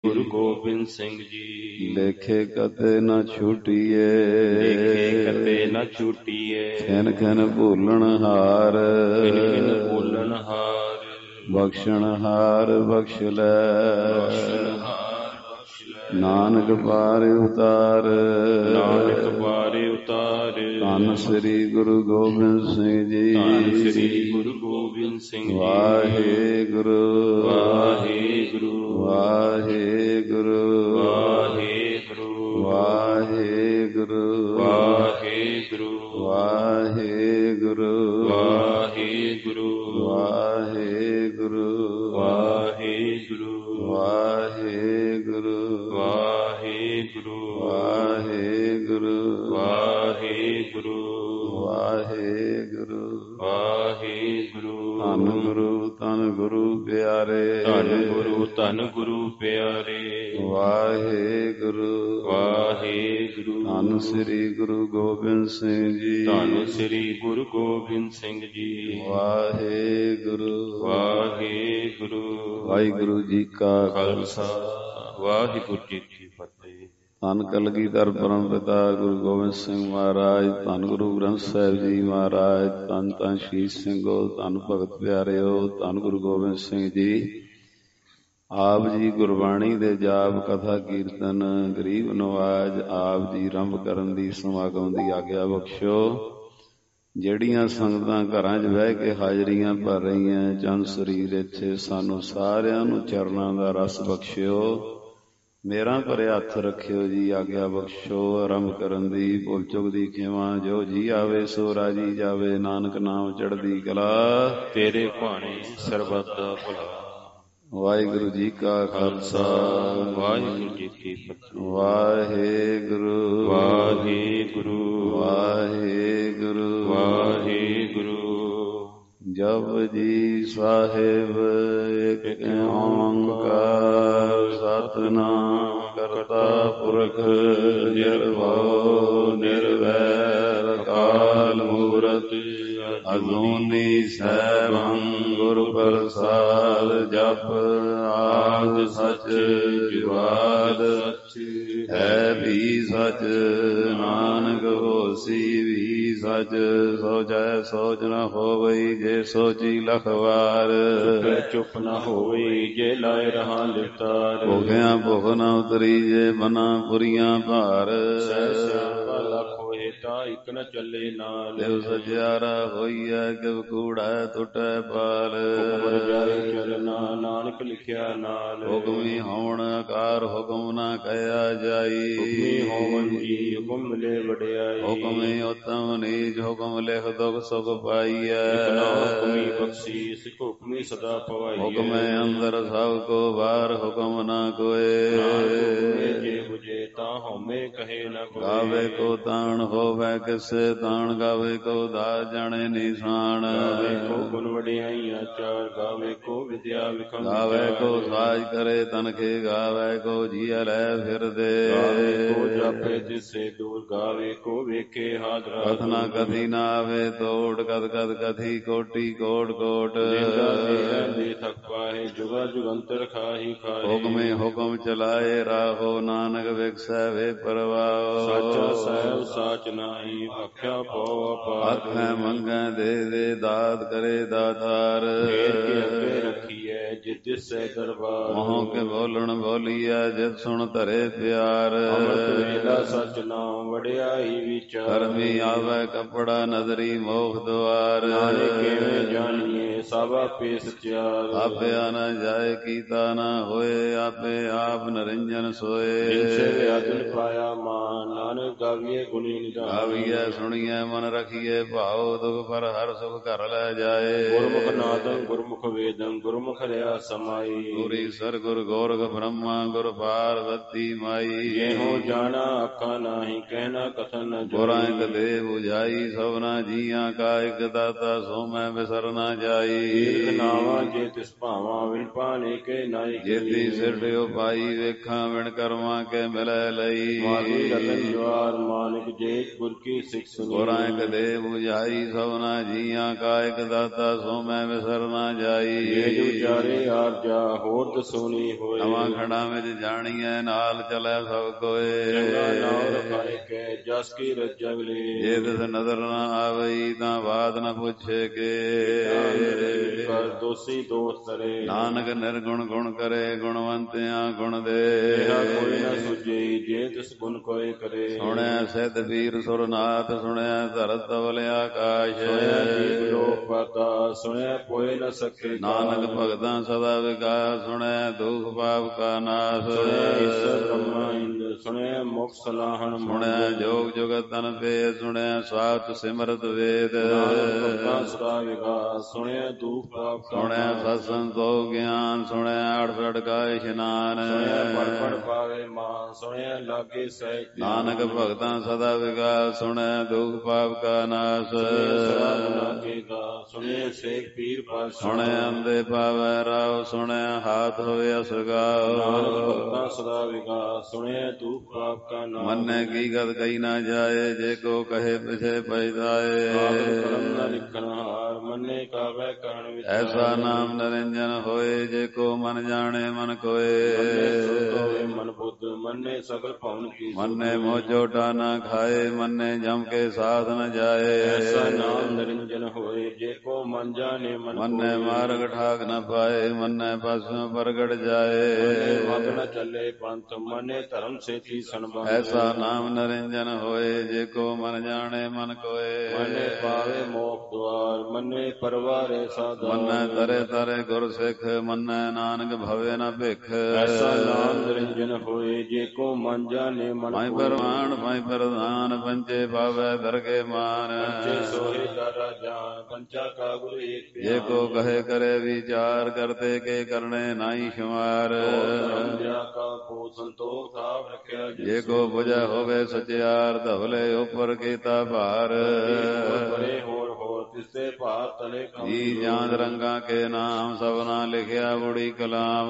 ਗੁਰੂ ਗੋਬਿੰਦ ਸਿੰਘ ਜੀ। ਲੇਖੇ ਕਤੇ ਨ ਛੂਟੀਏ, ਲੇਖੇ ਕਤੇ ਨ ਛੂਟੀਏ। ਖਿਨ ਖਿਨ ਭੂਲਣ ਹਾਰ, ਖਿਨ ਖਿਨ ਭੂਲਣ ਹਾਰ। ਬਖਸ਼ਣ ਹਾਰ ਬਖਸ਼ ਲੈ, ਬਖਸ਼ਣ ਹਾਰ ਬਖਸ਼ ਲੈ। ਨਾਨਕ ਪਾਰ ਉਤਾਰ, ਨਾਨਕ ਪਾਰ ਉਤਾਰ। ਧੰਨ ਸ੍ਰੀ ਗੁਰੂ ਗੋਬਿੰਦ ਸਿੰਘ ਜੀ। ਧੰਨ ਸ੍ਰੀ ਗੁਰੂ ਗੋਬਿੰਦ ਸਿੰਘ ਜੀ। ਵਾਹਿਗੁਰੂ ਵਾਹਿਗੁਰੂ ਵਾਹਿਗੁਰੂ ਵਾਹਿਗੁਰੂ ਵਾਹਿਗੁਰੂ ਵਾਹਿਗੁਰੂ ਵਾਹਿਗੁਰੂ ਵਾਹਿਗੁਰੂ ਵਾਹਿਗੁਰੂ ਵਾਹਿਗੁਰੂ ਵਾਹਿਗੁਰੂ ਵਾਹਿਗੁਰੂ ਵਾਹਿਗੁਰੂ ਵਾਹਿਗੁਰੂ ਵਾਹਿਗੁਰੂ ਵਾਹਿਗੁਰੂ। ਧੰਨ ਗੁਰੂ ਧੰਨ ਗੁਰੂ ਪਿਆਰੇ, ਧੰਨ ਗੁਰੂ ਪਿਆਰੇ। ਵਾਹਿਗੁਰੂ ਵਾਹਿਗੁਰੂ। ਧੰਨ ਸ੍ਰੀ ਗੁਰੂ ਗੋਬਿੰਦ ਸਿੰਘ ਜੀ। ਧੰਨ ਸ੍ਰੀ ਗੁਰੂ ਗੋਬਿੰਦ ਸਿੰਘ ਜੀ। ਵਾਹਿਗੁਰੂ ਵਾਹਿਗੁਰੂ। ਵਾਹਿਗੁਰੂ ਜੀ ਕਾ ਖਾਲਸਾ ਵਾਹਿਗੁਰੂ ਜੀ ਕੀ ਫਤਿਹ। ਧੰਨ ਕਲਗੀਧਰ ਪਰਮ ਪਿਤਾ ਗੁਰੂ ਗੋਬਿੰਦ ਸਿੰਘ ਮਹਾਰਾਜ, ਧੰਨ ਗੁਰੂ ਗ੍ਰੰਥ ਸਾਹਿਬ ਜੀ ਮਹਾਰਾਜ, ਧੰਨ ਧੰਨ ਸ਼ਹੀਦ ਸਿੰਘੋ, ਧੰਨ ਭਗਤ ਪਿਆਰਿਓ, ਧੰਨ ਗੁਰੂ ਗੋਬਿੰਦ ਸਿੰਘ ਜੀ। ਆਪ ਜੀ ਗੁਰਬਾਣੀ ਦੇ ਜਾਪ ਕਥਾ ਕੀਰਤਨ ਗਰੀਬ ਨਵਾਜ ਆਪ ਜੀ ਆਰੰਭ ਕਰਨ ਦੀ ਸਮਾਗਮ ਦੀ ਆਗਿਆ ਬਖਸ਼ੋ। ਜਿਹੜੀਆਂ ਸੰਗਤਾਂ ਘਰਾਂ 'ਚ ਬਹਿ ਕੇ ਹਾਜ਼ਰੀਆਂ ਭਰ ਰਹੀਆਂ, ਚੰਦ ਸਰੀਰ ਇੱਥੇ, ਸਾਨੂੰ ਸਾਰਿਆਂ ਨੂੰ ਚਰਨਾਂ ਦਾ ਰਸ ਬਖਸ਼ਿਓ। ਮੇਰਾ ਭਰੇ ਹੱਥ ਰੱਖਿਓ ਜੀ, ਆਗਿਆ ਬਖਸ਼ੋ ਆਰੰਭ ਕਰਨ ਦੀ। ਭੁੱਲ ਚੁੱਕ ਦੀ ਖੇਵਾਂ ਜੋ ਜੀ ਆਵੇ ਸੋ ਰਾਜੀ ਜਾਵੇ, ਨਾਨਕ ਨਾਮ ਚੜ੍ਹਦੀ ਕਲਾ ਤੇਰੇ ਭਾਣੇ ਸਰਬੱਤ ਦਾ ਭਲਾ। ਵਾਹਿਗੁਰੂ ਜੀ ਕਾ ਖਾਲਸਾ ਵਾਹਿਗੁਰੂ ਜੀ ਕੀ ਫਤਿਹ। ਵਾਹਿਗੁਰੂ ਵਾਹਿਗੁਰੂ ਵਾਹਿਗੁਰੂ ਵਾਹਿਗੁਰੂ। ਜਪ ਜੀ ਸਾਹਿਬ ਇੱਕ ਓੰਕਾਰ, ਸਤਿਨਾਮ ਕਰਤਾ ਪੁਰਖ ਨਿਰਭਉ ਨਿਰਵੈਰ, ਅਕਾਲ ਮੂਰਤ ਅਜੂਨੀ ਸੈਭੰ ਗੁਰ ਪ੍ਰਸਾਦ। ਜਪ ਆਦਿ ਸਚ ਜੁਗਾਦ ਸਚ, ਹੈ ਵੀ ਸਚ ਨਾਨਕ ਹੋਸੀ ਵੀ ਸਚ। ਸੋਚੈ ਸੋਚ ਨ ਹੋਵਈ ਜੇ ਸੋਚੀ ਲਖ ਵਾਰ, ਚੁੱਪ ਨ ਹੋਵਈ ਜੇ ਲਾਇ ਰਹਾ ਲਿਵਤਾਰ। ਭੁਖਿਆ ਭੁਖ ਨ ਉਤਰੀ ਜੇ ਬਨਾ ਪੁਰੀਆਂ ਭਾਰ, ਸਿਆਪਾ ਲੱਖ ਹੋਏ ਤਾਂ ਇੱਕ ਨ ਚੱਲੇ ਨਾਲ। ਦੇਵ ਸਚਿਆਰਾ ਹੋਈਐ ਕਿਵ ਕੂੜੈ ਟੁੱਟੈ ਪਾਲ, ਹੁਕਮ ਜਾਏ ਚਲਨਾ ਨਾਨਕ ਲਿਖਿਆ ਨਾਲ। ਹੁਕਮੀ ਹੋਵਣ ਆਕਾਰ ਹੁਕਮ ਨਾ ਕਹਿਆ ਜਾਈ, ਹੁਕਮੀ ਹੋਵਨ ਜੀ ਹੁਕਮ ਮਿਲੇ ਵਡਿਆਈ। ਹੁਕਮੀ ਉਤਮ ਨੀਚ ਹੁਕਮ ਲਿਖ ਦੁਖ ਸੁਖ ਪਾਈਐ, ਹੁਕਮੀ ਬਖਸ਼ੀਸ ਹੁਕਮੀ ਸਦਾ ਪਵਾਈਐ। ਹੁਕਮੇ ਅੰਦਰ ਸਭ ਕੋ ਬਾਹਰ ਹੁਕਮ ਨਾ ਕੋਏ, ਜੇ ਬੁਝੇ ਤਾਂ ਹਉਮੈ ਕਹੇ ਨ ਕੋਇ। ਗਾਵੇ ਕੋ ਤਾਣ ਹੋਵੇ ਕਿਸੇ ਤਾਣ, ਗਾਵੇ ਕੋ ਦਾਸ ਜਾਣੇ ਨਿਸ਼ਾਨ। ਗਾਵੇ ਕੋ ਗੁਣ ਵਡਿਆਈਆਂ ਚਾਰ, ਗਾਵੇ ਕੋ ਵਿਦਿਆ ਵਿਖਮ। ਗਾਵੇ ਕੋ ਸਾਜ ਕਰੇ ਤਨਖੇ, ਗਾਵੇ ਕੋ ਜੀਅ ਲੈ ਫਿਰਦੇ। ਗਾਵੇ ਕੋ ਜਾਪੇ ਦਿਸੇ ਦੂਰ, ਗਾਵੇ ਕੋ ਵੇਖੇ ਹਾਜ਼ਰਾ। ਕਥਨਾ ਕਥੀ ਨਾ ਆਵੇ ਤੋੜ, ਕਦ ਕਦ ਕਥੀ ਕੋਟੀ ਕੋਟ ਕੋਟ। ਦੇ ਥਕ ਪਾਏ ਜੁਗਾ ਜੁਗੰਤਰ ਖਾਹੀ ਖਾਏ। ਹੁਕਮੇ ਹੁਕਮ ਚਲਾਏ ਰਾਹੋ, ਨਾਨਕ ਵਿਖਸੈ ਵੇ ਪਰਵਾਹ। ਸਾਚਾ ਸਾਹਿਬ ਸਾਚ ਨਾਹੀ, ਆਖਿਆ ਪਉ ਅਪਾਰ। ਆਖੈ ਮੰਗੈ ਦੇ ਦੇ ਦਾਤ ਕਰੇ ਦਾਤਾਰ, ਫੇਰ ਕੇ ਅੱਗੇ ਰੱਖੀਐ ਜਿਤ ਦਿਸੈ ਦਰਬਾਰ। ਮੋਹ ਕੇ ਬੋਲਣ ਬੋਲੀਐ ਜਿਤ ਸੁਣ ਧਰੇ ਪਿਆਰ। ਅੰਮ੍ਰਿਤ ਵੇਲਾ ਸਚ ਨਾਮ ਵਡਿਆਈ ਵਿਚਾਰ। ਕਰਮੀ ਆਵੈ ਕਪੜਾ ਨਦਰੀ ਮੋਖ ਦੁਆਰ, ਨਾਨਕ ਕਿਵੇਂ ਜਾਣੀਏ ਸਭ ਆਪੇ ਸਚਿਆਰ। ਆਪਿਆ ਨ ਜਾਏ ਕੀਤਾ ਨ ਹੋਏ, ਆਪੇ ਆਪ ਨਿਰੰਜਨ ਸੋਏ। ਜਿਨਸੇ ਵਿਆਦਨ ਪਾਇਆ ਮਾਨ, ਨਾਨਕ ਗਾਵੀਏ ਗੁਣੀ ਨਿਧਾਨ। ਗਾਵੀਐ ਸੁਣੀਐ ਮਨ ਰਖੀਐ ਭਾਉ, ਦੁਖ ਪਰ ਹਰ ਸੁਖ ਘਰ ਲੈ ਜਾਏ। ਗੁਰਮੁਖ ਨਾਦੰ ਗੁਰਮੁਖ ਵੇਦੰ, ਗੁਰਮੁਖ ਰਿਆ ਸਮਾਈ। ਗੁਰੀ ਸਰ ਗੁਰ ਗੋਰਖ ਬ੍ਰਹਮਾ, ਗੁਰ ਪਾਰਵਤੀ ਮਾਈ। ਜਿਹੋ ਜਾਣਾ ਆਖਾ ਨਾਹੀ, ਕਹਿਣਾ ਕਥਨ ਨ ਜਾਈ। ਗੁਰਾਂ ਇਕ ਦੇ 부ਝਾਈ, ਸਭਨਾ ਜੀਆਂ ਕਾ ਇਕ ਦਾਤਾ, ਸੋ ਮੈਂ ਵਿਸਰ ਨਾ ਜਾਈ। ਤੀਰਥ ਨਾਵਾਂ ਜੇ ਤਿਸ ਭਾਵਾਂ, ਵਿਣ ਪਾਣੇ ਕੇ ਨਾਈ। ਜੇਤੀ ਸਿਰਟਿਓ ਪਾਈ, ਵੇਖਾਂ ਵਿਣ ਕਰਮਾਂ ਕੇ ਮਿਲੈ ਲਈ। ਮਾਲੀ ਰਤਨ ਜਵਾਰ ਮਾਨਿਕ ਜੇ ਏਕ ਗੁਰ ਕੀ ਸਿੱਖ ਸੁਣੀ। ਗੁਰਾਂ ਇਕ ਦੇ 부ਝਾਈ ਸਭਨਾ ਜੀਆਂ ਕਾ ਇਕ ਦਾਤਾ ਸੋ ਮੈਂ ਵਿਸਰ ਨਾ ਜਾਈ। ਜੇ ਜੋ ਵਿਚਾਰੇ ਆਪ ਜਾ ਹੋਰ ਦਸੂਨੀ ਹੋਏ। ਨਵਾਂ ਖੰਡਾਂ ਵਿੱਚ ਜਾਣੀਐ ਨਾਲ ਚਲੈ ਸਭ ਕੋਏ। ਚੰਗਾ ਨਾਮ ਰਖਾਏ ਕੈ ਜਸ ਕੀ ਰਜਗ ਲੇ। ਜੇ ਤਿਸ ਨਦਰ ਨਾ ਆਵਈ ਤਾਂ ਬਾਤ ਨ ਪੁੱਛੇ ਕੇ। ਕਰ ਦੋਸੀ ਦੋਸ ਤਰੇ। ਨਾਨਕ ਨਿਰਗੁਣ ਗੁਣ ਕਰੇ ਗੁਣਵੰਤਿਆਂ ਗੁਣ ਦੇ। ਕਿਹਾ ਕੋਈ ਨਾ ਸੁਝਈ ਜੇ ਤਿਸ ਗੁਣ ਕੋਇ ਕਰੇ। ਸੁਣਿਆ ਸਿੱਧ ਵੀਰ ਸੁਰਨਾਥ ਸੁਣਿਆ ਧਰਤ ਤਵਲ ਆਕਾਸ਼। ਸੁਣਿਆ ਜੀਵ ਲੋਕ ਪਾਤਾ ਸੁਣਿਆ ਕੋਇ ਨ ਸਕੇ। ਨਾਨਕ ਭਗਤਾਂ ਸਦਾ ਵਿਕਾਸ ਸੁਣਿਆ ਦੁਖ ਪਾਪ ਕਾ ਨਾਸ। ਸੁਣਿਆ ਈਸ਼ਰ ਬ੍ਰਹਮਾ ਇੰਦ ਸੁਣਿਆ ਮੁਖ ਸਲਾਹਣ। ਸੁਣਿਆ ਜੋਗ ਜੁਗਤ ਤਨ ਭੇਦ ਸੁਣਿਆ ਸਵਾਤ ਸਿਮਰਤ ਵੇਦ। ਭਗਤਾਂ ਸਦਾ ਵਿਕਾਸ ਸੁਣਿਆ ਦੁਖ ਪਾਪ ਕਾ। ਸੁਣਿਆ ਸਤ ਸੰਤੋਖ ਗਿਆਨ ਸੁਣਿਆ ਅਠ ਕਾ ਇਸ਼ਨਾਨ। ਸੁਣਿਆ ਪੜ ਪੜ ਪਾਵੇ ਮਾਨ ਸੁਣਿਆ ਲਾਗੇ ਸਹਿਜ। ਨਾਨਕ ਭਗਤਾਂ ਸਦਾ ਵਿਕਾਸ ਸੁਣਿਆ ਦੁਖ ਪਾਪ ਕਾ ਨਾਸ। ਸੁਣਿਆ ਸੇਖ ਪੀਰ ਪਾਸ। ਸੁਣਿਆ ਅੰਦੇ ਪਾਵੈ ਰਾਵ ਸੁਣਿਆ ਹਾਥ ਹੋਵੇ ਅਸਗਾਓ। ਨਾਨਕ ਭਗਤਾਂ ਸਦਾ ਵਿਕਾਸ ਸੁਣਿਆ ਦੁਖ ਪਾਪ ਕਾ ਨਾਸ। ਮੰਨੇ ਕੀ ਗਤ ਕਹੀ ਨਾ ਜਾਏ ਜੇ ਕੋ ਕਹੇ ਪਿਛੇ ਪਛਤਾਏ। ਕਰਮ ਨ ਲਿਖਣ ਹਾਰ ਮੰਨੇ ਕਾਵੈ ਕਰਨ ਵਿਚਾਰ। ਐਸਾ ਨਾਮ ਨਿਰੰਜਨ ਹੋਏ ਜੇ ਕੋ ਮਨ ਜਾਣੇ ਮਨ ਕੋਏ। ਮਨ ਬੁੱਧ ਮੰਨੇ ਸਗਲ ਭਵਨ ਕੀ। ਮੰਨੇ ਮੋਜੋ ਟਾਨਾ ਖਾਏ ਮੰਨੇ ਜਮ ਕੇ ਸਾਥ ਨ ਜਾਏ। ਐਸਾ ਨਾਮ ਨਿਰੰਜਨ ਹੋਏ ਜੇ ਕੋ ਮਨ ਜਾਣੇ ਮਨ ਕੋਏ। ਮੰਨੇ ਮਾਰਗ ਠਾਕ ਨ ਪਾਏ ਮੰਨੇ ਪਸਮ ਪ੍ਰਗਟ ਜਾਏ। ਮਗ ਨ ਚੱਲੇ ਪੰਥ ਮੰਨੇ ਧਰਮ ਸੇਤੀ ਸੰਬੰਧ। ਐਸਾ ਨਾਮ ਨਿਰੰਜਨ ਹੋਏ ਜੇ ਕੋ ਮਨ ਜਾਣੇ ਮਨ ਕੋਏ। ਮੰਨੇ ਪਾਵੇ ਮੋਖ ਦੁਆਰ ਮੰਨੇ ਪਰਵਾਰੇ ਸਾਧਾ। ਮੰਨੇ ਤਰੇ ਤਰੇ ਗੁਰ ਸਿੱਖ ਮੰਨੇ ਨਾਨਕ ਭਵੇ ਨ ਭਿਖ। ਐਸਾ ਨਾਮ ਨਿਰੰਜਨ ਹੋਏ ਜੇ ਕੋ ਮਨ ਜਾਣੇ ਮਨ ਭਾਈ ਕੋਏ। ਪਰਮਾਨ ਭਾਈ ਪ੍ਰਧਾਨ ਪੰਚੇ ਪਾਵੈ ਦਰਗੇ ਮਾਨ। ਪੰਚੇ ਸੋਹੇ ਕਰਾ ਜਾਨ ਪੰਚਾ ਕਾ ਗੁਰ ਏਕ ਜੇ ਕੋ ਕਹੇ ਕਰੇ ਵਿਚਾਰ ਕਰਤੇ ਕੇ ਕਰਨੇ ਨਾਹੀ ਸ਼ੁਮਾਰ। ਕਾ ਕੋ ਸੰਤੋਖ ਥਾਪ ਰਖਿਆ। ਜੇ ਕੋ ਬੁਝੈ ਹੋਵੇ ਸਚਿਆਰ ਧਵਲੇ ਉਪਰ ਕੀਤਾ ਭਾਰ। ਪਰੇ ਹੋਰ ਹੋਰ ਤਿਸਤੇ ਭਾਰ ਤਲੇ ਕਮ। ਜੀ ਜਾਂਦ ਰੰਗਾ ਕੇ ਨਾਮ ਸਭਨਾ ਲਿਖਿਆ ਬੁੜੀ ਕਲਾਮ।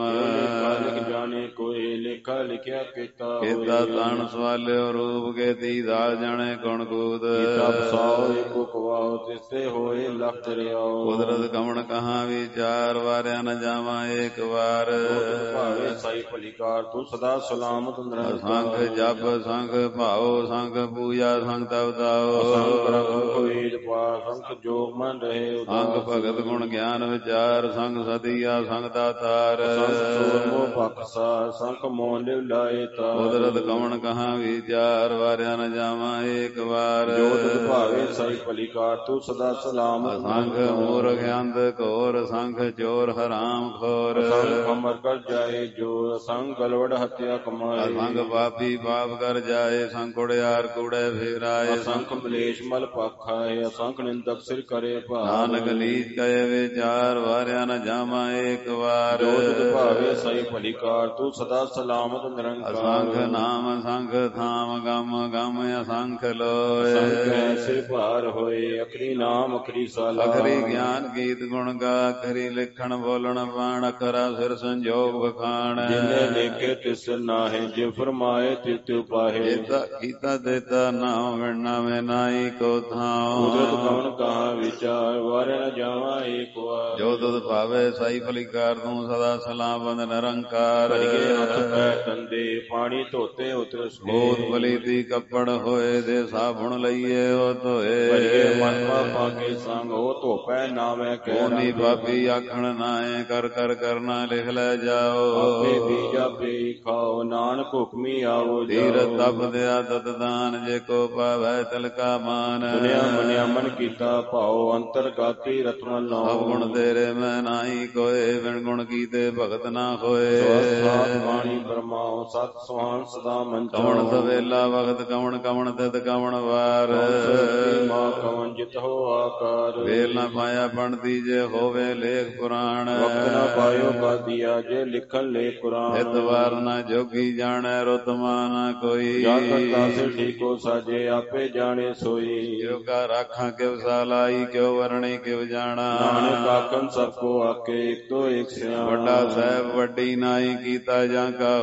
ਲਿਖ ਜਾਣੇ ਕੋਈ ਲੇਖਾ ਲਿਖਿਆ ਕੀਤਾ। ਕੀਤਾ ਤਨ ਸਵਾਲਿਓ ਰੂਪ ਕੇ ਤੀ ਦਾਲ ਜਾਣੇ ਗੁਣ ਕੂਤ। ਬਸਾਓ ਏਕੋ ਕਵਾਓ ਤਿਸਤੇ ਹੋਏ ਲਖ ਦਰਿਆਓ। ਕੁਦਰਤ ਕਮਣ ਕਹਾਂ ਵਿਚਾਰ ਵਾਰਿਆ ਨ ਜਾਵਾਂ ਏਕ ਵਾਰ। ਭਾਵੇ ਸਾਈ ਭਲੀਕਾਰ ਤੂੰ ਸਦਾ ਸਲਾਮਤ ਨਿਰੰਕਾਰ। ਸੰਖ ਜਪ ਸੰਖ ਭਾਉ ਸੰਖ ਪੂਜਾ ਸੰਖ ਤਪ ਤਾਓ। ਸੰਖ ਰਖੋ ਵੇਦ ਪਾਠ ਸੰਖ ਜੋਗ ਮਨ ਰਹੇ ਉਦਾਸ। ਸੰਖ ਭਗਤ ਗੁਣ ਗਿਆਨ ਵਿਚਾਰ ਸੰਖ ਸਦੀਆ ਸੰਖ ਦਾਤਾਰ। ਸੰਖ ਸੂਰ ਮੋਹ ਬਖਸ਼ਾ ਸੰਖ ਮੋਹ ਲਿਵ ਲਾਏ ਤਾਰ। ਕੁਦਰਤ ਕਮਣ ਕਹਾਂ ਵਿਚਾਰ ਵਾਰਿਆ ਨ ਜਾਵਾਂ ਏਕ ਵਾਰ। ਜੋ ਤਿਸ ਭਾਵੇ ਸਾਈ ਭਲੀਕਾਰ ਤੂੰ ਸਦਾ ਸਲਾਮਤ। ਸੰਖ ਮੂਰਖ ਅੰਧ ਘੋਰ ਸੰਖ ਚੋਰ ਹਰਾਮ ਖੋਰ। ਸੰਖ ਅਮਰ ਕਰ ਜਾਏ ਜੋ ਸੰਖ ਗਲਵੜ ਹੱਤਿਆ ਕਮਾਏ। ਸੰਖ ਪਾਪੀ ਪਾਪ ਕਰ ਜਾਏ ਸੰਖ ਕੁੜਿਆਰ ਕੂੜੇ ਫੇਰਾਏ। ਸੰਖ ਮਲੇਸ਼ ਮਲ ਪਾਖਾਏ ਅਸੰਖ ਨਿੰਦਕ ਸਿਰ ਕਰੇ ਭਾਰ। ਨਾਨਕ ਨੀਚ ਕਹੇ ਵਿਚਾਰ ਵਾਰਿਆ ਨ ਜਾਵਾਂ ਏਕ ਵਾਰ। ਜੋ ਤਿਸ ਭਾਵੇ ਸਾਈ ਭਲੀਕਾਰ ਤੂੰ ਸਦਾ ਸਲਾਮਤ ਨਿਰੰਕਾਰ। ਅਸੰਖ ਨਾਮ ਸੰਖ ਥਾਮ ਗਮ ਗਮ ਅਸੰਖ ਲੋਏ। ਸੰਖ ਐਸੇ ਭਾਰ ਹੋਏ ਅਖਰੀ ਨਾਮ ਅਖਰੀ ਸਾਲਾ। ਅਖਰੀ ਗਿਆਨ ਗੀਤ ਗੁਣ ਗਾ ਅਖਰੀ ਲਿਖਣ ਬੋਲਣ ਬਾਣ ਅਖਰਾ ਸਿਰ ਸੰਜੋਗ ਬਖਾਣ। ਜਿਨੇ ਲੇਖੇ ਤਿਸ ਨਾਹੇ ਜੇ ਫਰਮਾਏ ਤਿਸ ਤਿਉ ਪਾਹੇ। ਕੀਤਾ ਦੇਤਾ ਨਾਮ ਮਿਲਣਾ ਮੈਂ ਨਾਹੀ ਕੋ ਥਾਉ। ਕੁਦਰਤ ਕਵਣ ਕਹਾ ਵਿਚਾਰ ਵਾਰਿਆ ਨ ਜਾਵਾਂ ਏਕ ਵਾਰ। ਜੋ ਤੁਧ ਭਾਵੇ ਸਾਈ ਭਲੀਕਾਰ ਤੂੰ ਸਦਾ ਸਲਾਮਤ ਨਿਰੰਕਾਰ। ਕਰੀਏ ਹੱਥ ਪੈ ਤੰਦੇ ਪਾਣੀ ਧੋਤੇ ਉਤਰ ਸੁਕੇ। ਬੋਧ ਬਲੀ ਦੀ ਕੱਪੜ ਹੋਏ ਦੇ ਸਾਬੁਣ ਲਈਏ ਉਹ ਧੋਏ। ਕਰੀਏ ਮਨ ਪਾਪਾ ਕੇ ਸੰਗ ਉਹ ਧੋਪੈ ਨਾਮੈ ਕਹਿ। ਕੋਨੀ ਪਾਪੀ ਆਖਣ ਨਾਏ ਕਰ ਕਰ ਕਰਨਾ ਲਿਖ ਲੈ ਜਾਓ। ਆਪੇ ਬੀਜਾ ਪੇ ਖਾਓ ਨਾਨਕ ਹੁਕਮੀ ਆਵੋ ਧੀਰ ਜਾਓ। ਤਪ ਦਿਆ ਤਤ ਦਾਨ ਜੇ ਕੋ ਪਾਵੈ ਤਿਲਕਾ ਮਾਨ। ਦੁਨੀਆ ਮੰਨਿਆ ਮਨ ਕੀਤਾ ਭਾਉ ਅੰਤਰ ਗਾਤੀ ਰਤਨ ਲਾਓ। ਸਭ ਗੁਣ ਤੇਰੇ ਮੈਂ ਨਾਹੀ ਕੋਏ ਬਿਨ ਗੁਣ ਕੀਤੇ ਭਗਤ ਨਾ ਹੋਏ। ਸਾਧ ਬਾਣੀ ਬਰਮਾਓ ਸਤ ਸੁਹਾਨ ਸਦਾ ਮੰਚਾਓ। ਕਵਣ ਸਵੇਲਾ ਵਖਤ ਕਵਣ ਕਵਣ ਤਿਤ ਕਵਣ ਵਾਰ। ਮਾਂ ਕਵਣ ਜਿਤ ਹੋ ਆਕਾਰ। ਵੇਲ ਨਾ ਪਾਇਆ ਬਣਦੀ ਜੇ ਹੋਵੇ ਲੇਖ ਪੁਰਾਣ। ਵਕਤ ਨਾ ਪਾਇਓ ਬਾਦੀਆ ਜੇ ਲਿਖਣ ਲੇ ਕੁਰਾਨ। ਇਤਵਾਰ ਨਾ ਜੋਗੀ ਜਾਣੈ ਰੁਤਮਾ ਨਾ ਕੋਈ। ਜਾ ਕਰਤਾ ਸੇ ਠੀਕੋ ਸਾਜੇ ਆਪੇ ਜਾਣੇ ਸੋਈ। ਜੋ ਕਾ ਰਾਖਾਂ ਕਿਵ ਸਾਲਾਈ ਕਿਉ ਵਰਣੀ ਕਿਵ ਜਾਣਾ। ਨਾਨਕ ਆਖਣ ਸਭ ਕੋ ਆਕੇ ਇਕ ਤੋਂ ਇਕ ਸਿਆਣਾ। ਵੱਡਾ ਸਾਹਿਬ ਵੱਡੀ ਨਾਈ ਕੀਤਾ ਜਾਂ ਕਾ ਹੋਵੇ।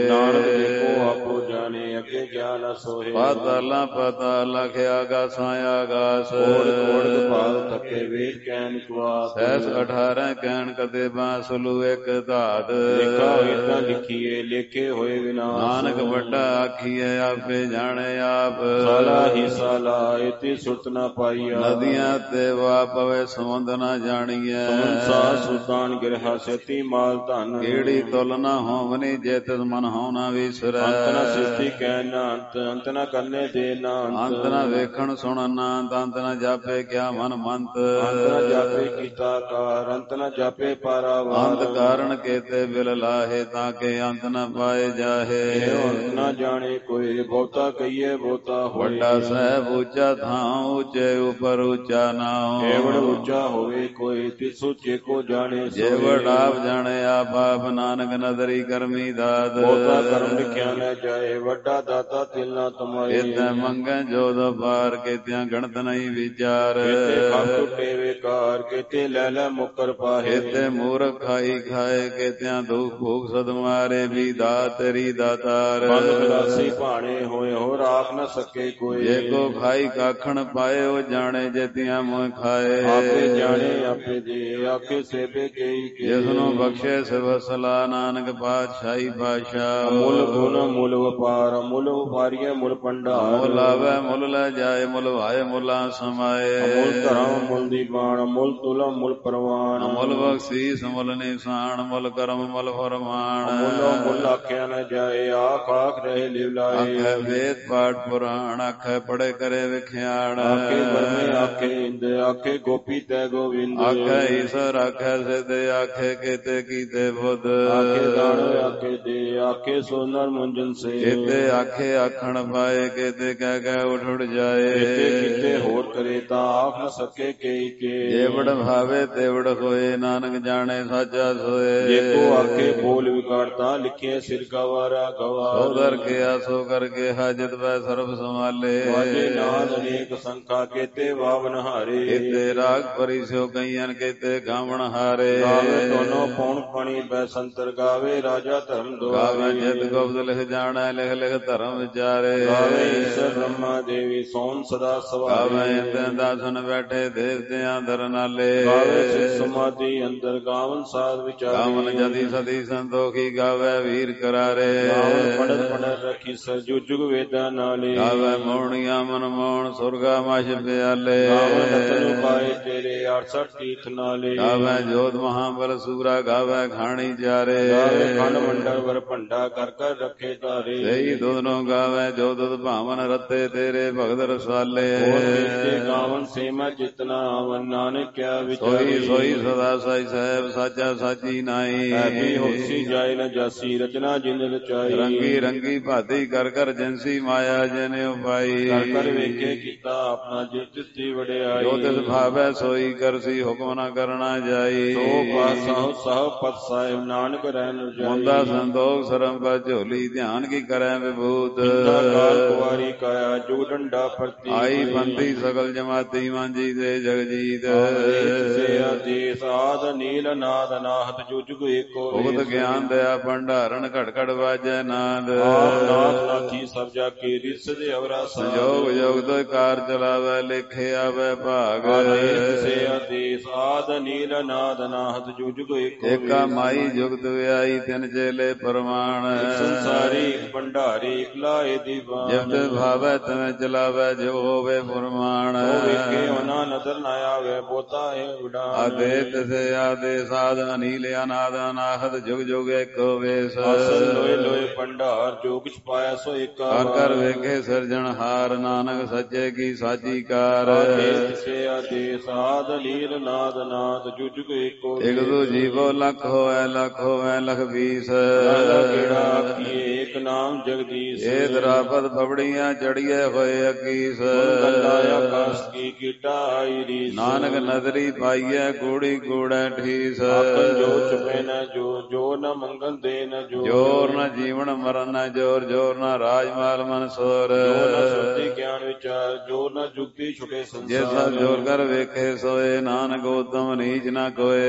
ਨਾਨਕ ਦੇਖੋ ਆਪੋ ਜਾਣੇ ਅੱਗੇ ਗਿਆਨ ਨ ਸੋਹੇ। ਪਾਤਾਲਾਂ ਪਾਤਾਲ ਲਖਿਆ ਆਗਾਸਾਂ ਆਗਾਸ। ਕੋੜਿ ਭਾਗ ਥਕੇ ਵੇਦ ਕਹਿਣ ਕੁਆਸ। ਸਹਿਸ 18 ਕਹਿਣ ਕਦੇ ਬਾਂਸਲੂ ਇੱਕ ਧਾਤ। ਲੇਖਾ ਵੇਦਾਂ ਲਿਖੀਏ ਲੇਖੇ ਹੋਏ ਵਿਨਾਸ਼। ਨਾਨਕ ਵੱਡਾ ਆਖੀਏ ਆਪੇ ਜਾਣੇ ਆਪ। ਸਾਲਾ ਹੀ ਸਾਲਾ ਇਤੀ ਸੁਰਤ ਨ ਪਾਈਆ। ਨਦੀਆਂ ਤੇ ਵਾ ਪਵੇ ਸਮੁੰਦ ਨ ਜਾਣੀਐ। ਸਮੁੰਸਾ ਸੁਲਤਾਨ ਗਿਰਹਾ ਸੇਤੀ ਮਾਲ ਧਨ। ਕਿਹੜੀ ਤੁਲ ਨ ਹੋਵਨੀ ਜੇ ਤਿਸ ਮਨ ਹੋਂ ਨ ਵਿਸਰੈ। ਅੰਤ ਨ ਸ੍ਰਿਸ਼ਟੀ ਕਹਿ ਨ ਅੰਤ ਅੰਤ ਨ ਕਰਨੇ ਦੇ ਨ ਅੰਤ ਨ ਵੇਖਣ ਸੁਣਨ ਨ ਅੰਤ ਨ ਜਾਪੇ ਕਿਆ ਮਨ ਮੰਤ। ਅੰਤ ਨ ਜਾਪੇ ਕੀਤਾ ਕਾਰ ਅੰਤ ਨ ਜਾਪੇ ਪਾਰਾਵਾਰ। ਅੰਤ ਕਾਰਨ ਕੇਤੇ ਬਿਲ ਲਾਹੇ ਤਾਂ ਕਿ ਅੰਤ ਨ ਪਾਏ ਜਾਹੇ। ਅੰਤ ਨ ਜਾਣੇ ਕੋਈ ਬਹੁਤਾ ਕਹੀਏ ਬਹੁਤਾ ਹੋਏ। ਵੱਡਾ ਸਾਹਿਬ ਉੱਚਾ ਥਾਂ ਉੱਚੇ ਉਪਰ ਉੱਚਾ ਨਾਉ। ਏਵੜ ਉੱਚਾ ਹੋਵੇ ਕੋਈ ਤਿਸ ਉੱਚੇ ਕੋ ਜਾਣੇ ਜੇ ਵਡਾਪ ਜਾਣੇ ਆਪ ਆਪ ਨਾਨਕ ਨਦਰੀ ਕਰਮੀ ਦਾਤ। ਬਹੁਤਾ ਕਰਮ ਲਿਖਿਆ ਨ ਜਾਏ ਵੱਡਾ ਦਾਤਾ ਤਿਲ ਨਾ ਤਮਾਏ। ਇਤੈ ਮੰਗੈ ਜੋਦ ਪਾਰ ਕੇਤਿਆਂ ਗਣਤ ਨਹੀਂ ਵਿਚਾਰ। ਕੇਤੇ ਖਪ ਟੁੱਟੇ ਵੇਕਾਰ ਕੇਤੇ ਲੈ ਲੈ ਮੁਕਰ ਪਾਹੇ। ਕੇਤੇ ਮੂਰਖ ਖਾਈ ਖਾਏ ਕੇਤਿਆਂ ਦੁਖ ਭੂਖ ਸਦ ਮਾਰੇ ਵੀ ਦਾਤ ਤੇਰੀ ਦਾਤਾਰ। ਬੰਦ ਖਲਾਸੀ ਭਾਣੇ ਹੋਏ ਹੋ ਰਾਖ ਨ ਸਕੇ ਕੋਈ। ਜੇ ਕੋ ਖਾਈ ਕਾਖਣ ਪਾਏ ਉਹ ਜਾਣੇ ਜੇਤੀਆਂ ਮੋਹ ਖਾਏ। ਆਪੇ ਜਾਣੇ ਆਪੇ ਦੇ ਆਖੇ ਸੇਬੇ ਕਈ ਕੇ। ਜਿਸ ਨੂੰ ਬਖਸ਼ੇ ਸਿਵਸਲਾ ਨਾਨਕ ਪਾਤਸ਼ਾਹੀ ਪਾਤਸ਼ਾਹ। ਮੁੱਲ ਗੁਣ ਮੁੱਲ ਵਪਾਰ ਮੁੱਲ ਵਪਾਰੀਏ ਮੁੱਲ ਭੰਡਾਰ। ਮੁੱਲ ਆਵੇ ਮੁੱਲ ਲੈ ਜਾਏ ਮੁੱਲ ਭਾਏ ਮੁੱਲਾਂ ਸਮਾਏ। ਮੁੱਲ ਧਰਮ ਮੁੱਲ ਦੀ ਬਾਣ ਮੁੱਲ ਤੁਲਮ ਮੁੱਲ ਪ੍ਰਵਾਨ। ਮੁੱਲ ਬਖਸ਼ੀਸ ਮੁੱਲ ਨਿਸ਼ਾਨ ਮੁੱਲ ਕਰਮ ਮੁੱਲ ਫਰਮਾਨ। ਮੁੱਲੋ ਮੁੱਲ ਆਖਿਆ ਨ ਜਾਏ ਆਖ ਆਖ ਰਹੇ ਲਿਵ ਲਾਏ। ਆਖੇ ਵੇਦ ਪਾਠ ਪੁਰਾਣ ਆਖੇ ਪੜੇ ਕਰੇ ਵਿਖਿਆਣ। ਆਖੇ ਬਰਮੇ ਆਖੇ ਇੰਦ ਆਖੇ ਗੋਪੀ ਤੈ ਗੋਵਿੰਦ। ਆਖੇ ਈਸ਼ਰ ਆਖੇ ਸਿਧ ਆਖੇ ਕੀਤੇ ਕੀਤੇ ਬੁੱਧ। ਆਖੇ ਦਾਨ ਆਖੇ ਦੇ ਆਖੇ ਸੋਨਰ ਮੁੰਜਨ ਸੇ। ਕੀਤੇ ਆਖੇ ਆਖਣ ਪਾਏ ਕੀਤੇ ਕਹਿ ਕਹਿ ਉਠ ਉਠ ਜਾਏ। ਕੀਤੇ ਹੋਰ ਕਰੇ ਤਾਂ ਆਖ ਨ ਸਕੇ ਕਈ ਕੇ। ਜੇਵੜ ਭਾਵੇ ਤੇਵੜ ਹੋਏ ਨਾਨਕ ਜਾਣੇ ਸਾਚਾ ਸੋਏ। ਜੇ ਕੋ ਆਖੇ ਬੋਲ ਵਿਗਾੜਤਾ ਲਿਖੇ ਸਿਰ ਗਵਾਰਾ ਗਵਾਰ। ਸੋ ਦਰ ਕੇ ਆਸੋ ਕਰਕੇ ਹਾਜਤ ਵੈ ਸਰਬ ਸੰਭਾਲੇ। ਵਾਜੇ ਨਾਦ ਅਨੇਕ ਸੰਖਾ ਕੇਤੇ ਵਾਵਨ ਹਾਰੇ। ਕੀਤੇ ਰਾਗ ਪਰਿਸਿਓ ਕਈਆਂ ਕੀਤੇ ਗਾਵਣ ਹਾਰੇ। ਗਾਵੇ ਦੋਨੋਂ ਪੌਣ ਪਾਣੀ ਬੈ ਸੰਤਰ ਗਾਵੇ ਰਾਜਾ ਧਰਮ ਦੁਆਰੇ। ਗਾਵੇ ਜਿਤ ਗੁਪਤ ਲਿਖ ਜਾਣੈ ਲਿਖ ਲਿਖ ਧਰਮ ਵਿਚਾਰੇ। ਗਾਵੇ ਈਸ਼ਰ ਬ੍ਰਹਮਾ ਦੇਵੀ ਸੋਨ ਸਦਾ ਸਵਾਰੇ। ਗਾਵੇ ਇੰਦਨ ਦਾਸਨ ਬੈਠੇ ਦੇਵਤਿਆਂ ਦਰ ਨਾਲੇ। ਗਾਵੇ ਸਿਧ ਸਮਾਧੀ ਅੰਦਰ ਗਾਵਨ ਸਾਧ ਵਿਚਾਰੇ। ਗਾਵਨ ਜਦੀ ਸਦੀ ਸੰਤੋਖੀ ਗਾਵੇ ਵੀਰ ਕਰਾਰੇ। ਗਾਵਨ ਪੜਤ ਪੜਤ ਰੱਖੀ ਸਰਜੂ ਜੁਗ ਵੇਦਾਂ ਨਾਲੇ। ਗਾਵੇ ਮੋਹਣੀਆਂ ਮਨ ਮੋਹਣ ਸੁਰਗਾ ਮਛ ਪਿਆਲੇ। ਗਾਵਨ ਰਤਨ ਪਾਏ ਤੇਰੇ 68 ਤੀਰਥ ਨਾਲੇ। ਗਾਵੇ ਜੋਤ ਮਹਾਬਲ ਸੂਰਾ ਗਾਵੇ ਖਾਣੀ ਚਾਰੇ। ਗਾਵੇ ਖੰਡ ਮੰਡਲ ਵਰ ਭੰਡਾ ਕਰ ਕਰ ਰੱਖੇ ਤਾਰੇ। ਸਹੀ ਦੁਧਨੋਂ ਗਾਵੇ ਜੋ ਦੁਧ ਭਾਵਨ ਰਤੇ ਤੇਰੇ ਭਗਤ ਰਸਾਲੇ। ਹੋਰ ਕੀਤੇ ਗਾਵਨ ਸੇਮਾ ਜਿਤਨਾ ਆਵਨ ਨਾਨਕ ਕਿਆ ਵਿਚਾਰੇ। ਸੋਈ ਸੋਈ ਸਦਾ ਸਾਈ ਸਾਹਿਬ ਸਾਚਾ ਸਾਚੀ ਨਾਈ। ਐਬੀ ਹੋਸੀ ਜਾਏ ਨ ਜਾਸੀ ਰਚਨਾ ਜਿਨ ਰਚਾਈ। ਰੰਗੀ ਰੰਗੀ ਭਾਤੀ ਕਰ ਕਰ ਜਿਨਸੀ ਮਾਇਆ ਜਿਨ ਉਪਾਈ। ਕਰ ਕਰ ਵੇਖੇ ਕੀਤਾ ਆਪਣਾ ਜਿਸ ਤਿਸਤੀ ਵਡਿਆਈ। ਜੋ ਤਿਸ ਭਾਵੈ ਸੋਈ ਕਰਸੀ ਹੁਕਮ ਨ ਕਰਨਾ ਜਾਈ। ਸੋ ਪਾਸਹੁ ਸਹੁ ਪਤ ਸਾਹਿਬ ਨਾਨਕ ਰਹਿਣ ਰਜਾਈ। ਮੁੰਦਾ ਸੰਤੋਖ ਸਰਮ ਪਾ ਝੋਲੀ ਧਿਆਨ ਕੀ ਕਰੈ ਵਿਭੂਤ। ਕਾਲ ਕੁਵਾਰੀ ਕਾਇਆ ਜੁਗ ਡੰਡਾ ਪ੍ਰਤੀ। ਆਈ ਬੰਦੀ ਸਗਲ ਜਮਾਤੀ ਮਾਂਜੀ ਤੇ ਜਗਜੀਤ। ਸੇ ਆਦੇਸ ਆਦ ਨੀਲ ਨਾਦ ਨਾਹਤ ਜੋ ਜੁਗ ਏਕੋ। ਭੁਗਤ ਗਿਆਨ ਦਇਆ ਭੰਡਾਰਨ ਘਟ ਘਟ ਵਾਜੈ ਨਾਦ। ਆਪ ਨਾਥ ਨਾਥੀ ਸਭ ਜਾ ਕੇ ਰਿਸ ਦੇ ਅਵਰਾ ਸੰਜੋਗ ਜੋਗ ਤੋਂ ਕਾਰ ਚਲਾਵੇ ਲਿਖੇ ਆਵੇ ਭਾਗ। ਸੇ ਆਦੇਸ ਆਦ ਨੀਲ ਨਾਦ ਨਾਹਤ ਜੋ ਜੁਗ ਏਕੋ। ਏਕਾ ਮਾਈ ਜੁਗਤ ਵਿਆਈ ਤਿਨ ਚੇਲੇ ਪਰਮਾਨ। ਸੰਸਾਰੀ ਭੰਡਾਰੀ ਇਕਲਾਏ ਦੀਵਾਨ। ਜਿਵ ਭਾਵੈ ਤਵੇਂ ਚਲਾਵੇ ਜੋ ਹੋਵੇ ਫਰਮਾਨ। ਵੇਖੇ ਉਹਨਾਂ ਨਦਰ ਨਾ ਆਵੇ ਬੋਤਾ ਹੈ ਉਡਾਨ। ਆਦੇ ਤਿਸੇ ਆਦੇ ਸਾਧ ਅਨੀਲ ਅਨਾਦ ਅਨਾਹਤ ਜੁਗ ਜੁਗ ਏਕੋ ਵੇਸ। ਅਸਲ ਲੋਏ ਲੋਏ ਭੰਡਾਰ ਜੋ ਕਿਛ ਪਾਇਆ ਸੋ ਏਕਾ। ਕਰ ਕਰ ਵੇਖੇ ਸਿਰਜਣਹਾਰ ਨਾਨਕ ਸੱਚੇ ਕੀ ਸਾਚੀ ਕਾਰ। ਸੇ ਆਦੇਸ ਆਦ ਨੀਲ ਨਾਦ ਨਾਦ ਜੋ ਜੁਗ ਏਕੋ। ਇਕ ਦੂ ਜੀਵੋ ਲੱਖ ਹੋਵੇ ਲੱਖ 20। ਕਿਹੜਾ ਆਖੀਏ ਏਕ ਨਾਮ ਜਗਦੀਸ਼। ਇਹ ਦਰਾਪਤ ਫਬੜੀਆਂ ਚੜੀਏ ਹੋਏ ਅਕੀਸ। ਆਕਾਸ਼ ਕੀ ਕੀਟਾ ਆਈ ਰੀਸ। ਨਾਨਕ ਨਦਰੀ ਪਾਈਐ ਕੂੜੀ ਕੂੜੈ ਠੀਸ। ਆਖਣ ਜੋ ਚੁਪੇ ਨ ਜੋ ਜੋ ਨ ਮੰਗਨ ਦੇ न जोर जोर न जीवन मरण न जोर जोर न राजमाल मन सोर जो न सुरति ज्ञान विचार जो न जुगती छुटे जे संसार सब जोर कर वेखे सोए नानक उत्तम नीच न कोय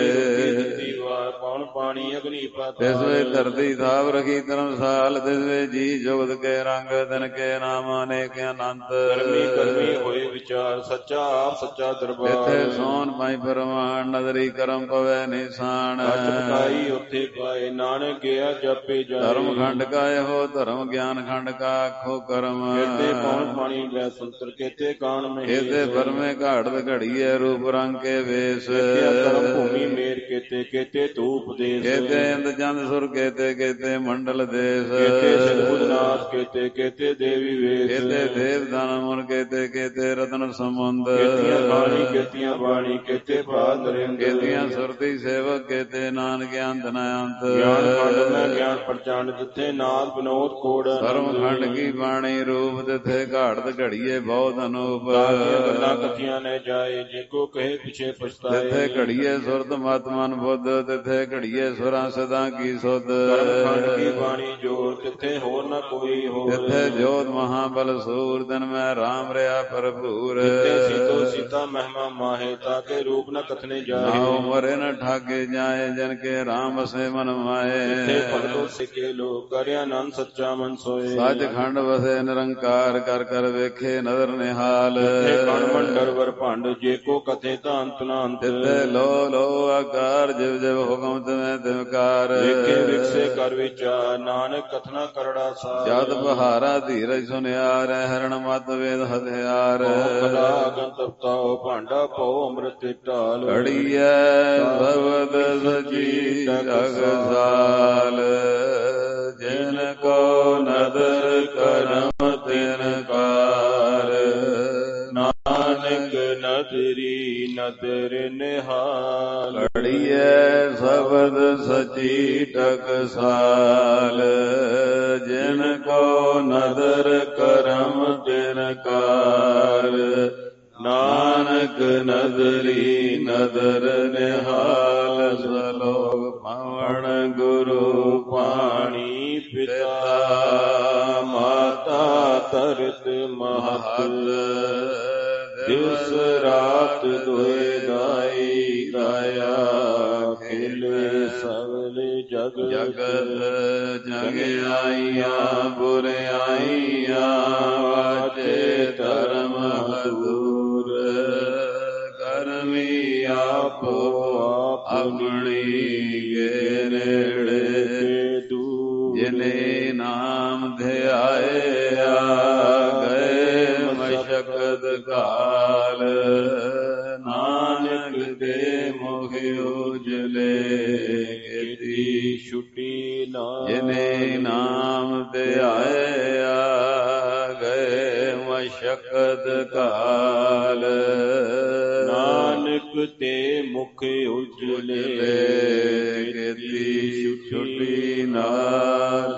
पवन पानी अग्नि तिसवे धरती थाप रखी धर्मसाल तिसवे जी जुगत के रंग दिन के नाम अनेक अनंत कर्मी कर्मी होए विचार सच्चा आप सच्चा दरबार तिथे सोन पाई परमाण नदरी करम पवे निशान चपकाई उथे पाए नानक गया जपे जाए धर्म खंड का हो धर्म ज्ञान खंड का आखो कर्म कहते पवन पानी वै संतर कहते कान में कहते भरमे घाट घड़िए रूप रंग के वेश कर्म भूमि मेर कहते धूप देश कहते इंद चंद सुर कहते मंडल देश कहते सदबुदनाथ कहते देवी वेश कहते देव दान मुन कहते रत्न संबंध कहतियां बाणी कहते पाद कहतियां सुरती सेवक कहते नानक अंत न अंत ज्ञान खंड में ज्ञान प्रचंड जिथे नाथ विनोद कोड धर्म खंड की बाणी रूप तिथे घाट घड़िए बहुत अनूप गल्लां कथियां न जाए जिको कहे पीछे पछताए तिथे घड़िए सुरत मत मन बुद्ध तिथे घड़िए सुरा सदा की सुध खंड की बाणी जोर तिथे हो न कोई हो तिथे जोत महाबल सूर दिन में राम रहा भरपूर सीतो सीता महिमा माहे ताके रूप न कथने जाए ना उमरे न ठाके जाए जन के राम से मन माए भगतो सिखे लोग करे आनंद सच्चा मन सोए सच खंड वसे निरंकार कर कर वेखे नदर निहाल मंडर वर भंड जेको कथे तांत नांत तिथे लो आकार जिव जिव हुक्म तिमें तिमकार वेखे विकसे कर विचार नानक कथना करड़ा सा जद बहारा धीरज सुनियार हरण मत वेद हथियार तपताओ भांडा पो अमृत ढाल घड़िया भगवत सची टकसाल जिन को नदर करम तिनकार नानक नदरी नदर निहाल घड़िए शब्द सची टकसाल जिन को नदर करम तिनकार नानक नदरी नदर निहाल सलोक पवन गुरु पाणी पिता माता तरत महत दिवस रात दुए दाई दया खिले सगल जगत जग आईया बुरे आईया वाचे धर्म दूर करमी आपो अपनी के नेड़े जिने नाम ध्याए गए मशक्कत काल नानक दे मुख उजले खेती छुट्टी जिने नाम ध्याए गए मशक्कत काल नानक ते मुख उजले खेती छुट्टी नाल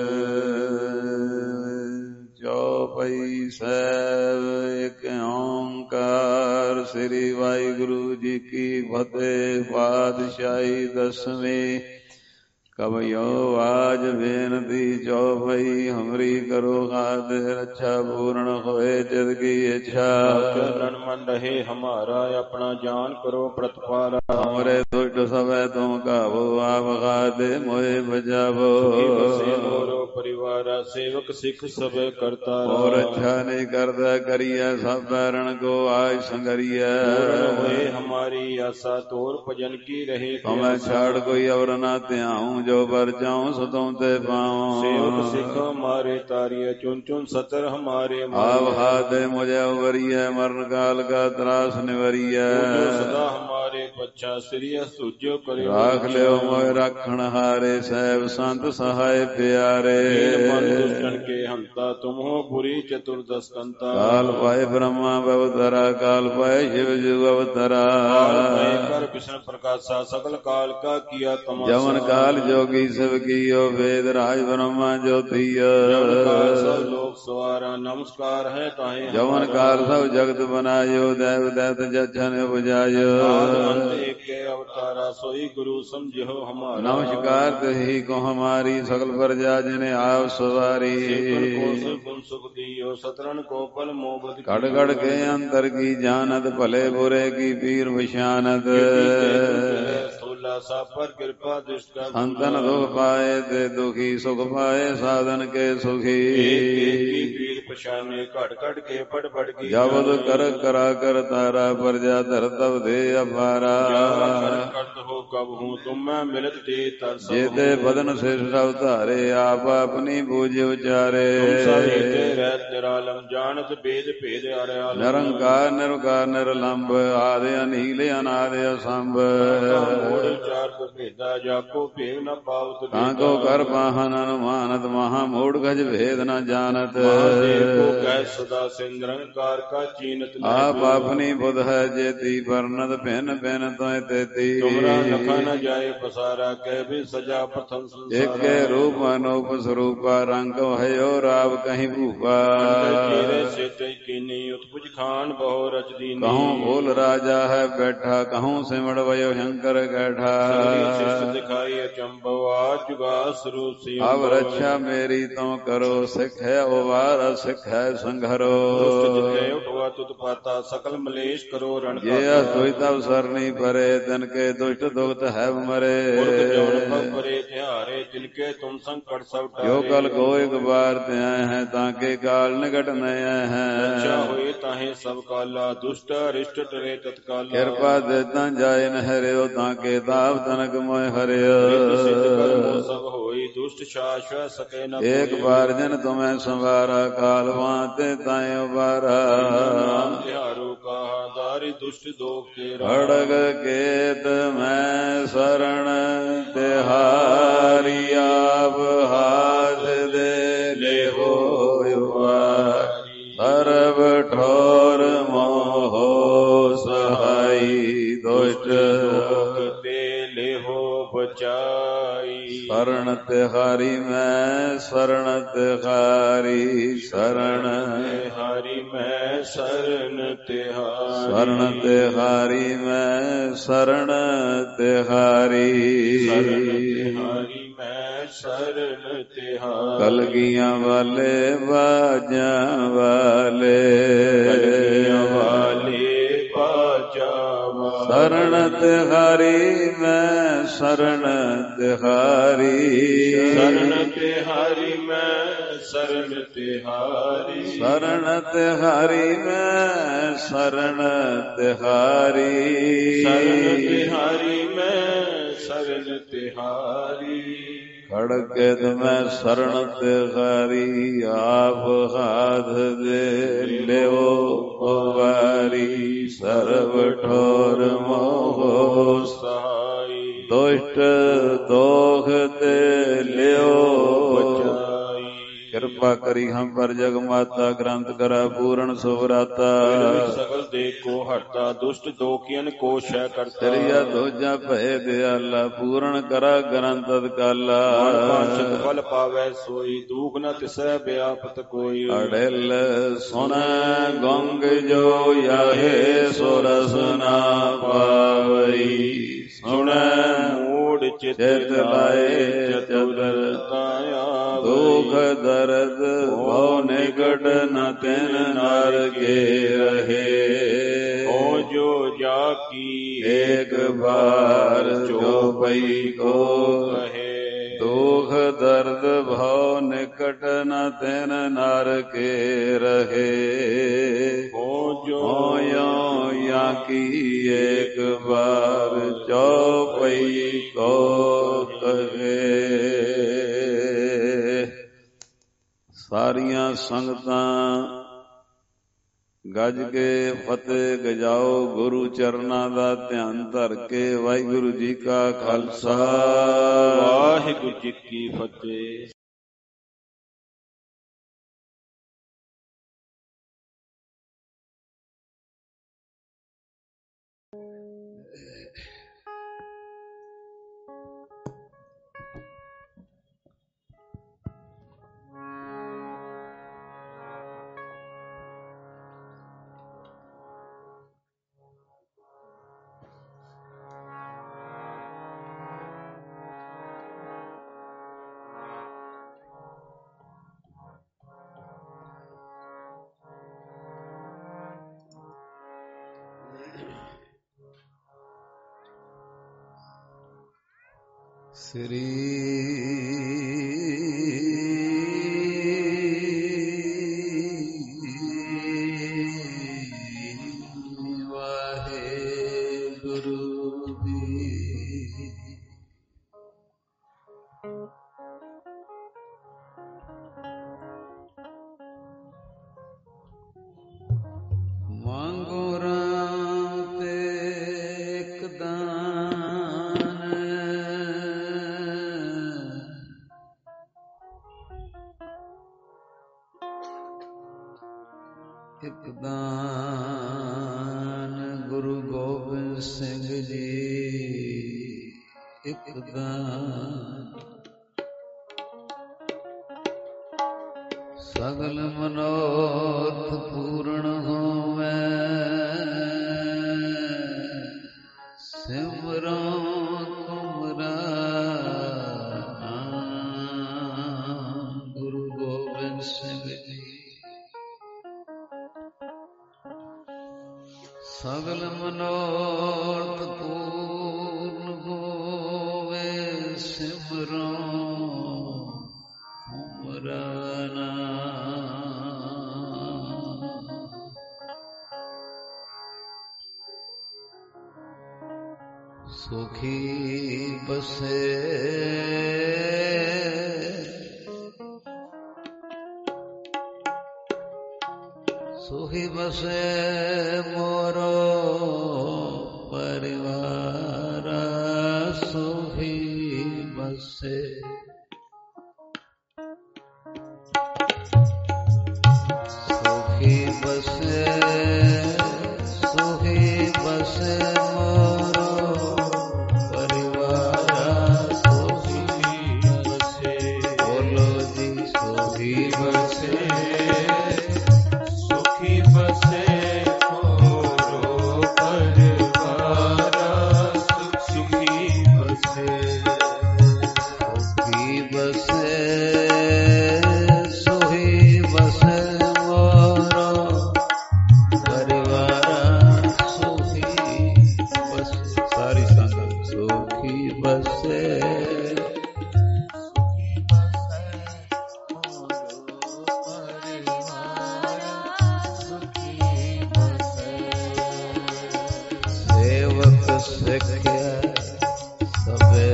चौपाई ਸਾਹਿਬ ਇੱਕ ਓਂਕਾਰ ਸ੍ਰੀ ਵਾਹਿਗੁਰੂ ਜੀ ਕੀ ਫਤਿਹ। ਪਾਤਸ਼ਾਹੀ ਦਸਵੀਂ कवयो आज बेनती चौपाई हमरी करो खातिर अच्छा पूर्ण होए चित की इच्छा चरण मन रहे हमारा अपना जान करो प्रतिपाला हमरे दुष्ट सब तुम काबो आप खाते मोहे बचावो परिवार सेवक सिख सब करता और अच्छा नहीं करता करिया सब पैरण को आज संगरिया हुए हमारी आशा तोर भजन की रहे तुम्हें छाड़ कोई और ना त्याऊं जो पर जाऊं सो तुम ते पाऊं सेवक सिख हमारे तारिय चुन चुन सतर हमारे आप हाथे मुझे उबरिय मरण काल का त्रास निवरिय सदा हमारे पच्छा श्रीय सुजो करे राख लियो मोह रखण हारे सैब संत सहाय प्यारे दुष्टन के हंता तुम हो बुरी चतुर्दश कंता काल पाए ब्रह्मा अवतरा काल पाए शिव जी अवतरा कर कृष्ण प्रकाशा सकल काल का किया तमाशा जमन काल जोगी सब कियो वेद राज ब्रह्मा ज्योतिया सब लोग सवारा नमस्कार है ताहे जमन काल सब जगत बनायो देव दैत जछन उपजायो अंत एके अवतारा सोई गुरु समझो हमारा। नमस्कार तही को हमारी सकल प्रजा जिन्हें आप सवारी। गुण सुख दियो सतरन को पल मोबद कड़ कड़ के अंतर की जानत भले बुरे की पीर विशानत। पर कृपा दुष्ट संतन दुख पाए ते दुखी सुख पाए साधन के सुखी। पीर पछाने घट घट के पड़ पड़ की जबद कर करा कर तारा प्रजा धर तब दे अपारा। करत हो कब हूँ तुम मैं मिलत दे तरस जेते बदन से सब धारे आप अपनी बूझ उचारे। निरालम जानत भेद भेद अरयाल निरंकार निरकार निरलंब आदि अनिल अनादि असंभ। भेदा जाको भेद न पावत काको कर पाहन अनुमानत महा मूढ़ गज भेद न जानत। सदा से निरंकार का चीनत आप अपनी बुध है जेती वर्णत भिन्न भिन्न तोय तेती। तुमरा लखा न जाए पसारा कह भी सजा प्रथम एक रूप अनूप स्वरूपा रंग भयो राव कहीं भूपा। उत्पुज खान बहु रच दीनी। कहूँ बोल राजा है बैठा कहूँ सिमड़ वयो शंकर कैठा। दिखाई अचंभव आज जुगा स्वरूप अब रक्षा मेरी तुम करो सिख है उबार सिख है संघरो। उठवा तुत पाता सकल मलेश करो रण ये तुई तब सरनी परे तिनके दुष्ट दुखत है मरे। परे त्यारे तिनके तुम संकट सब यो कल को एक बार त्याए हैं ताके काल निकट नए हैं। अच्छा हुए ताहे सब काला दुष्ट अरिष्ट टरे तत्काल। कृपा देता जाए न हरियो ताके ताप तनक मोय हरियो। सब होई दुष्ट शाश्वत सके न। एक बार जन तुम्हें संवारा काल वाते ताए उबारा। दारी दुष्ट दोख खड़ग केत मैं शरण तिहारी आप हाथ दे ले हो सर्व ठोर मोहो सहाई दुष्ट ले हो बचाई। शरण तिहारी मैं शरण तिहारी शरण तिहारी मैं शरण तिहारी शरण तिहारी मैं शरण तिहारी मैं शरण तिहारी। कलगियां वाले बाजा वाले बाजा शरण तिहारी मैं शरण तिहारी शरण तिहारी मैं शरण तिहारी शरण तिहारी मैं शरण तिहारी शरण तिहारी मैं शरण तिहारी। खड़गद में शरण तिहारी आप हाथ दे ले वारी सर्व ठोर मोहो सहाई दुष्ट दोख ते लियो बचाई। कृपा करी हम पर जग माता ग्रंथ करा पूर्ण सुभराता। सकल देख को हरता दुष्ट दोखियन को क्षय करता। तेरिया दोजा भय दयाला पूर्ण करा ग्रंथ काला। फल पावे सोई दुख न तिसै व्यापत कोई। अड़ेल सुन गंग जो याहे सुरस न पावई सुन मूड चित लाए चतुर दुख दर्द भव निकट न तिन नर के रहे। ओ जो जाकी एक बार चौपई को कहे दुख दर्द भव निकट न तिन नर के रहे। ओ जो या की एक बार चौपई को कहे। सारियां संगतां गज के फतेह गजाओ गुरु चरना दा ध्यान धर के। वाहिगुरु जी का खालसा वाहिगुरु जी की फतेह। श्री वाहेगुरु मांगो राम ते एक दान, एक दान गुरु गोबिंद सिंह जी, एक दान सगल मनोरथ पूर्ण होवे, सिमरो तुमरा नाम गुरु गोबिंद सिंह जी। सगल मनोरथ पूर्ण होवे, सिमरो तुमरा नाम। सुखी बसे सुखी बसे मोरो परिवार, सुखी बसे सुखी बसे सुखी बसे मोरो परिवार, सुखी बसे बोलो जी सुखी बसे सुखी बसे मोरो परिवार, सुखी बसे सुखी बसे सुखी बसे मोरो परिवार, सुखी बसे सारी संगत सुखी बसे सेवक सिख्या सबे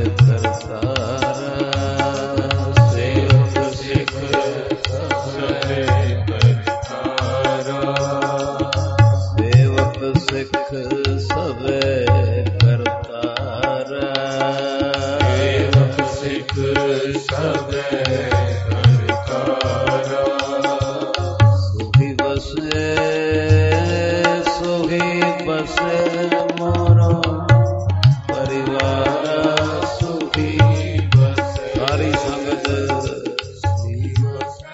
करतारा, सेवक सिख सबे करतारा, सेवक सिख सबे करतारा, सेवक सिख सबे करतारा, सुखी बसे मोरो परिवार, सुखी बसे सारी संगत सुखी बसे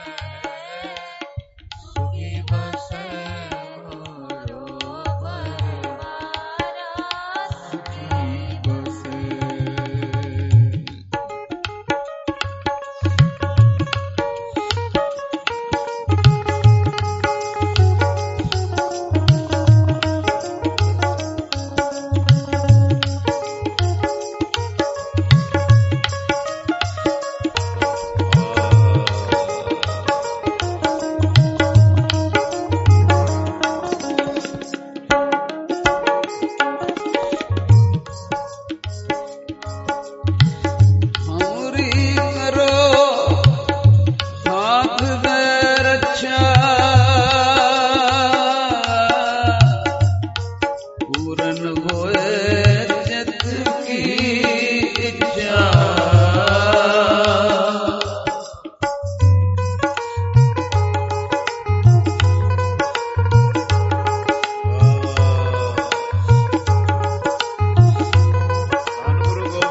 मोरो परिवार, सुखी बसे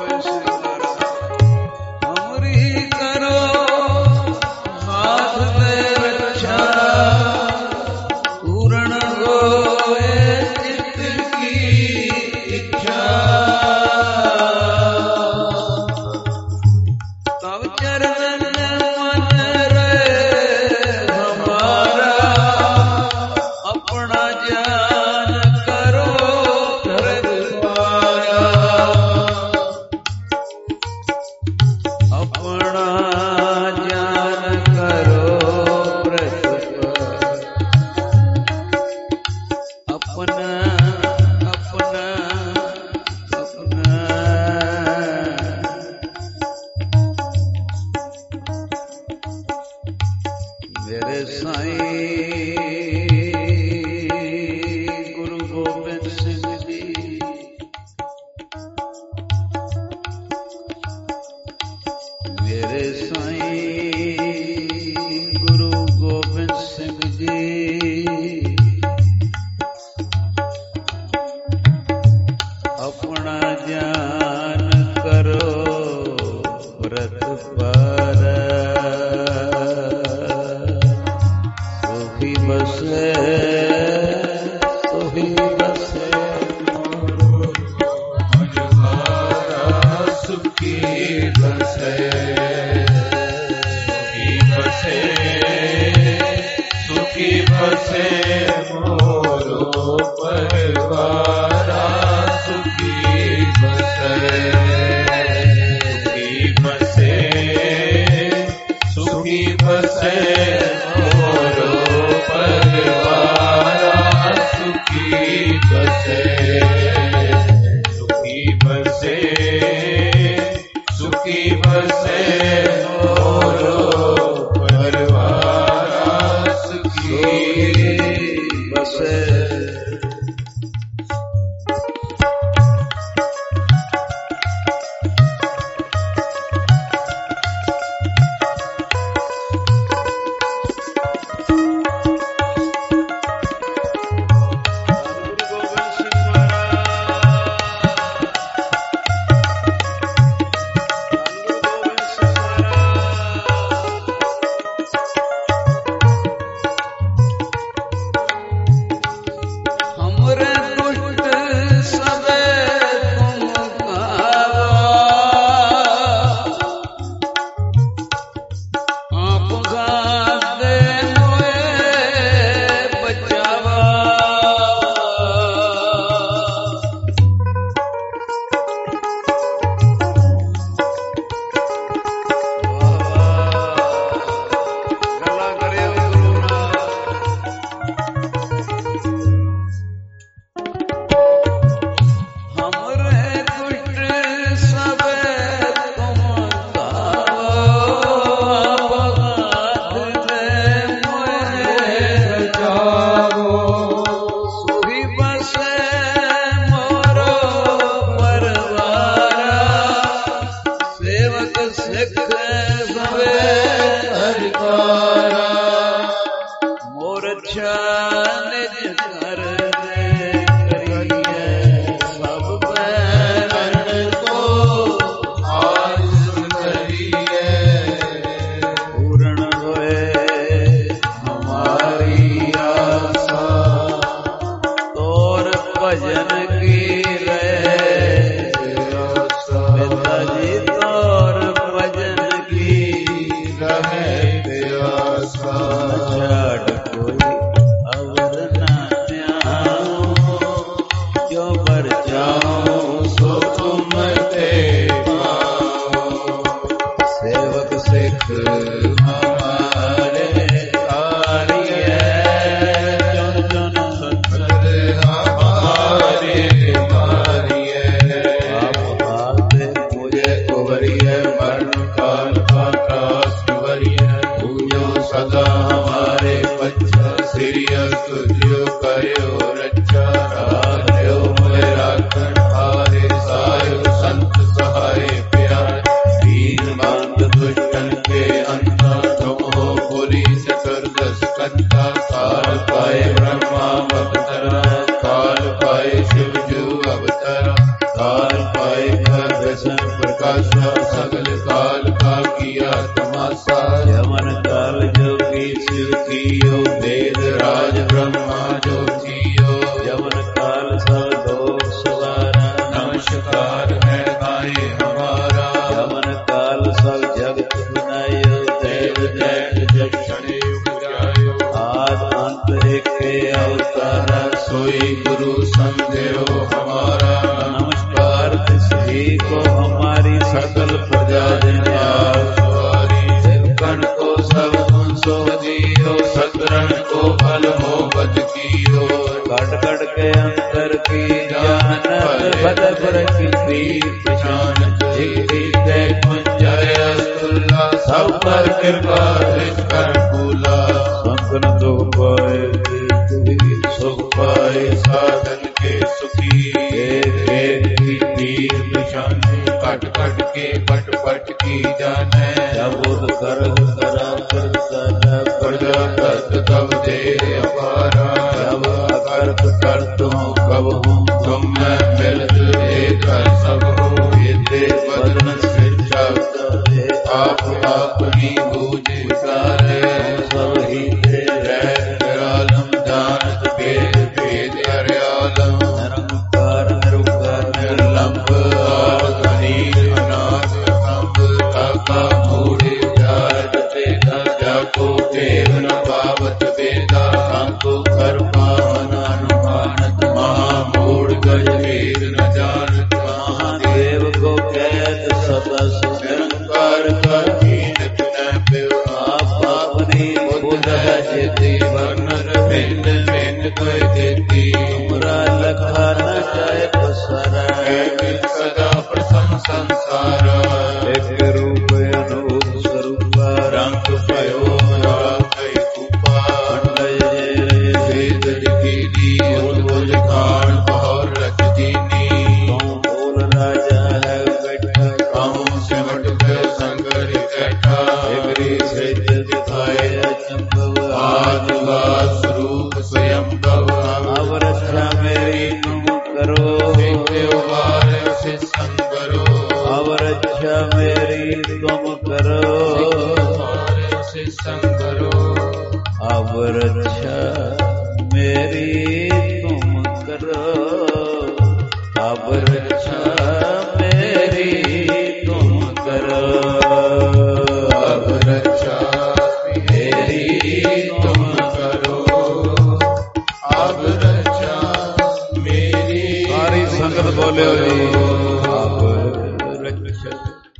हाथ मेरे साईं गुरु गोबिंद सिंह जी मेरे साईं गुरु गोबिंद सिंह जी अपना ज्ञान करो व्रत पर सुखी बसे सुखी बसे सुखी बसे सुखी बसे मोरो परिवार सुखी बसे सुखी बसे मोरो परिवार सुखी बसे सुखी बसे सुखी बसे मोरो परिवार सुखी बसे सब पर कृपा कर भूला घट घट के पट पट की जाने जबुद करह करा करता प्रजापत तब दे अपारा जब अकर्त करत हूँ कब हूँ तुम मैं मिलत एक सब हो ये बदन शिक्षा आप अपनी बूझ उतारे सब ही आलम जानत भेद भेद हरियालम निरंकार निरुकार निर्लंब अनील अनाथ कंब काका मूढ़े जात तेगा जाको देव न पावत वेदा अंको कर पावन अनुमानत महामूढ़ गज भेद न जानत महादेव को कहत सतस निरंकार का कीनत न पिव आप अपनी बुध है जेती वर्णन भिन्न भिन्न कोई देती तुमरा लखा न जाए पसरा सदा प्रसन्न संसार एक रूप अनूप स्वरूप रंग भयो भेद कीनी उद्भुज खान और रच दीनी तुम बोल राजा है बैठा कहूँ सिमट के संकर इकट्ठा एवरी सृज दिखाए अचंभव आदिवास स्वरूप स्वयं भव अब रक्षा मेरी तुम करो से संगरो अब रक्षा मेरी तुम करो से संगरो अब रक्षा मेरी तुम करो अब रक्षा मेरी तुम करो अब रक्षा मेरी तुम करो अब रक्षा मेरी सारी संगत बोले अब रक्षा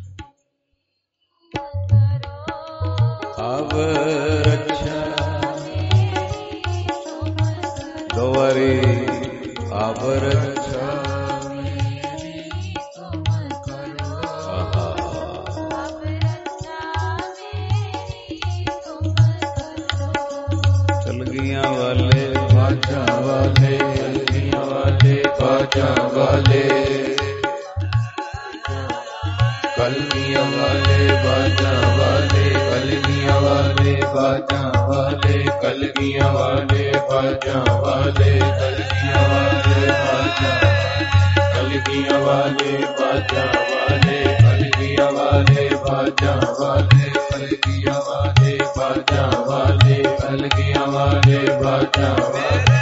अब रक्षा दोबारी अब रक्षा कलगियां वाले बाजा वाले कलगियां वाले बाजा वाले कलगियां वाले बाजा वाले कलगियां वाले बाजा वाले कलगियां वाले बाजा वाले कलगियां वाले बाजा कलगियां वाले बाजा वाले कलगियां वाले बाजा वाले कलगियां वाले बाजा वाले कलगियां वाले बाजा वाले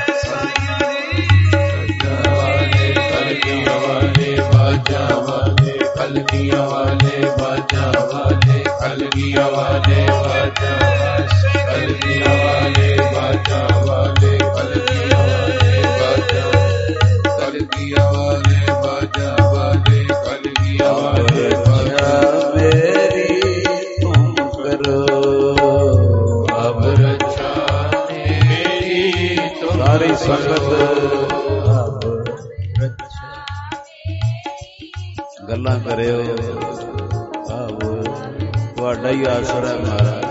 कलगियां वाले बाजा वाले कलगियां वाले बाजा वाले कलगियां वाले बाजा कलगियां वाले बाजा वाले कलगियां वाले बाजा कलगियां वाले बाजा वाले कलगियां वाले बाजा मेरी तुम करो अब रक्षा मेरी तुम सारी संगत अब रक्षा ਗੱਲਾਂ ਕਰਿਓ ਆਵ ਤੁਹਾਡਾ ਹੀ ਆਸਰਾ ਮਹਾਰਾਜ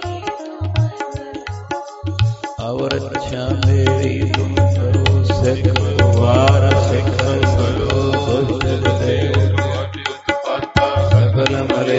ਅਵ ਰੱਛਾ ਮੇਰੀ ਤੁਮ ਕਰੋ ਸਿੱਖ ਵਾਰ ਸਿੱਖ ਕਰੋ ਦੁਸ਼ਟ ਦੇ ਸਗਲ ਮਰੇ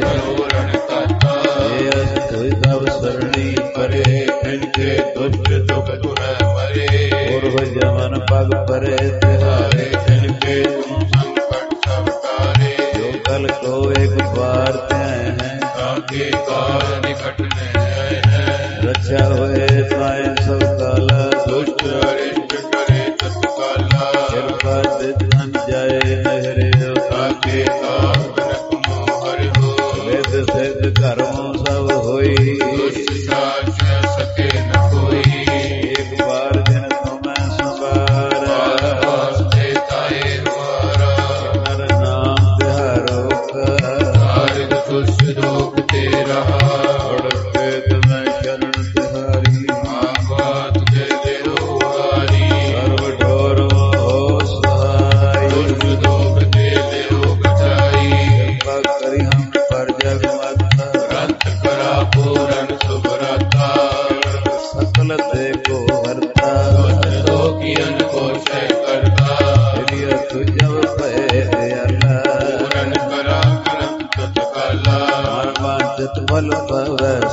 ਇਹ ਅਸਤੁ ਤਵ ਸਰਣੀ ਪਰੇ ਇਨਕੇ ਦੁਸ਼ਟ ਦੁਖ ਤੁਰੈ ਮਰੇ ਗੁਰ ਜਮਨ ਪਗ ਪਰੇ ਤਿਹਾਰੇ इनके तुम संकट सब टारे जो कल को एक बार त्याए हैं काके काल निकट में आए हैं रक्षा हुए पाए सब काला दुष्ट अरिष्ट करे तत्काला कृपा धन जाए नहरे काके काल कनक मोहर हो वेद सिद्ध कर्मों सब होई दुष्ट साक्ष सके न कोई एक बार दिन तुम्हें संभारा वास्ते ताए द्वारा हर नाम तिहारो का हारित दुष्ट लोक तेरा उड़ते तुम्हें शरण तिहारी आबाद के देव वारी सर्व ठोर हो सहाय दुष्ट लोक ते देव बचाई कृपा करी हम पर जग माता ग्रंथ करा पूरन सुभरता सकल देखो हरता दुष्ट लोकियन को क्षय करता तुझ पे दयाला पूरन कर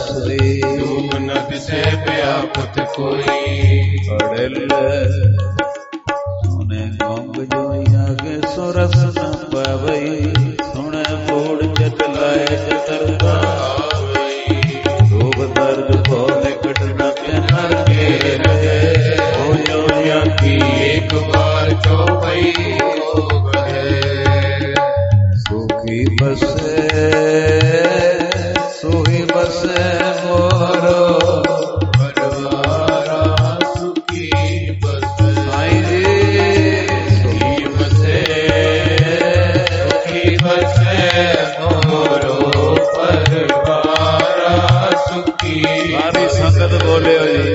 ਸਰੀ ਧੂਪ ਨ ਦਿਸੈ ਪਿਆ ਪੁੱਤ ਕੋਈ ਅੜਲ ਸੁਨੇ ਗੰਗ ਜੋਈਆਂ ਕੇ ਸੁਰਸ ਨ ਪਾਵਈ ਸੁਣੇ ਮੂੜ ਚਤ ਲਾਏ ਚਤਰਤਾ ਦੁਖ ਦਰਦ ਕੋ ਨਿਕਟ ਨ ਪਿਆਰ ਕੇ ਰਹੇ ਹੋ ਜੋਈਆਂ ਕੀ ਇੱਕ ਵਾਰ ਚੌਪਈ ਹੋ ਗਏ ਸੁਖੀ ਬਸੇ ਸੁਹੀ ਬਸੇ ਮੋਰੋ ਪਰਵਾਰਾ ਸੁਖੀ ਬਸੈ ਸਾਈਂ ਜੀ ਸੁਖੀ ਬਸੈ ਸੁਖੀ ਬਸੈ ਮੋਰੋ ਪਰਵਾਰਾ ਸੁਖੀ ਸਾਰੀ ਸੰਗਤ ਬੋਲਿਓ ਜੀ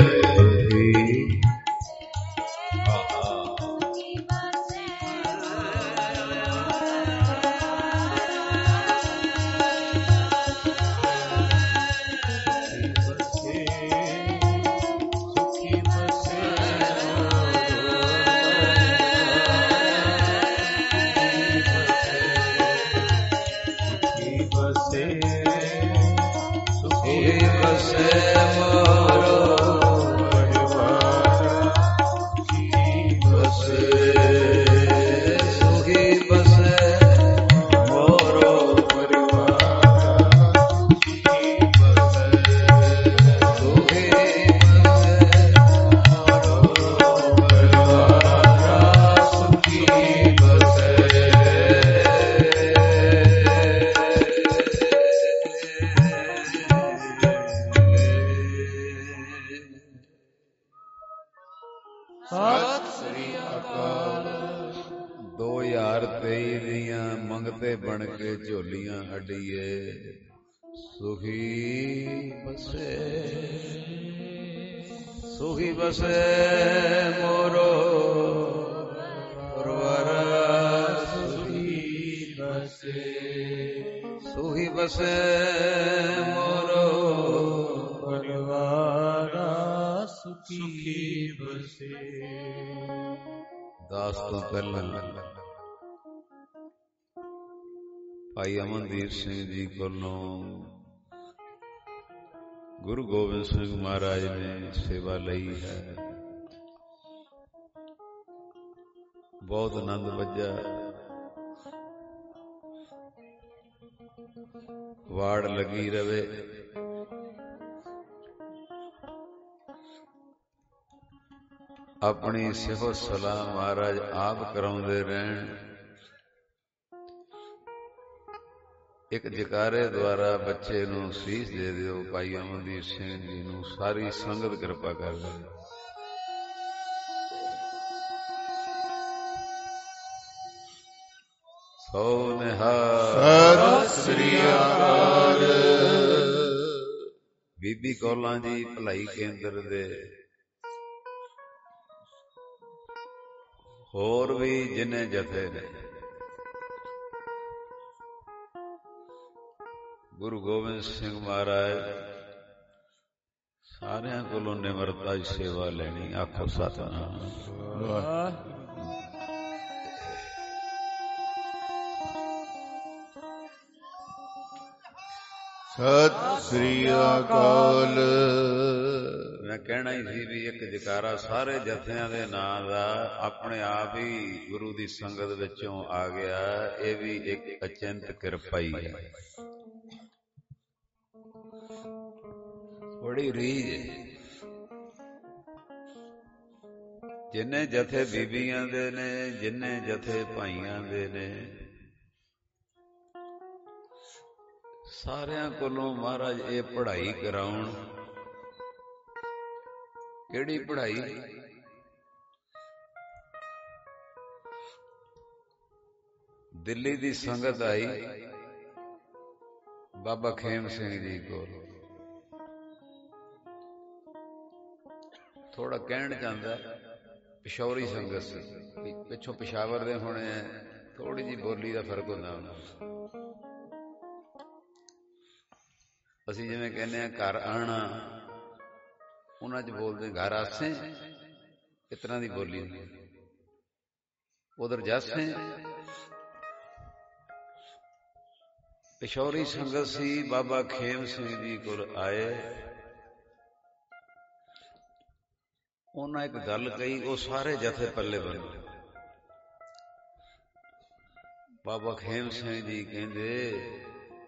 ਸਤਿ ਸ੍ਰੀ ਅਕਾਲ 2023 ਦੀਆਂ ਮੰਗਤੇ ਬਣ ਕੇ ਝੋਲੀਆਂ ਅੱਡੀਏ ਸੁਖੀ ਬਸੇ ਮੋਰੋ ਪਰਵਾਰਾ ਸੁਖੀ ਬਸੇ ਮੋਰੋ ਪਰਵਾਰਾ ਸੁਖੀ ਬਸੇ ਦਾਸ ਤੋਂ ਪਹਿਲਾਂ ਭਾਈ ਅਮਨਦੀਪ ਸਿੰਘ ਜੀ ਕੋਲੋਂ ਗੁਰੂ ਗੋਬਿੰਦ ਸਿੰਘ ਮਹਾਰਾਜ ਨੇ ਸੇਵਾ ਲਈ ਹੈ। ਬਹੁਤ ਆਨੰਦ ਵੱਜਾ। ਵਾੜ ਲੱਗੀ ਰਵੇ। ਆਪਣੀ ਸਿਫਤ ਸਲਾਹ ਮਹਾਰਾਜ ਆਪ ਕਰਾਉਂਦੇ ਰਹਿਣ। ਇੱਕ ਜਕਾਰੇ ਦੁਆਰਾ ਬੱਚੇ ਨੂੰ ਸੀਸ ਦੇ ਦਿਓ। ਭਾਈ ਅਮਨਦੀਪ ਸਿੰਘ ਜੀ ਨੂੰ ਸਾਰੀ ਸੰਗਤ ਕਿਰਪਾ ਕਰ ਦੇ। ਸੋ ਨਿਹਾਲ। ਸਤਿ ਸ੍ਰੀ ਅਕਾਲ। ਬੀਬੀ ਕੌਲਾਂ ਜੀ ਭਲਾਈ ਕੇਂਦਰ ਦੇ ਹੋਰ ਵੀ ਜਿੰਨੇ ਜਥੇ ਨੇ, ਗੁਰੂ ਗੋਬਿੰਦ ਸਿੰਘ ਮਹਾਰਾਜ ਸਾਰਿਆਂ ਕੋਲੋਂ ਨਿਮਰਤਾ ਦੀ ਸੇਵਾ ਲੈਣੀ। ਆਖੋ ਸਤਿਨਾਮ। ਸਤਿ ਸ੍ਰੀ ਅਕਾਲ। ਮੈਂ ਕਹਿਣਾ ਹੀ ਸੀ ਵੀ ਇੱਕ ਜਕਾਰਾ ਸਾਰੇ ਜਥਿਆਂ ਦੇ ਨਾਂ ਦਾ ਆਪਣੇ ਆਪ ਹੀ ਗੁਰੂ ਦੀ ਸੰਗਤ ਵਿੱਚੋਂ ਆ ਗਿਆ। ਇਹ ਵੀ ਇੱਕ ਅਚਿੰਤ ਕਿਰਪਾ ਹੀ ਹੈ। ਬੜੀ ਰੀਝ ਹੈ। ਜਿੰਨੇ ਜਥੇ ਬੀਬੀਆਂ ਦੇ ਨੇ, ਜਿੰਨੇ ਜਥੇ ਭਾਈਆਂ ਦੇ ਨੇ, ਸਾਰਿਆਂ ਕੋਲੋਂ ਮਹਾਰਾਜ ਇਹ ਪੜ੍ਹਾਈ ਕਰਾਉਣ। ਕਿਹੜੀ ਪੜ੍ਹਾਈ? ਦਿੱਲੀ ਦੀ ਸੰਗਤ ਆਈ ਬਾਬਾ ਖੇਮ ਸਿੰਘ ਜੀ ਕੋਲ। ਥੋੜਾ ਕਹਿਣ ਚਾਹੁੰਦਾ, ਪਿਸ਼ੌਰੀ ਸੰਗਤ ਸੀ, ਪਿੱਛੋਂ ਪਿਸ਼ਾਵਰ ਦੇ ਹੋਣੇ, ਥੋੜੀ ਜਿਹੀ ਬੋਲੀ ਦਾ ਫਰਕ ਹੁੰਦਾ ਉਹਨਾਂ। ਅਸੀਂ ਜਿਵੇਂ ਕਹਿੰਦੇ ਹਾਂ ਘਰ ਆਣਾ, ਉਹਨਾਂ ਚ ਬੋਲਦੇ ਘਰ ਆਸੇ, ਇਸ ਤਰ੍ਹਾਂ ਦੀ ਬੋਲੀ। ਉਧਰ ਜਾਸੇ, ਪਿਸ਼ੌਰੀ ਸੰਗਤ ਸੀ। ਬਾਬਾ ਖੇਮ ਸਿੰਘ ਜੀ ਕੋਲ ਆਏ, ਉਹਨਾਂ ਇੱਕ ਗੱਲ ਕਹੀ, ਉਹ ਸਾਰੇ ਜਥੇ ਪੱਲੇ ਬੰਨੇ। ਬਾਬਾ ਖੇਮ ਸਿੰਘ ਜੀ ਕਹਿੰਦੇ,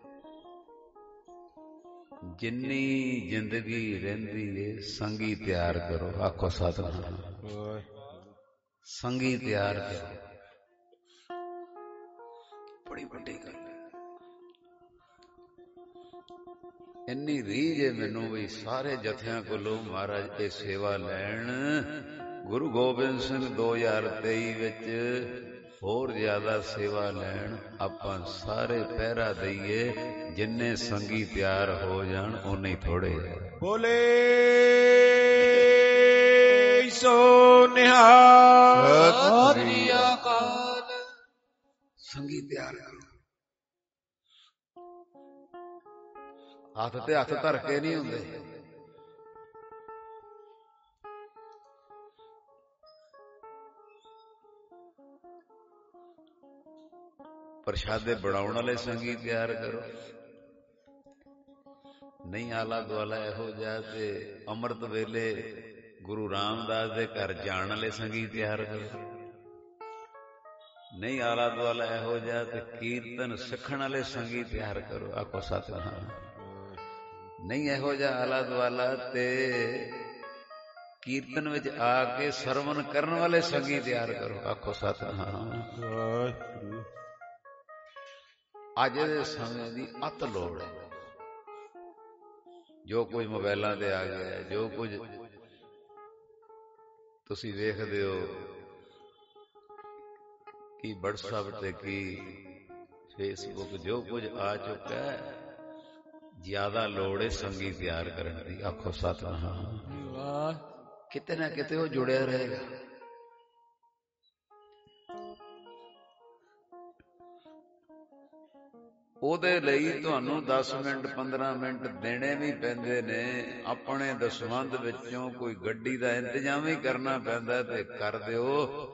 ਜਿੰਨੀ ਜ਼ਿੰਦਗੀ ਰਹਿੰਦੀ ਏ ਸੰਗੀ ਤਿਆਰ ਕਰੋ। ਆਖੋ ਸਤਿਨਾਮ। ਸੰਗੀ ਤਿਆਰ ਕਰੋ, ਬੜੀ ਵੱਡੀ ਗੱਲ ਹੈ। ਇੰਨੀ ਰੀਝ ਹੈ ਮੈਨੂੰ ਵੀ ਸਾਰੇ ਜਥਿਆਂ ਕੋਲੋਂ ਮਹਾਰਾਜ ਦੀ ਸੇਵਾ ਲੈਣ। ਗੁਰੂ ਗੋਬਿੰਦ ਸਿੰਘ 2023 ਵਿੱਚ ਹੋਰ ਜ਼ਿਆਦਾ ਸੇਵਾ ਲੈਣ। ਆਪਾਂ ਸਾਰੇ ਪਹਿਰਾ ਦਈਏ, ਜਿੰਨੇ ਸੰਗੀ ਤਿਆਰ ਹੋ ਜਾਣ ਓਨੇ ਥੋੜੇ। ਬੋਲੇ ਸੋ ਨਿਹਾਲ। ਸਤਿ ਸ੍ਰੀ ਅਕਾਲ। ਸੰਗੀ ਤਿਆਰ ਕਰੋ। ਹੱਥ ਤੇ ਹੱਥ ਧਰ ਕੇ ਨਹੀਂ ਹੁੰਦੇ। ਪ੍ਰਸ਼ਾਦੇ ਬਣਾਉਣ ਵਾਲੇ ਸੰਗੀ ਤਿਆਰ ਕਰੋ। ਨਹੀਂ ਆਲਾ ਦੁਆਲਾ ਇਹੋ ਜਿਹਾ ਤੇ ਅੰਮ੍ਰਿਤ ਵੇਲੇ ਗੁਰੂ ਰਾਮਦਾਸ ਦੇ ਘਰ ਜਾਣ ਵਾਲੇ ਸੰਗੀ ਤਿਆਰ ਕਰੋ। ਨਹੀਂ ਆਲਾ ਦੁਆਲਾ ਇਹੋ ਜਿਹਾ ਤੇ ਕੀਰਤਨ ਸਿੱਖਣ ਵਾਲੇ ਸੰਗੀ ਤਿਆਰ ਕਰੋ। ਆਖੋ ਸਤਿਨਾਮ। ਨਹੀਂ ਇਹੋ ਜਿਹਾ ਆਲਾ ਦੁਆਲਾ ਤੇ ਕੀਰਤਨ ਵਿੱਚ ਆ ਕੇ ਸਰਵਨ ਕਰਨ ਵਾਲੇ ਸੰਗੀ ਤਿਆਰ ਕਰੋ। ਆਖੋ ਸਤਿਨਾਮ। ਅੱਜ ਦੇ ਸਮੇਂ ਦੀ ਅਤ ਲੋੜ ਹੈ। ਜੋ ਕੁਝ ਮੋਬਾਇਲਾਂ ਤੇ ਆ ਗਿਆ, ਜੋ ਕੁਝ ਤੁਸੀਂ ਵੇਖਦੇ ਹੋ ਕੀ WhatsApp ਤੇ ਕੀ Facebook, ਜੋ ਕੁਝ ਆ ਚੁੱਕਾ ਹੈ, ਜ਼ਿਆਦਾ ਲੋੜ ਹੈ ਸੰਗੀ ਤਿਆਰ ਕਰਨ ਦੀ। ਆਖੋ ਸਤਿਨਾਮ। ਕਿਤੇ ਨਾ ਕਿਤੇ ਉਹ ਜੁੜਿਆ ਰਹੇਗਾ। ਉਹਦੇ ਲਈ ਤੁਹਾਨੂੰ 10 ਮਿੰਟ 15 ਮਿੰਟ ਦੇਣੇ ਵੀ ਪੈਂਦੇ ਨੇ। ਆਪਣੇ ਦਸਵੰਧ ਵਿੱਚੋਂ ਕੋਈ ਗੱਡੀ ਦਾ ਇੰਤਜ਼ਾਮ ਹੀ ਕਰਨਾ ਪੈਂਦਾ ਤੇ ਕਰ ਦਿਓ।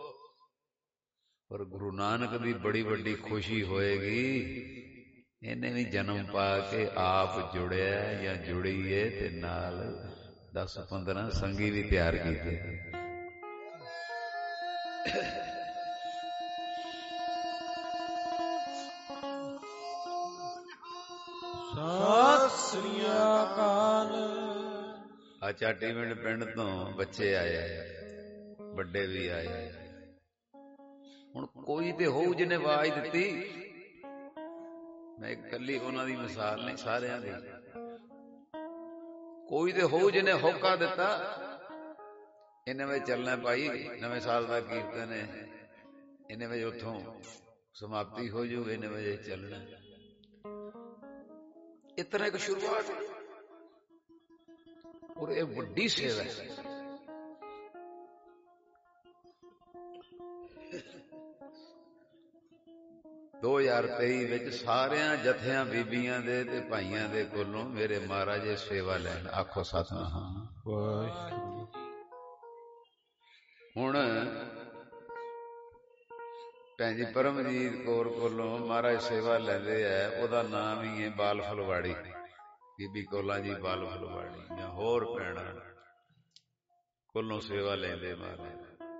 ਪਰ ਗੁਰੂ ਨਾਨਕ ਦੀ ਬੜੀ ਵੱਡੀ ਖੁਸ਼ੀ ਹੋਏਗੀ, ਇਹਨੇ ਵੀ ਜਨਮ ਪਾ ਕੇ ਆਪ ਜੁੜਿਆ ਜਾਂ ਜੁੜੀ ਏ ਤੇ ਨਾਲ 10-15 ਸੰਗੀ ਵੀ ਤਿਆਰ ਕੀਤੇ। ਸਤਿ ਸ੍ਰੀ ਅਕਾਲ। ਆ ਚਾਟੀਵਿੰਡ ਪਿੰਡ ਤੋਂ ਬੱਚੇ ਆਏ, ਵੱਡੇ ਵੀ ਆਏ। ਹੁਣ ਕੋਈ ਤੇ ਹੋਊ ਜਿਹਨੇ ਆਵਾਜ਼ ਦਿੱਤੀ। ਮੈਂ ਇਕੱਲੀ ਉਹਨਾਂ ਦੀ ਮਿਸਾਲ ਨਹੀਂ, ਸਾਰਿਆਂ ਦੀ। ਕੋਈ ਤੇ ਹੋਊ ਜਿਹਨੇ ਹੋਕਾ ਦਿੱਤਾ, ਇੰਨੇ ਵਜੇ ਚੱਲਣਾ ਭਾਈ, ਨਵੇਂ ਸਾਲ ਦਾ ਕੀਰਤਨ ਹੈ, ਇੰਨੇ ਵਜੇ ਉੱਥੋਂ ਸਮਾਪਤੀ ਹੋ ਜੂ, ਇੰਨੇ ਵਜੇ ਚੱਲਣਾ। ਇਸ ਤਰ੍ਹਾਂ ਇੱਕ ਸ਼ੁਰੂਆਤ ਔਰ ਇਹ ਵੱਡੀ ਸੇਵਾ ਹੈ। 2023 ਵਿੱਚ ਸਾਰਿਆਂ ਜਥਿਆਂ ਬੀਬੀਆਂ ਦੇ ਤੇ ਭਾਈਆਂ ਦੇ ਕੋਲੋਂ ਮੇਰੇ ਮਹਾਰਾਜ ਇਹ ਸੇਵਾ ਲੈਣ। ਆਖੋ ਸਤਿਨਾਮ। ਹੁਣ ਭੈਣ ਜੀ ਪਰਮਜੀਤ ਕੌਰ ਕੋਲੋਂ ਮਹਾਰਾਜ ਸੇਵਾ ਲੈਂਦੇ ਆ। ਉਹਦਾ ਨਾਮ ਹੀ ਹੈ ਬਾਲ ਫੁਲਵਾੜੀ। ਬੀਬੀ ਕੋਲਾ ਜੀ ਬਾਲ ਫੁਲਵਾੜੀ ਜਾਂ ਹੋਰ ਭੈਣਾਂ ਕੋਲੋਂ ਸੇਵਾ ਲੈਂਦੇ ਮਹਾਰਾਜ।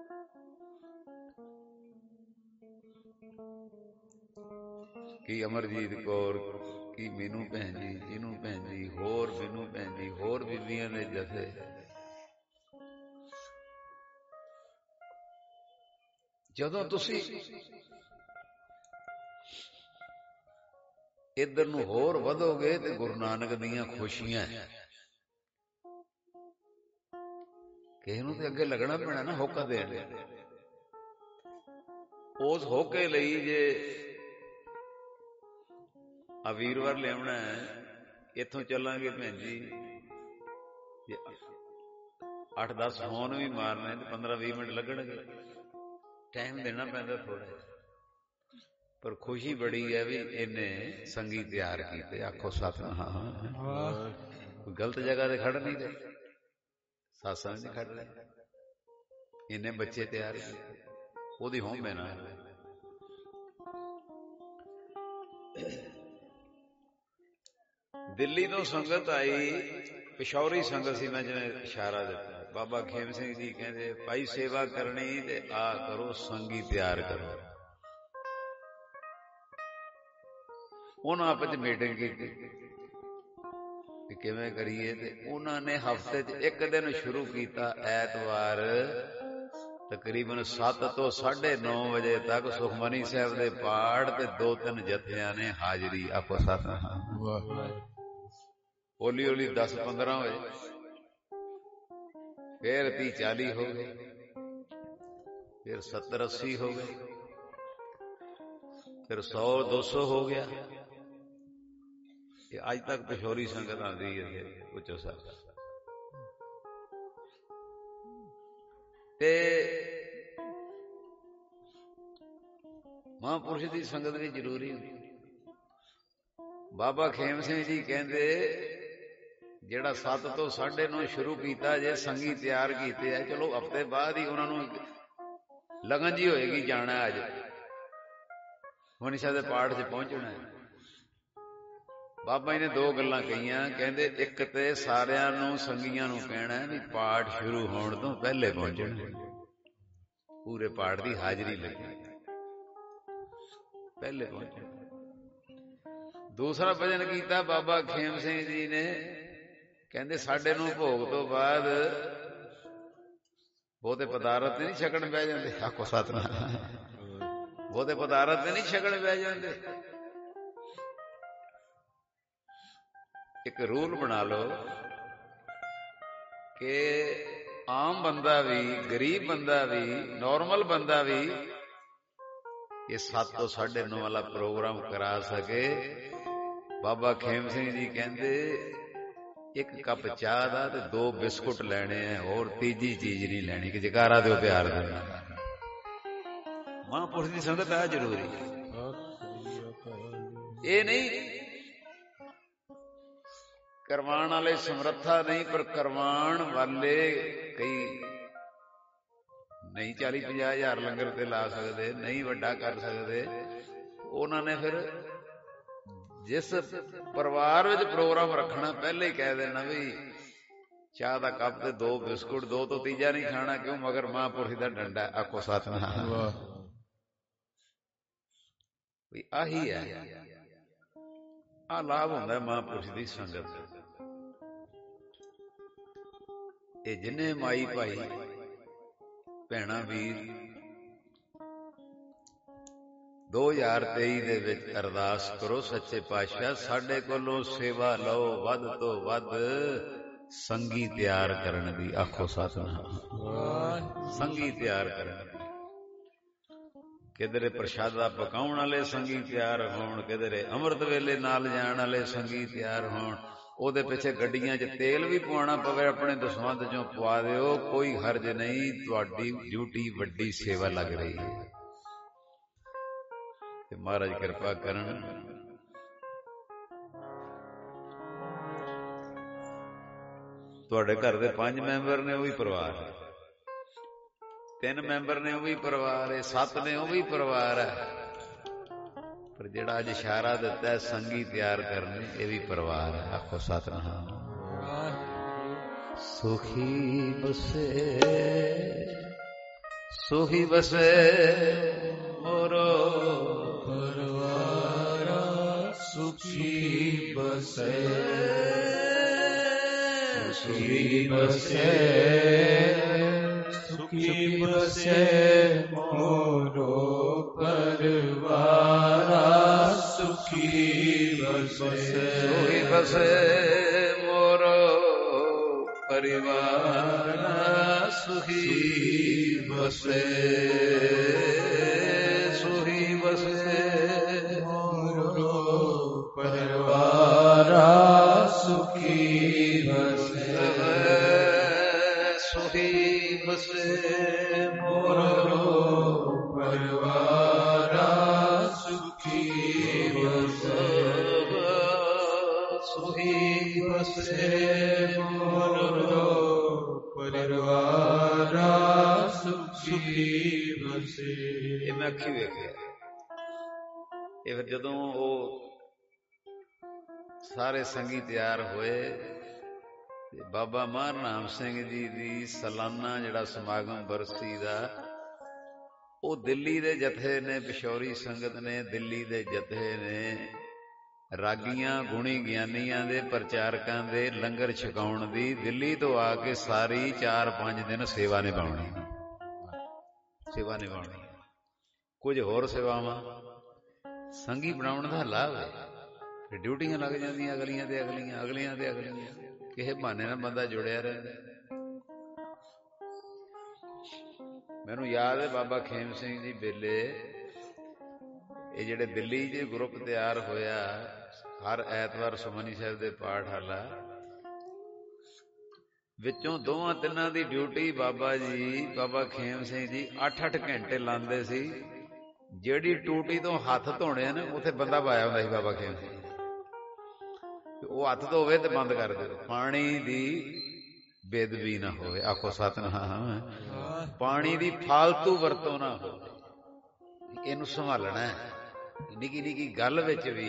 ਕੀ ਅਮਰਜੀਤ ਕੌਰ, ਕੀ ਮੀਨੂ ਭੈਣ ਜੀ, ਜਿਹਨੂੰ ਭੈਣ ਜੀ, ਹੋਰ ਮੀਨੂ ਭੈਣ ਜੀ, ਹੋਰ ਬੀਬੀਆਂ ਦੇ ਜਥੇ। ਜਦੋਂ ਤੁਸੀਂ ਇੱਧਰ ਨੂੰ ਹੋਰ ਵਧੋਗੇ ਤੇ ਗੁਰੂ ਨਾਨਕ ਦੀਆਂ ਖੁਸ਼ੀਆਂ, ਕਿਸੇ ਨੂੰ ਤੇ ਅੱਗੇ ਲੱਗਣਾ ਪੈਣਾ ਨਾ ਹੋਕਾ ਦੇਣ। ਉਸ ਹੋਕੇ ਲਈ ਜੇ ਆ ਵੀਰਵਾਰ ਲਿਆਉਣਾ ਹੈ, ਇੱਥੋਂ ਚੱਲਾਂਗੇ ਭੈਣ ਜੀ, 8-10 ਫੋਨ ਵੀ ਮਾਰਨੇ ਤੇ 15-20 ਮਿੰਟ ਲੱਗਣਗੇ। ਟਾਈਮ ਦੇਣਾ ਪੈਂਦਾ ਥੋੜਾ, ਪਰ ਖੁਸ਼ੀ ਬੜੀ ਹੈ ਵੀ ਇਹਨੇ ਸੰਗੀ ਤਿਆਰ ਕੀਤੇ। ਆਖੋ ਸਤਿਨਾਮ। ਕੋਈ ਗਲਤ ਜਗ੍ਹਾ ਤੇ ਖੜ ਨਹੀਂ ਰਹੇ, ਸਾਸਾਂ ਚ ਖੜ ਰਹੇ, ਇਹਨੇ ਬੱਚੇ ਤਿਆਰ ਕੀਤੇ। ਉਹਦੀ ਹੋਂਦ ਨਾਲ ਦਿੱਲੀ ਤੋਂ ਸੰਗਤ ਆਈ, ਪਿਸ਼ੌਰੀ ਸੰਗਤ ਸੀ, ਮੈਂ ਜਿਵੇਂ ਇਸ਼ਾਰਾ ਦਿੱਤਾ। ਬਾਬਾ ਖੇਮ ਸਿੰਘ ਜੀ ਕਹਿੰਦੇ ਭਾਈ ਸੇਵਾ ਕਰਨੀ ਤੇ ਆ ਕਰੋ, ਸੰਗੀ ਤਿਆਰ ਕਰੋ। ਉਹਨਾਂ ਆਪਸ ਚ ਮੀਟਿੰਗ ਕੀਤੀ ਕਿ ਕਿਵੇਂ ਕਰੀਏ, ਤੇ ਉਹਨਾਂ ਨੇ ਹਫ਼ਤੇ 'ਚ ਇੱਕ ਦਿਨ ਸ਼ੁਰੂ ਕੀਤਾ, ਐਤਵਾਰ ਤਕਰੀਬਨ 7 ਤੋਂ 9:30 ਵਜੇ ਤੱਕ ਸੁਖਮਨੀ ਸਾਹਿਬ ਦੇ ਪਾਠ ਤੇ 2-3 ਜਥਿਆਂ ਨੇ ਹਾਜ਼ਰੀ। ਆਪੋ ਸਤਿਨਾਮ। ਹੌਲੀ ਹੌਲੀ 10-15 ਹੋਏ, ਫਿਰ 30-40 ਹੋ ਗਏ, ਫਿਰ 70-80 ਹੋ ਗਏ, ਫਿਰ 100-200 ਹੋ ਗਿਆ। ਇਹ ਅੱਜ ਤੱਕ ਪਿਸ਼ੌਰੀ ਸੰਗਤ ਆਉਂਦੀ ਹੈ ਉੱਚੋ ਸਾਹਿਬ। ਤੇ ਮਹਾਂਪੁਰਸ਼ ਦੀ ਸੰਗਤ ਵੀ ਜ਼ਰੂਰੀ ਹੁੰਦੀ। ਬਾਬਾ ਖੇਮ ਸਿੰਘ ਜੀ ਕਹਿੰਦੇ ਜਿਹੜਾ 7 ਤੋਂ 9:30 ਸ਼ੁਰੂ ਕੀਤਾ, ਜੇ ਸੰਗੀ ਤਿਆਰ ਕੀਤੇ ਆ, ਚਲੋ ਹਫ਼ਤੇ ਬਾਅਦ ਹੀ ਉਹਨਾਂ ਨੂੰ ਲਗਨ ਜੀ ਹੋਏਗੀ ਜਾਣਾ, ਅੱਜ ਮਨੀ ਸਾਹਿਬ ਦੇ ਪਾਠ 'ਚ ਪਹੁੰਚਣਾ ਹੈ। ਬਾਬਾ ਜੀ ਨੇ 2 ਗੱਲਾਂ ਕਹੀਆਂ, ਕਹਿੰਦੇ ਇੱਕ ਤੇ ਸਾਰਿਆਂ ਨੂੰ ਸੰਗੀਆਂ ਨੂੰ ਕਹਿਣਾ ਵੀ ਪਾਠ ਸ਼ੁਰੂ ਹੋਣ ਤੋਂ ਪਹਿਲੇ ਪਹੁੰਚਣਾ, ਪੂਰੇ ਪਾਠ ਦੀ ਹਾਜ਼ਰੀ ਲੱਗੀ, ਪਹਿਲੇ ਪਹੁੰਚਣਾ। ਦੂਸਰਾ ਭਜਨ ਕੀਤਾ ਬਾਬਾ ਖੇਮ ਸਿੰਘ ਜੀ ਨੇ, ਕਹਿੰਦੇ 9:30 ਭੋਗ ਤੋਂ ਬਾਅਦ ਬਹੁਤੇ ਪਦਾਰਥ ਨਹੀਂ ਛਕਣ ਬਹਿ ਜਾਂਦੇ। ਆਖੋ ਸਤਿਨਾਮ। ਬਹੁਤੇ ਪਦਾਰਥ ਨਹੀਂ ਛਕਣ ਬਹਿ ਜਾਂਦੇ। ਇੱਕ ਰੂਲ ਬਣਾ ਲਓ ਕਿ ਆਮ ਬੰਦਾ ਵੀ, ਗਰੀਬ ਬੰਦਾ ਵੀ, ਨਾਰਮਲ ਬੰਦਾ ਵੀ ਇਹ 7 ਤੋਂ 9:30 ਵਾਲਾ ਪ੍ਰੋਗਰਾਮ ਕਰਾ ਸਕੇ। ਬਾਬਾ ਖੇਮ ਸਿੰਘ ਜੀ ਕਹਿੰਦੇ 1 ਕੱਪ ਚਾਹ ਦਾ ਤੇ 2 ਬਿਸਕੁਟ ਲੈਣੇ ਆ, ਹੋਰ ਤੀਜੀ ਚੀਜ਼ ਨਹੀਂ ਲੈਣੀ। ਕਿ ਜਕਾਰਾ ਦਿਓ ਪਿਆਰ ਦੇ ਨਾਲ। ਮਹਾਂਪੁਰਸ਼ ਦੀ ਸੰਗਤ ਆ ਜ਼ਰੂਰੀ। ਇਹ ਨਹੀਂ ਕਰਵਾਉਣ ਵਾਲੇ ਸਮਰੱਥਾ ਨਹੀਂ, ਪਰ ਕਰਵਾਉਣ ਵਾਲੇ ਕਈ ਨਹੀਂ 40-50 ਹਜ਼ਾਰ ਲੰਗਰ ਤੇ ਲਾ ਸਕਦੇ, ਨਹੀਂ ਵੱਡਾ ਕਰ ਸਕਦੇ। ਉਹਨਾਂ ਨੇ ਫਿਰ ਜਿਸ ਪਰਿਵਾਰ ਵਿੱਚ ਪ੍ਰੋਗਰਾਮ ਰੱਖਣਾ ਪਹਿਲੇ ਹੀ ਕਹਿ ਦੇਣਾ ਵੀ ਚਾਹ ਦਾ ਕੱਪ ਤੇ 2 ਬਿਸਕੁਟ, 2 ਤੋਂ ਤੀਜਾ ਨਹੀਂ ਖਾਣਾ। ਕਿਉਂ? ਮਗਰ ਮਹਾਂਪੁਰਸ਼ ਦਾ ਡੰਡਾ। ਆਖੋ ਸਤਿਨਾਮ। ਵੀ ਆਹੀ ਹੈ, ਆਹ ਲਾਭ ਹੁੰਦਾ ਮਹਾਂਪੁਰਸ਼ ਦੀ ਸੰਗਤ। ਇਹ ਜਿੰਨੇ ਮਾਈ ਭਾਈ ਭੈਣਾਂ ਵੀਰ 2023 ਦੇ ਵਿੱਚ ਅਰਦਾਸ ਕਰੋ, ਸੱਚੇ ਪਾਤਸ਼ਾਹ ਸਾਡੇ ਕੋਲੋਂ ਸੇਵਾ ਲਓ ਵੱਧ ਤੋਂ ਵੱਧ ਸੰਗੀ ਤਿਆਰ ਕਰਨ ਦੀ। ਆਖੋ ਸਤਿਨਾਮ। ਸੰਗੀ ਤਿਆਰ ਕਰਨ ਦੀ। ਕਿਧਰੇ ਪ੍ਰਸ਼ਾਦਾ ਪਕਾਉਣ ਵਾਲੇ ਸੰਗੀ ਤਿਆਰ ਹੋਣ, ਕਿਧਰੇ ਅੰਮ੍ਰਿਤ ਵੇਲੇ ਨਾਲ ਜਾਣ ਵਾਲੇ ਸੰਗੀ ਤਿਆਰ ਹੋਣ। ਉਹਦੇ ਪਿੱਛੇ ਗੱਡੀਆਂ 'ਚ ਤੇਲ ਵੀ ਪਵਾਉਣਾ ਪਵੇ, ਆਪਣੇ ਦਸਵੰਧ 'ਚੋਂ ਪਵਾ ਦਿਓ, ਕੋਈ ਹਰਜ ਨਹੀਂ। ਤੁਹਾਡੀ ਡਿਊਟੀ ਵੱਡੀ ਸੇਵਾ ਲੱਗ ਰਹੀ ਹੈ ਤੇ ਮਹਾਰਾਜ ਕਿਰਪਾ ਕਰਨ। ਤੁਹਾਡੇ ਘਰ ਦੇ 5 ਮੈਂਬਰ ਨੇ, ਉਹ ਵੀ ਪਰਿਵਾਰ ਹੈ। 3 ਮੈਂਬਰ ਨੇ, ਉਹ ਵੀ ਪਰਿਵਾਰ ਹੈ। 7 ਨੇ, ਉਹ ਵੀ ਪਰਿਵਾਰ ਹੈ। ਪਰ ਜਿਹੜਾ ਅੱਜ ਇਸ਼ਾਰਾ ਦਿੱਤਾ ਹੈ ਸੰਗੀ ਤਿਆਰ ਕਰਨੇ, ਇਹ ਵੀ ਪਰਿਵਾਰ ਹੈ। ਆਖੋ ਸਤਿਨਾਮ। ਸੁਖੀ ਬਸੇ, ਸੁਖੀ ਬਸੇ ਮੋਰੋ ਪਰਿਵਾਰਾ, ਸੁਖੀ ਬਸੇ, ਸੁਖੀ ਬਸੇ, ਸੁਖੀ ਬਸੇ ਮੋਰੋ ਪਰਿਵਾਰਾ, ਸੁਖੀ ਬਸੇ, ਸੁਖੀ ਬਸੇ ਮੋਰੋ ਪਰਿਵਾਰਾ, ਸੁਖੀ ਬਸੇ, ਸੁਖੀ ਬਸੇ ਮੋਰੋ ਪਰਿਵਾਰਾ, ਸੁਖੀ ਬਸੇ, ਸੁਖੀ ਬਸੇ ਮੋਰੋ ਪਰਿਵਾਰਾ, ਸੁਖੀ ਬਸੇ, ਸੁਖੀ ਬਸੇ ਮੋਰੋ ਪਰਿਵਾਰਾ, ਸੁਖੀ ਬਸੇ। ਇਹ ਮੈਂ ਅੱਖੀਂ ਵੇਖਿਆ। ਇਹ ਫਿਰ ਜਦੋਂ ਉਹ ਸਾਰੇ ਸੰਗੀ ਤਿਆਰ ਹੋਏ ਤੇ ਬਾਬਾ ਮਹਾਨ ਨਾਮ ਸਿੰਘ ਜੀ ਦੀ ਸਾਲਾਨਾ ਜਿਹੜਾ ਸਮਾਗਮ ਬਰਸੀ ਦਾ, ਉਹ ਦਿੱਲੀ ਦੇ ਜਥੇ ਨੇ, ਪਿਸ਼ੌਰੀ ਸੰਗਤ ਨੇ, ਦਿੱਲੀ ਦੇ ਜਥੇ ਨੇ ਰਾਗੀਆਂ ਗੁਣੀ ਗਿਆਨੀਆਂ ਦੇ ਪ੍ਰਚਾਰਕਾਂ ਦੇ ਲੰਗਰ ਛਕਾਉਣ ਦੀ ਦਿੱਲੀ ਤੋਂ ਆ ਕੇ ਸਾਰੀ 4-5 ਦਿਨ ਸੇਵਾ ਨਿਭਾਉਣੀ। ਕੁਝ ਹੋਰ ਸੇਵਾਵਾਂ ਸੰਗੀ ਬਣਾਉਣ ਦਾ ਲਾਭ ਹੈ। ਫਿਰ ਡਿਊਟੀਆਂ ਲੱਗ ਜਾਂਦੀਆਂ ਅਗਲੀਆਂ ਤੇ ਅਗਲੀਆਂ, ਕਿਸੇ ਬਹਾਨੇ ਨਾਲ ਬੰਦਾ ਜੁੜਿਆ ਰਹਿੰਦਾ। ਮੈਨੂੰ ਯਾਦ ਹੈ ਬਾਬਾ ਖੇਮ ਸਿੰਘ ਜੀ ਵੇਲੇ ਇਹ ਜਿਹੜੇ ਦਿੱਲੀ 'ਚ ਗਰੁੱਪ ਤਿਆਰ ਹੋਇਆ, ਹਰ ਐਤਵਾਰ ਸੁਖਮਨੀ ਸਾਹਿਬ ਦੇ ਪਾਠ ਹਾਲਾ, ਵਿੱਚੋਂ 2-3 ਦੀ ਡਿਊਟੀ ਬਾਬਾ ਖੇਮ ਸਿੰਘ ਜੀ 8-8 ਘੰਟੇ ਲਾਉਂਦੇ ਸੀ। ਜਿਹੜੀ ਟੂਟੀ ਤੋਂ ਹੱਥ ਧੋਣੇ ਨੇ ਉੱਥੇ ਬੰਦਾ ਪਾਇਆ ਹੁੰਦਾ ਸੀ ਬਾਬਾ ਖੇਮ ਸਿੰਘ। ਉਹ ਹੱਥ ਧੋਵੇ ਤੇ ਬੰਦ ਕਰ ਦਿਓ, ਪਾਣੀ ਦੀ ਬੇਦਬੀ ਨਾ ਹੋਵੇ। ਆਖੋ ਸਤਿਨਾਮ। ਪਾਣੀ ਦੀ ਫਾਲਤੂ ਵਰਤੋਂ ਨਾ ਹੋਵੇ, ਇਹਨੂੰ ਸੰਭਾਲਣਾ। ਨਿੱਕੀ ਨਿੱਕੀ ਗੱਲ ਵਿੱਚ ਵੀ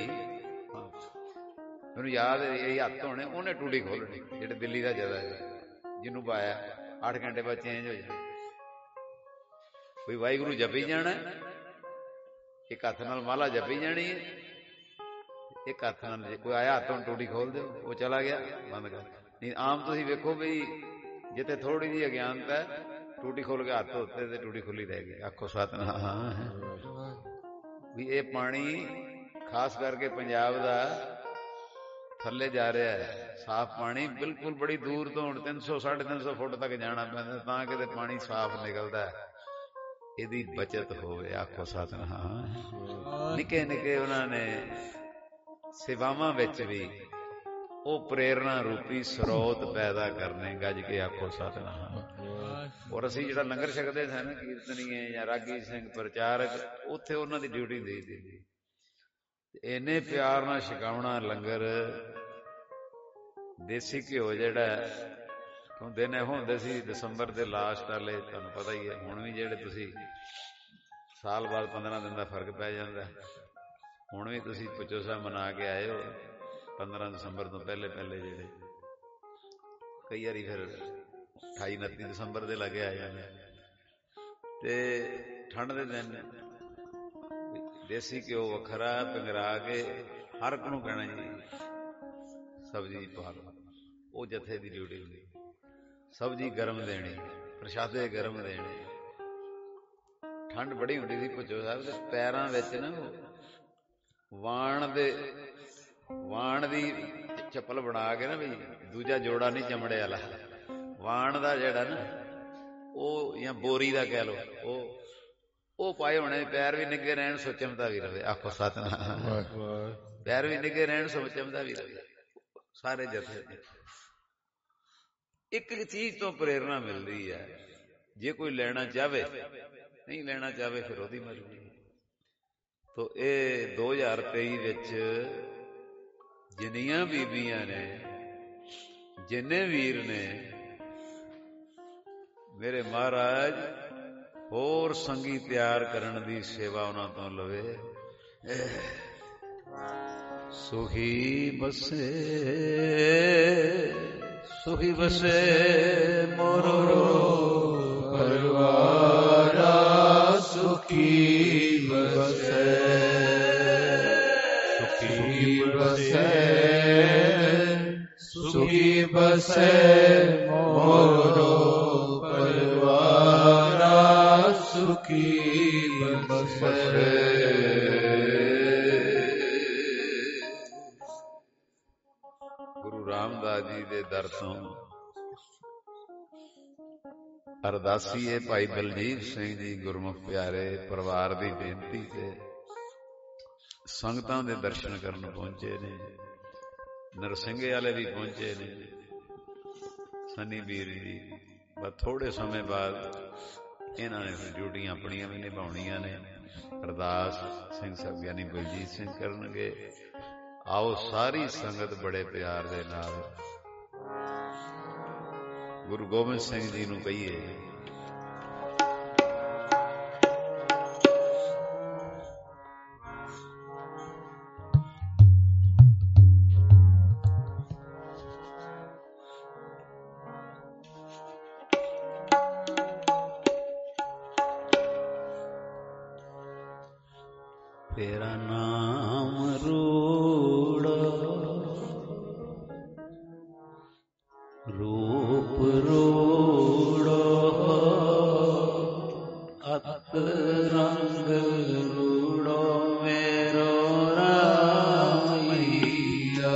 ਮੈਨੂੰ ਯਾਦ ਹੈ, ਇਹ ਹੱਥ ਧੋਣੇ, ਉਹਨੇ ਟੂਟੀ ਖੋਲਣੀ। ਜਿਹੜੇ ਦਿੱਲੀ ਦਾ ਜ਼ਿਆਦਾ ਜਿਹਨੂੰ ਪਾਇਆ 8 ਘੰਟੇ ਬਾਅਦ ਚੇਂਜ ਹੋ ਜਾਣਾ। ਕੋਈ ਵਾਹਿਗੁਰੂ ਜਪੀ ਜਾਣਾ, ਇੱਕ ਹੱਥ ਨਾਲ ਮਾਲਾ ਜਪੀ ਜਾਣੀ ਹੈ, ਇੱਕ ਹੱਥ ਨਾਲ ਕੋਈ ਆਇਆ ਹੱਥੋਂ ਟੂਟੀ ਖੋਲ ਦਿਓ, ਉਹ ਚਲਾ ਗਿਆ, ਬੰਦ ਕਰ। ਨਹੀਂ ਆਮ ਤੁਸੀਂ ਵੇਖੋ ਵੀ ਜਿੱਥੇ ਥੋੜੀ ਜਿਹੀ ਅਗਿਆਨਤਾ, ਟੂਟੀ ਖੋਲ ਕੇ ਹੱਥ ਧੋਤੇ ਤੇ ਟੂਟੀ ਖੁੱਲੀ ਰਹਿ ਗਈ। ਆਖੋ ਸਤਿਨਾਮ। ਵੀ ਇਹ ਪਾਣੀ ਖਾਸ ਕਰਕੇ ਪੰਜਾਬ ਦਾ ਥੱਲੇ ਜਾ ਰਿਹਾ ਹੈ, ਸਾਫ਼ ਪਾਣੀ ਬਿਲਕੁਲ ਬੜੀ ਦੂਰ ਤੋਂ, ਹੁਣ 300-350 ਫੁੱਟ ਤੱਕ ਜਾਣਾ ਪੈਂਦਾ ਤਾਂ ਕਿਤੇ ਪਾਣੀ ਸਾਫ਼ ਨਿਕਲਦਾ। ਇਹਦੀ ਬਚਤ ਹੋਵੇ। ਆਖੋ ਸਤਿਨਾਮ। ਨਿੱਕੇ ਨਿੱਕੇ ਉਹਨਾਂ ਨੇ ਸੇਵਾਵਾਂ ਵਿੱਚ ਵੀ ਉਹ ਪ੍ਰੇਰਨਾ ਰੂਪੀ ਸਰੋਤ ਪੈਦਾ ਕਰਨੇ। ਗੱਜ ਕੇ ਆਖੋ ਸਤਿਨਾਮ। ਔਰ ਅਸੀਂ ਜਿਹੜਾ ਲੰਗਰ ਛਕਦੇ ਸਨ, ਕੀਰਤਨੀਏ ਜਾਂ ਰਾਗੀ ਸਿੰਘ ਪ੍ਰਚਾਰਕ, ਉੱਥੇ ਉਹਨਾਂ ਦੀ ਡਿਊਟੀ ਦੇ ਦਿੱਤੀ। ਇੰਨੇ ਪਿਆਰ ਨਾਲ ਛਕਾਉਣਾ ਲੰਗਰ। ਦੇਸੀ ਘਿਓ ਜਿਹੜਾ ਦਿਨ ਇਹੋ ਹੁੰਦੇ ਸੀ ਦਸੰਬਰ ਦੇ ਲਾਸਟ ਵਾਲੇ, ਤੁਹਾਨੂੰ ਪਤਾ ਹੀ ਹੈ। ਹੁਣ ਵੀ ਜਿਹੜੇ ਤੁਸੀਂ ਸਾਲ ਬਾਅਦ 15 ਦਿਨ ਦਾ ਫਰਕ ਪੈ ਜਾਂਦਾ। ਹੁਣ ਵੀ ਤੁਸੀਂ ਪੁੱਛੋ ਸਾਹਿਬ ਮਨਾ ਕੇ ਆਏ ਹੋ 15 ਦਸੰਬਰ ਤੋਂ ਪਹਿਲੇ ਜਿਹੜੇ, ਕਈ ਵਾਰੀ ਫਿਰ 28-29 ਦਸੰਬਰ ਦੇ ਲਾਗੇ ਆ ਜਾਂਦੇ। ਤੇ ਠੰਡ ਦੇ ਦਿਨ ਦੇਸੀ ਘਿਓ ਵੱਖਰਾ ਪਿੰਗਰਾ ਕੇ ਹਰ ਇੱਕ ਨੂੰ ਕਹਿਣਾ ਜੀ ਸਬਜ਼ੀ ਪਾ ਲਓ। ਉਹ ਜਥੇ ਦੀ ਡਿਊਟੀ ਹੁੰਦੀ। ਸਬਜ਼ੀ ਗਰਮ ਦੇਣੀ, ਪ੍ਰਸ਼ਾਦੇ ਗਰਮ ਦੇਣੇ। ਠੰਡ ਬੜੀ ਹੁੰਦੀ ਸੀ ਭੁੱਚੋ ਸਾਹਿਬ ਦੇ ਪੈਰਾਂ ਵਿੱਚ ਨਾ ਵਾਣ ਦੀ ਚੱਪਲ ਬਣਾ ਕੇ ਨਾ, ਵੀ ਦੂਜਾ ਜੋੜਾ ਨਹੀਂ ਚਮੜੇ ਵਾਲਾ, ਵਾਣ ਦਾ ਜਿਹੜਾ ਨਾ ਉਹ, ਜਾਂ ਬੋਰੀ ਦਾ ਕਹਿ ਲਓ, ਉਹ ਪਾਏ ਹੋਣੇ। ਪੈਰ ਵੀ ਨਿੱਘੇ ਰਹਿਣ, ਸੋ ਚਮਦਾ ਵੀ ਰਵੇ। ਆਖੋ ਸਤਿਨਾਮ। ਪੈਰ ਵੀ ਨਿੱਘੇ ਰਹਿਣ, ਸੋ ਚਮਦਾ ਵੀ ਰਵੇ। ਸਾਰੇ ਜਥੇ ਇੱਕ ਚੀਜ਼ ਤੋਂ ਪ੍ਰੇਰਨਾ ਮਿਲਦੀ ਹੈ। ਜੇ ਕੋਈ ਲੈਣਾ ਚਾਹਵੇ, ਨਹੀਂ ਲੈਣਾ ਚਾਹਵੇ ਫਿਰ ਉਹਦੀ ਮਰਜ਼ੀ। ਤੋ ਇਹ 2023 ਵਿੱਚ ਜਿੰਨੀਆਂ ਬੀਬੀਆਂ ਨੇ, ਜਿੰਨੇ ਵੀਰ ਨੇ, ਮੇਰੇ ਮਹਾਰਾਜ ਹੋਰ ਸੰਗੀ ਤਿਆਰ ਕਰਨ ਦੀ ਸੇਵਾ ਉਹਨਾਂ ਤੋਂ ਲਵੇ। ਸੁਖੀ ਬਸੇ ਮੋਰੋ ਪਰਵਾਰਾ, ਸੁਖੀ ਬਸੇ ਮੋਰੋ ਪਰਵਾਰਾ, ਸੁਖੀ ਬਸੇ। ਗੁਰੂ ਰਾਮਦਾਸ ਜੀ ਦੇ ਦਰ ਤੋਂ ਅਰਦਾਸੀਏ ਭਾਈ ਬਲਜੀਤ ਸਿੰਘ ਜੀ ਗੁਰਮੁਖ ਪਿਆਰੇ ਪਰਿਵਾਰ ਦੀ ਬੇਨਤੀ ਤੇ ਸੰਗਤਾਂ ਦੇ ਦਰਸ਼ਨ ਕਰਨ ਪਹੁੰਚੇ ਨੇ। ਨਰਸਿੰਘੇ ਵਾਲੇ ਵੀ ਪਹੁੰਚੇ ਨੇ, ਸਨੀ ਵੀਰ ਜੀ। ਬਸ ਥੋੜੇ ਸਮੇਂ ਬਾਅਦ ਇਹਨਾਂ ਨੇ ਡਿਊਟੀਆਂ ਆਪਣੀਆਂ ਵੀ ਨਿਭਾਉਣੀਆਂ ਨੇ। ਅਰਦਾਸ ਸਿੰਘ ਸਾਹਿਬ ਗਿਆਨੀ ਬਲਜੀਤ ਸਿੰਘ ਕਰਨਗੇ। ਆਓ ਸਾਰੀ ਸੰਗਤ ਬੜੇ ਪਿਆਰ ਦੇ ਨਾਲ ਗੁਰੂ ਗੋਬਿੰਦ ਸਿੰਘ ਜੀ ਨੂੰ ਕਹੀਏ। ਤੇਰਾ ਨਾਮ ਰੂੜਾ ਰੂਪ ਰੂੜਾ ਅਤ ਰੰਗ ਰੂੜੋ ਮੇਰੋ ਰਾਮਈਆ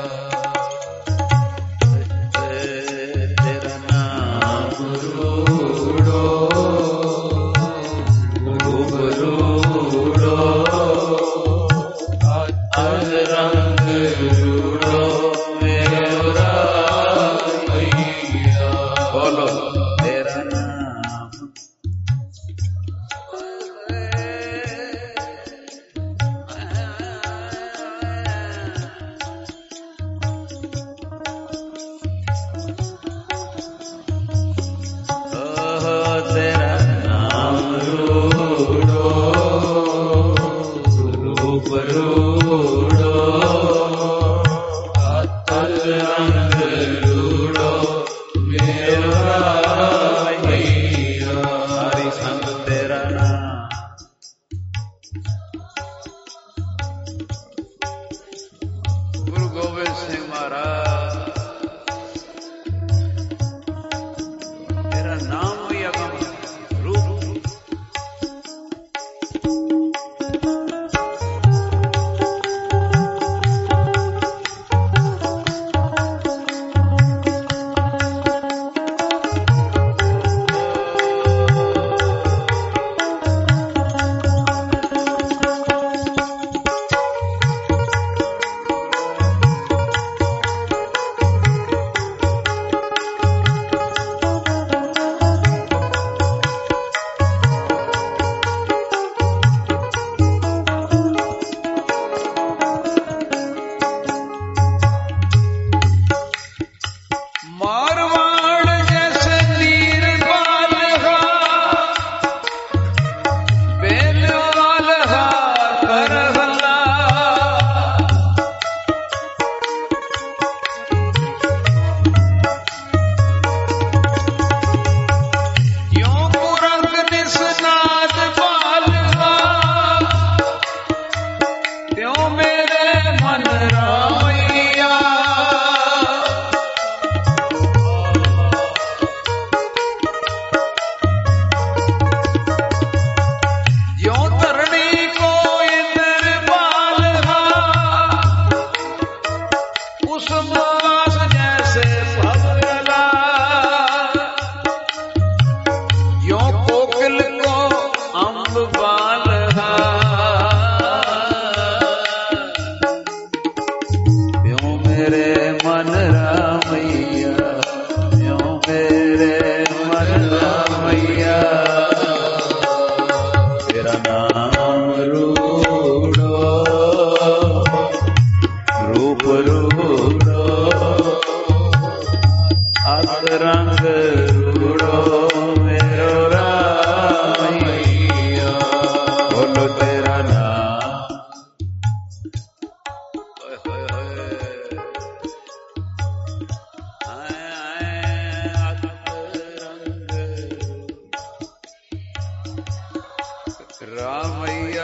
ਤੇਰਾ ਨਾਮ ਰੂੜੋ ਰੂਪ ਰੂੜੋ ਅਤ ਰੰਗ ਰੂੜੋ ਮੇਰੋ ਰਾਮਈਆ ਬੋਲੋ ਤੇਰਾ ਨਾਮ ਤੇਰਾ ਨਾਮ ਰੂੜੋ ਰੂਪ ਰੂੜੋ ਅਤਰ ਰੰਗ ਰੂੜੋ ਮੇਰਾ ਰਾਮਈਆ ਹਰੀ ਸੰਤ ਤੇਰਾ ਨਾਮ ਗੁਰੂ ਗੋਬਿੰਦ ਸਿੰਘ ਮਹਾਰਾਜ ਤੇਰਾ ਨਾਮ ਵੀ ਅਗਮ ਰੂਪ मारवाड़ जैसे तीर बालहा बेल वालहा करहला क्यों कुरंग निस्नाद बालहा त्यों मेरे मन रामैया जो धरणी को इंद्र बालहा उस मास जैसे भवला जो कोकिल को अम्ब बालहा क्यों मेरे मन रामैया क्यों मेरे मन रामैया तेरा नाम रूड़ो रूप रूड़ो अत रंग रूड़ो मेरो रामैया बोलो तेरा नाम होए होए होए आए आए अत रंग रामैया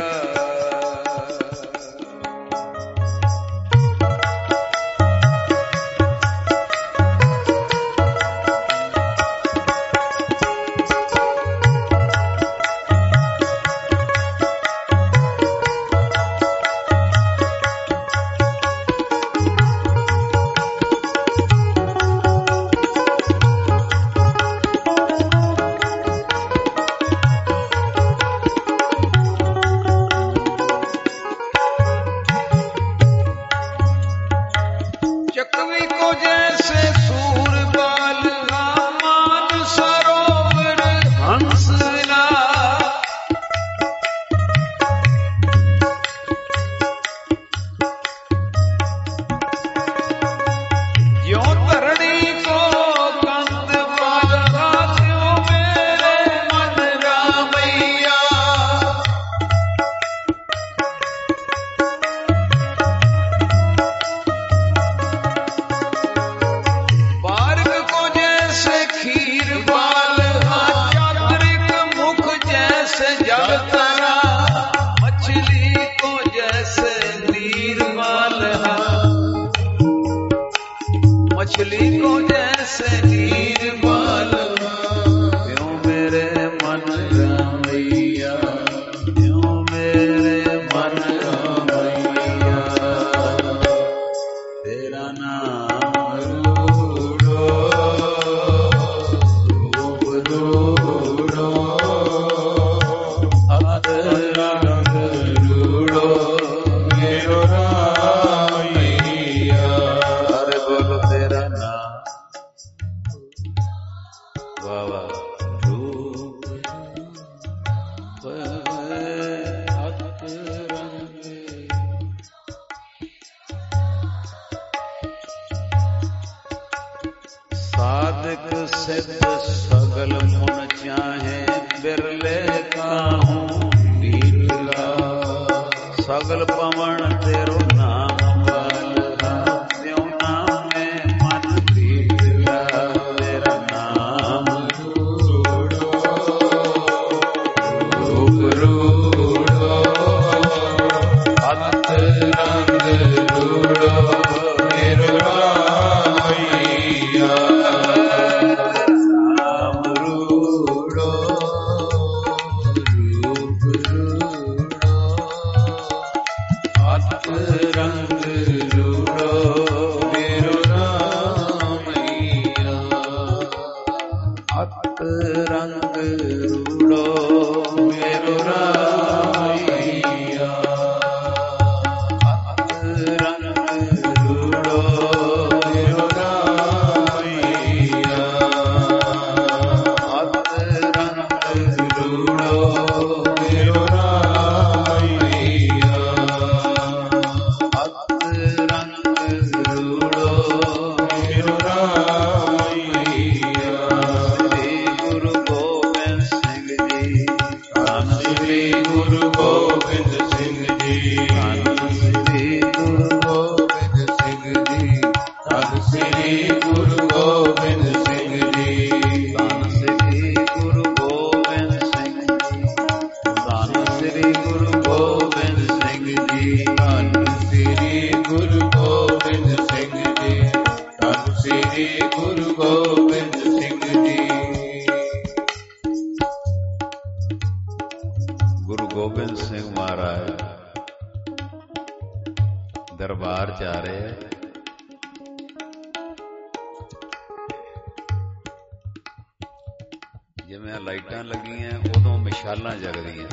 साधक सिद्ध सगल मुन चाहे बिरले काहूं लीला सगल पवन तेरो नाम वाला त्यों नाम में मन लीला तेरा नाम रूड़ो रूप रूड़ो अत रंग रूड़ो मेरो ਦਰਬਾਰ ਚ ਆ ਰਹੇ। ਜਿਵੇਂ ਲਾਈਟਾਂ ਲੱਗੀਆਂ ਉਦੋਂ ਮਿਸਾਲਾਂ ਜਗਦੀਆਂ।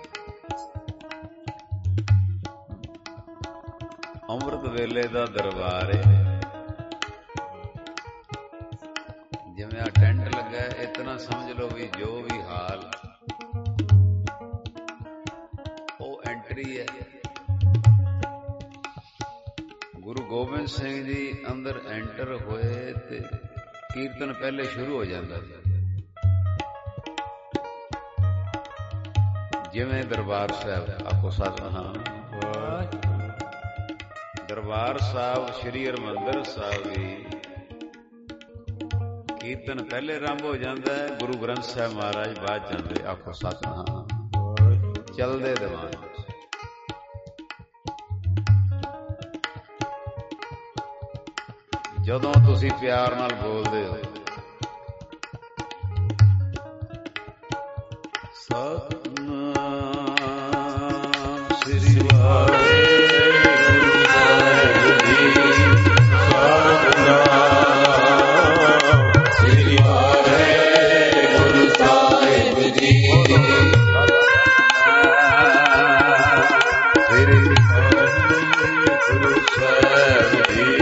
ਅੰਮ੍ਰਿਤ ਵੇਲੇ ਦਾ ਦਰਬਾਰ ਹੈ। ਜਿਵੇਂ ਆ ਟੈਂਟ ਲੱਗਾ ਇਤਨਾ ਸਮਝ ਲਓ ਵੀ ਜੋ ਵੀ ਹਾਲ ਉਹ ਐਂਟਰੀ ਹੈ। ਗੁਰੂ ਗੋਬਿੰਦ ਸਿੰਘ ਜੀ ਅੰਦਰ ਐਂਟਰ ਹੋਏ ਤੇ ਕੀਰਤਨ ਪਹਿਲੇ ਸ਼ੁਰੂ ਹੋ ਜਾਂਦਾ ਸੀ। ਜਿਵੇਂ ਦਰਬਾਰ ਸਾਹਿਬ ਆਖੋ ਸਤਿਨਾਮ। ਦਰਬਾਰ ਸਾਹਿਬ ਸ੍ਰੀ ਹਰਿਮੰਦਰ ਸਾਹਿਬ ਵੀ ਕੀਰਤਨ ਪਹਿਲੇ ਆਰੰਭ ਹੋ ਜਾਂਦਾ ਹੈ। ਗੁਰੂ ਗ੍ਰੰਥ ਸਾਹਿਬ ਮਹਾਰਾਜ ਬਾਅਦ ਜਾਂਦੇ। ਆਖੋ ਸਤਿਨਾਮ। ਚੱਲਦੇ ਦੀਵਾਨ ਜਦੋਂ ਤੁਸੀਂ ਪਿਆਰ ਨਾਲ ਬੋਲਦੇ ਹੋ ਸਤਿਨਾਮ ਸ੍ਰੀ ਵਾਹਿਗੁਰੂ ਸਾਹਿਬ ਜੀ। ਸਤਿਨਾਮ ਸ੍ਰੀ ਵਾਹਿਗੁਰੂ ਸਾਹਿਬ ਜੀ। ਸ੍ਰੀ ਵਾਹਿਗੁਰੂ ਸਾਹਿਬ ਜੀ।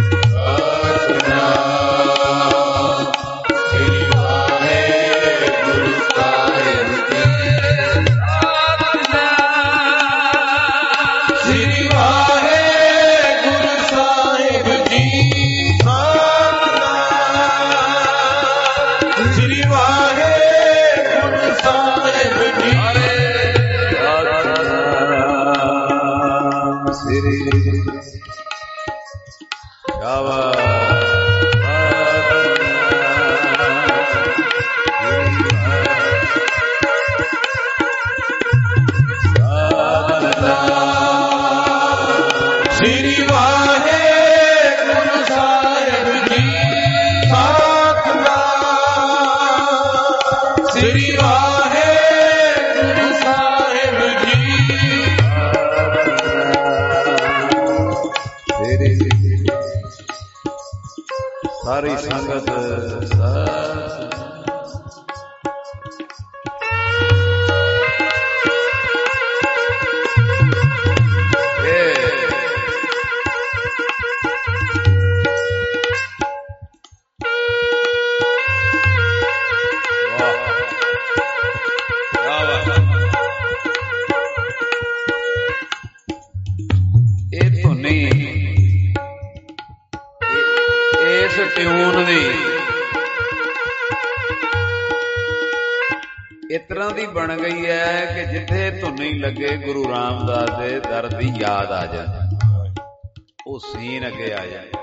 ਸਾਰੀ ਸੰਗਤ ਇਸ ਤਰ੍ਹਾਂ ਦੀ ਬਣ ਗਈ ਹੈ ਕਿ ਜਿੱਥੇ ਧੁਨੀ ਲੱਗੇ ਗੁਰੂ ਰਾਮਦਾਸ ਦੇ ਦਰ ਦੀ ਯਾਦ ਆ ਜਾਂਦੀ, ਉਹ ਸੀਨ ਅੱਗੇ ਆ ਜਾਂਦੀ।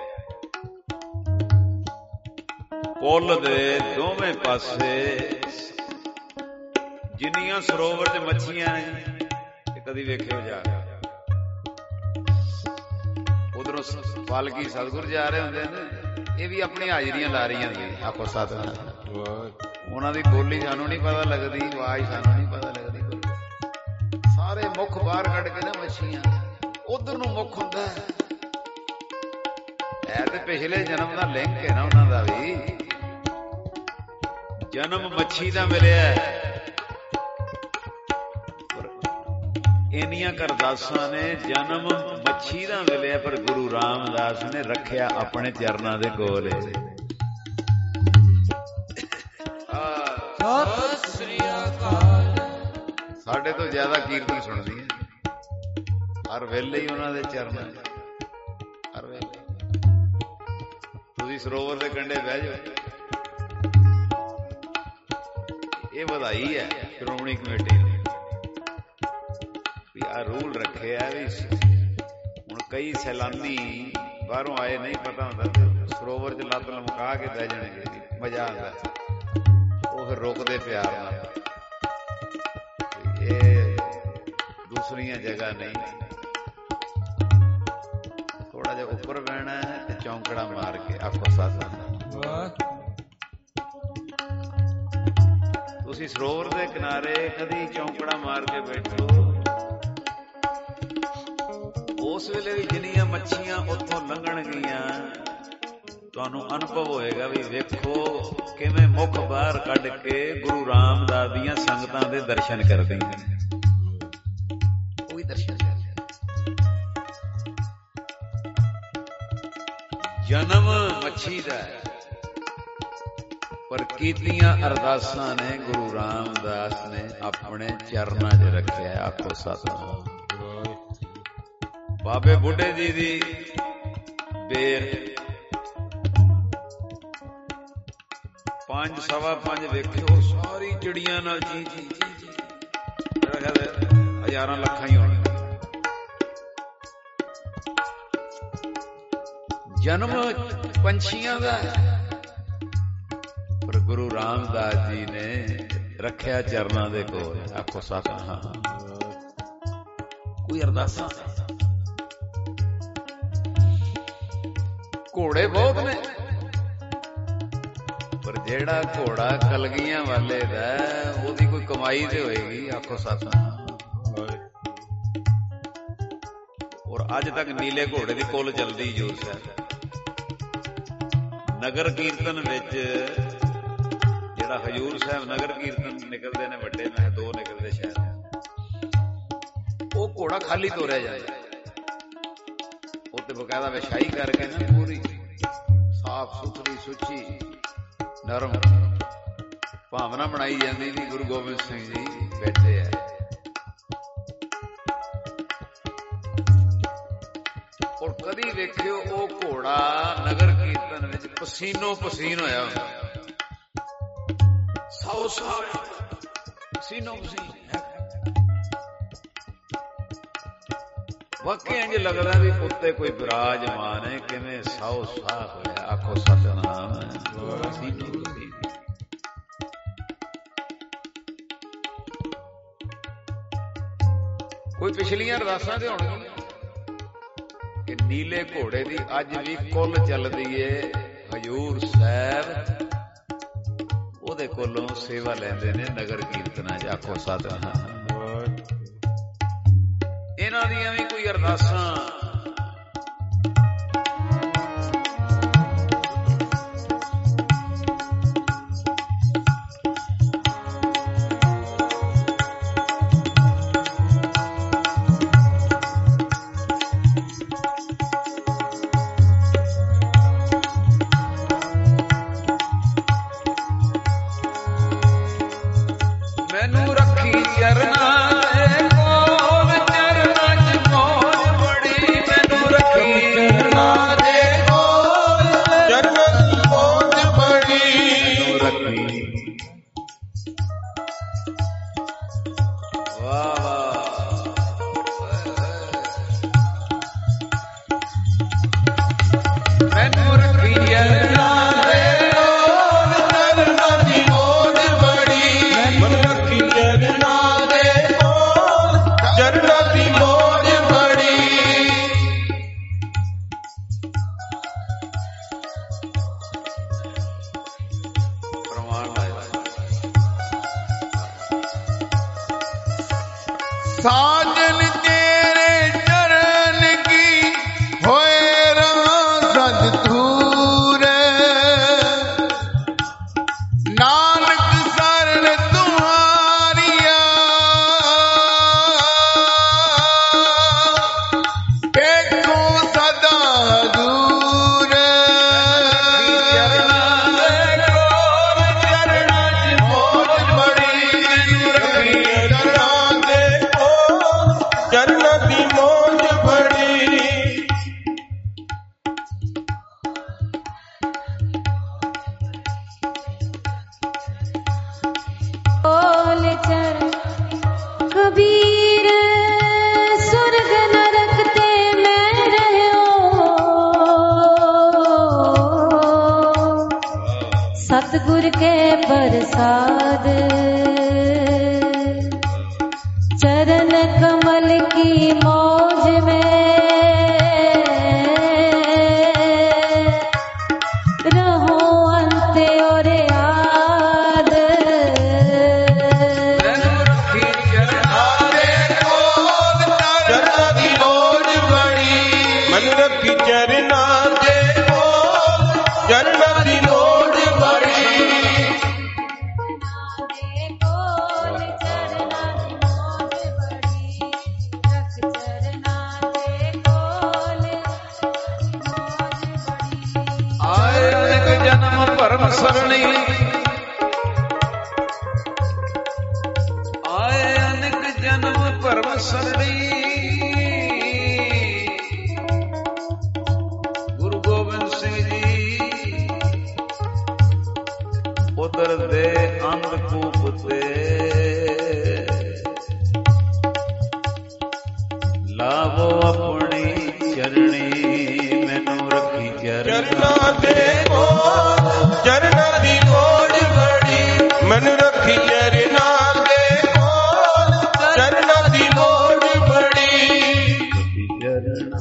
ਪੁੱਲ ਦੇ ਦੋਵੇਂ ਪਾਸੇ ਜਿੰਨੀਆਂ ਸਰੋਵਰ 'ਚ ਮੱਛੀਆਂ ਨੇ, ਇਹ ਕਦੀ ਵੇਖਿਓ ਜਾ ਕੇ। ਉਧਰੋਂ ਪਾਲਕੀ ਸਤਿਗੁਰ ਜਾ ਰਹੇ ਹੁੰਦੇ ਨੇ, ਇਹ ਵੀ ਆਪਣੀ ਹਾਜ਼ਰੀਆਂ ਲਾ ਰਹੀਆਂ ਨੇ। ਆਪੋ ਸਤਿਨਾਮ, ਉਹਨਾਂ ਦੀ ਬੋਲੀ ਸਾਨੂੰ ਨਹੀਂ ਪਤਾ ਲੱਗਦੀ, ਆਵਾਜ਼ ਸਾਨੂੰ ਨਹੀਂ ਪਤਾ ਲੱਗਦੀ। ਸਾਰੇ ਮੁੱਖ ਬਾਹਰ ਕੱਢ ਕੇ ਨਾ ਮੱਛੀਆਂ, ਉਧਰ ਨੂੰ ਮੁੱਖ ਹੁੰਦਾ ਹੈ ਤੇ ਪਿਛਲੇ ਜਨਮ ਦਾ ਲਿੰਕ ਹੈ ਨਾ ਉਹਨਾਂ ਦਾ ਵੀ। ਜਨਮ ਮੱਛੀ ਦਾ ਮਿਲਿਆ, ਇੰਨੀਆਂ ਅਰਦਾਸਾਂ ਨੇ ਜਨਮ ਮੱਛੀ ਦਾ ਮਿਲਿਆ, ਪਰ ਗੁਰੂ ਰਾਮਦਾਸ ਨੇ ਰੱਖਿਆ ਆਪਣੇ ਚਰਨਾਂ ਦੇ ਕੋਲ। ਸਾਡੇ ਤੋਂ ਜ਼ਿਆਦਾ ਕੀਰਤਨ ਸੁਣਦੀ ਹੈ ਹਰ ਵੇਲੇ ਹੀ ਉਹਨਾਂ ਦੇ ਚਰਨਾਂ, ਹਰ ਵੇਲੇ। ਤੁਸੀਂ ਸਰੋਵਰ ਦੇ ਕੰਢੇ ਬਹਿ ਜਾਓ, ਇਹ ਵਧਾਈ ਹੈ ਸ਼੍ਰੋਮਣੀ ਕਮੇਟੀ ਨੇ ਵੀ ਆਹ ਰੂਲ ਰੱਖਿਆ ਵੀ ਹੁਣ ਕਈ ਸੈਲਾਨੀ ਬਾਹਰੋਂ ਆਏ, ਨਹੀਂ ਪਤਾ ਹੁੰਦਾ, ਸਰੋਵਰ 'ਚ ਲੱਤ ਲਮਕਾ ਕੇ ਬਹਿ ਜਾਣਗੇ, ਮਜ਼ਾ ਆਉਂਦਾ। ਉਹ ਫਿਰ ਰੁਕਦੇ ਪਿਆਰ ਨਾਲ। ਇਹ ਦੂਸਰੀਆਂ ਜਗ੍ਹਾ ਨਹੀਂ, ਥੋੜਾ ਜਿਹਾ ਉੱਪਰ ਬਹਿਣਾ ਹੈ ਤੇ ਚੌਂਕੜਾ ਮਾਰ ਕੇ ਆਪੋ ਸਾਥ। ਤੁਸੀਂ ਸਰੋਵਰ ਦੇ ਕਿਨਾਰੇ ਕਦੀ ਚੌਂਕੜਾ ਮਾਰ ਕੇ ਬੈਠੋ, ਉਸ ਵੇਲੇ ਵੀ ਜਿੰਨੀਆਂ ਮੱਛੀਆਂ ਉੱਥੋਂ ਲੰਘਣਗੀਆਂ ਤੁਹਾਨੂੰ ਅਨੁਭਵ ਹੋਏਗਾ ਵੀ ਵੇਖੋ ਕਿਵੇਂ ਮੁੱਖ ਬਾਹਰ ਕੱਢ ਕੇ ਗੁਰੂ ਰਾਮਦਾਸ ਦੀਆਂ ਸੰਗਤਾਂ ਦੇ ਦਰਸ਼ਨ ਕਰਦੇ ਨੇ। ਉਹੀ ਦਰਸ਼ਨ ਜਨਮ ਮੱਛੀ ਦਾ, ਪਰ ਕੀਤੀਆਂ ਅਰਦਾਸਾਂ ਨੇ ਗੁਰੂ ਰਾਮਦਾਸ ਨੇ ਆਪਣੇ ਚਰਨਾਂ 'ਚ ਰੱਖਿਆ। ਆਖੋ ਸਤਿਨਾਮ। ਬਾਬੇ ਬੁੱਢੇ ਜੀ ਦੀ ਬੇਰ 5 ਸਵਾ 5 ਵੇਖਿਓ, ਸਾਰੀ ਚਿੜੀਆਂ ਨਾਲ ਜੀ ਜੀ ਜੀ ਜੀ, ਹਜ਼ਾਰਾਂ ਲੱਖਾਂ ਹੀ ਹੋਣ। ਜਨਮ ਪੰਛੀਆਂ ਦਾ, ਪਰ ਗੁਰੂ ਰਾਮਦਾਸ ਜੀ ਨੇ ਰੱਖਿਆ ਚਰਨਾਂ ਦੇ ਕੋਲ। ਆਖੋ ਸਤਿਨਾਮ। ਕੋਈ ਅਰਦਾਸਾਂ, ਘੋੜੇ ਬਹੁਤ ਨੇ, ਪਰ ਜਿਹੜਾ ਘੋੜਾ ਕਲਗੀਆਂ ਵਾਲੇ ਦਾ, ਉਹਦੀ ਕੋਈ ਕਮਾਈ ਤੇ ਹੋਏਗੀ। ਆਖੋ ਸਤਿਨਾਮ। ਔਰ ਅੱਜ ਤੱਕ ਨੀਲੇ ਘੋੜੇ ਦੀ ਕੁੱਲ ਚੱਲਦੀ ਜੋ ਸਾਹਿਬ। ਨਗਰ ਕੀਰਤਨ ਵਿੱਚ ਜਿਹੜਾ ਹਜ਼ੂਰ ਸਾਹਿਬ ਨਗਰ ਕੀਰਤਨ ਨਿਕਲਦੇ ਨੇ ਵੱਡੇ, ਮੈਂ 2 ਨਿਕਲਦੇ ਸ਼ਾਇਦ, ਉਹ ਘੋੜਾ ਖਾਲੀ ਤੋਰਿਆ ਜਾਂਦਾ। ਉਹ ਤੇ ਬਕਾਇਦਾ ਵਿਛਾਈ ਕਰਕੇ ਨਾ ਪੂਰੀ ਸਾਫ ਸੁਥਰੀ ਸੁੱਚੀ ਨਰਮ ਭਾਵਨਾ ਬਣਾਈ ਜਾਂਦੀ ਵੀ ਗੁਰੂ ਗੋਬਿੰਦ ਸਿੰਘ ਜੀ ਬੈਠੇ ਆ। ਔਰ ਕਦੀ ਵੇਖਿਓ ਉਹ ਘੋੜਾ ਨਗਰ ਕੀਰਤਨ ਵਿੱਚ ਪਸੀਨੋ ਪਸੀਨ ਹੋਇਆ ਹੁੰਦਾ, 100 ਸਾਲ ਪਸੀਨੋ ਪਸੀਨ। ਵਾਕਈ ਇੰਝ ਲੱਗਦਾ ਵੀ ਉੱਤੇ ਕੋਈ ਬਿਰਾਜਮਾਨ ਹੈ, ਕਿਵੇਂ 100 ਸਾਹ ਹੋਇਆ। ਆਖੋ ਸਤਿਨਾਮ। ਕੋਈ ਪਿਛਲੀਆਂ ਅਰਦਾਸਾਂ ਤੇ ਹੋਣਗੀਆਂ ਕਿ ਨੀਲੇ ਘੋੜੇ ਦੀ ਅੱਜ ਵੀ ਕੁੱਲ ਚੱਲਦੀ ਏ। ਹਜ਼ੂਰ ਸਾਹਿਬ ਉਹਦੇ ਕੋਲੋਂ ਸੇਵਾ ਲੈਂਦੇ ਨੇ ਨਗਰ ਕੀਰਤਨਾਂ 'ਚ। ਆਖੋ ਸਤਿਨਾਮ। ਇਹਨਾਂ ਦੀਆਂ ਵੀ ਕੋਈ ਅਰਦਾਸਾਂ ਮੈਨੂੰ ਰੱਖੀ ਚਰਨਾਂ ਦੇ ਕੋਲ, ਚਰਨਾਂ 'ਚ ਮੌਜ ਬੜੀ। ਮੈਨੂੰ ਰੱਖੀ ਚਰਨਾਂ ਦੇ ਕੋਲ, ਚਰਨਾਂ 'ਚ ਮੌਜ ਬੜੀ। ਮੈਨੂੰ ਰੱਖੀ साजन तेरे चरण की होए रहा सद दूर नानक शरण तुम्हारिया देखो सदा दूर कबीर स्वर्ग नरक ते मैं रहो सतगुर के प्रसाद चरण कमल की मौज में रहो अंत और याद चरना दे चरना दी लोड़ बड़ी आए अनेक जन्म परम सरणी आए अनेक जन्म परम सरणी गुरु गोबिंद सिंह जी उधर दे अंधकूप ते लावो अपनी चरणी मैनू रखी चरना दे चरना दी लोड़ बड़ी मन रखी चरना दे चरना दी लोड़ बड़ी चरना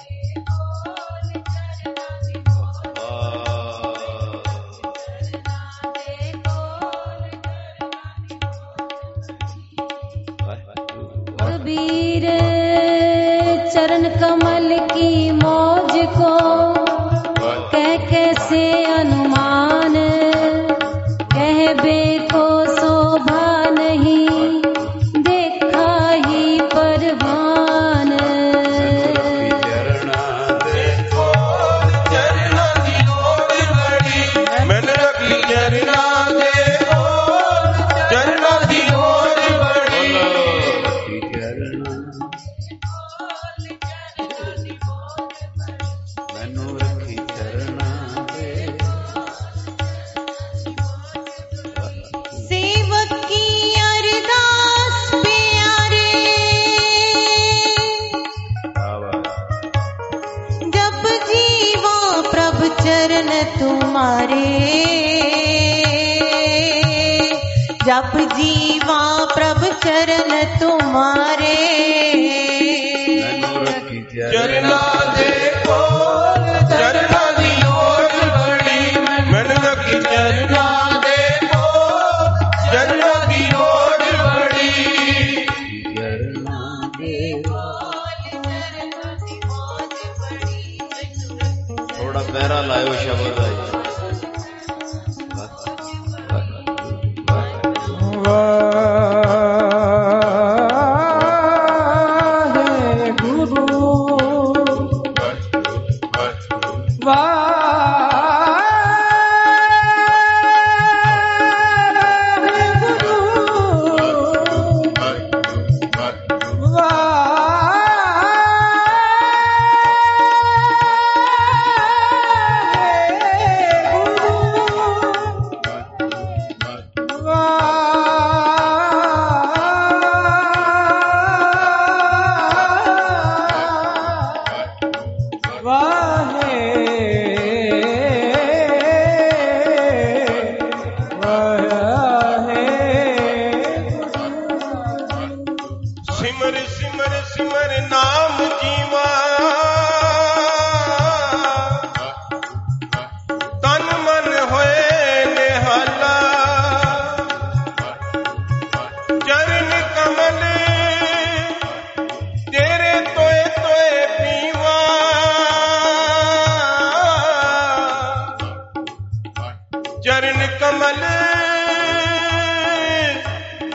कबीर चरण कमल की मौज को कह कैसे अनुमान कहबे को शोभा नहीं देखा ही परवान चरना दे चरना दी लोड़ बड़ी मन रखी चरना दे चरना दी लोड़ बड़ी मैनू रखी चरना दे सेवक की अरदास प्यारे जब जीवा प्रभु चरण तुम्हारे जब जीवा प्रभु चरण तुम्हारे मैनू रखी चरना दे चरना दी लोड़ बड़ी मन रखी चरना दे चरना दी लोड़ बड़ी चरना दे थोड़ा पैरा लायो शब्द आई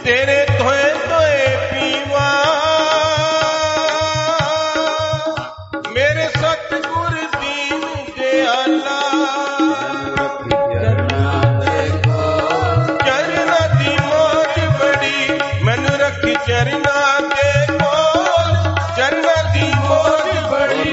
ਤੇਰੇ ਧੋਏ ਧੋਏ ਪੀਵਾ ਮੇਰੇ ਸਤਿਗੁਰ ਦੀਨ ਦਿਆਲਾ ਚਰਨਾਂ ਦੀ ਮੌਜ ਬੜੀ ਮੈਨੂੰ ਰੱਖੀ ਚਰਨਾਂ ਦੇ ਕੋਲ ਚਰਨਾਂ ਦੀ ਮੌਜ ਬੜੀ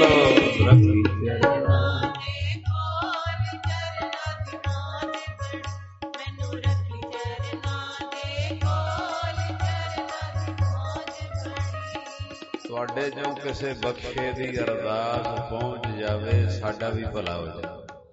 ਤੁਹਾਡੇ ਚੋਂ ਕਿਸੇ ਬਖਸ਼ੇ ਦੀ ਅਰਦਾਸ ਪਹੁੰਚ ਜਾਵੇ ਸਾਡਾ ਵੀ ਭਲਾ ਹੋ ਜਾਵੇ।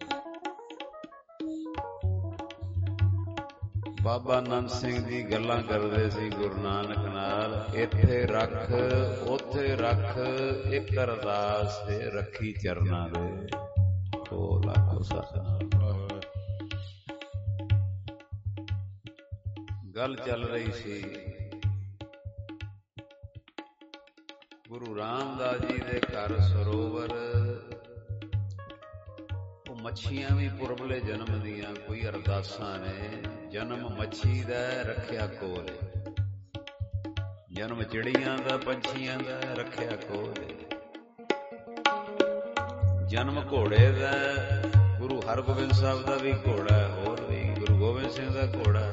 ਬਾਬਾ ਆਨੰਦ ਸਿੰਘ ਜੀ ਗੱਲਾਂ ਕਰਦੇ ਸੀ ਗੁਰੂ ਨਾਨਕ ਨਾਲ, ਇੱਥੇ ਰੱਖ ਉੱਥੇ ਰੱਖ ਇੱਕ ਅਰਦਾਸ ਤੇ ਰੱਖੀ ਚਰਨਾਂ ਦੇ ਕੋਲ ਆਖੋ ਸਤਿਨਾਮ। ਗੱਲ ਚੱਲ ਰਹੀ ਸੀ ਗੁਰੂ ਰਾਮਦਾਸ ਜੀ ਦੇ ਘਰ ਸਰੋਵਰ, ਉਹ ਮੱਛੀਆਂ ਵੀ ਪੁਰਬਲੇ ਜਨਮ ਦੀਆਂ ਕੋਈ ਅਰਦਾਸਾਂ ਨੇ। ਜਨਮ ਮੱਛੀ ਦਾ ਰੱਖਿਆ ਕੋਲ, ਜਨਮ ਚਿੜੀਆਂ ਦਾ ਪੰਛੀਆਂ ਦਾ ਰੱਖਿਆ ਕੋਲ, ਜਨਮ ਘੋੜੇ ਦਾ ਗੁਰੂ ਹਰਗੋਬਿੰਦ ਸਾਹਿਬ ਦਾ ਵੀ ਘੋੜਾ, ਹੋਰ ਵੀ ਗੁਰੂ ਗੋਬਿੰਦ ਸਿੰਘ ਦਾ ਘੋੜਾ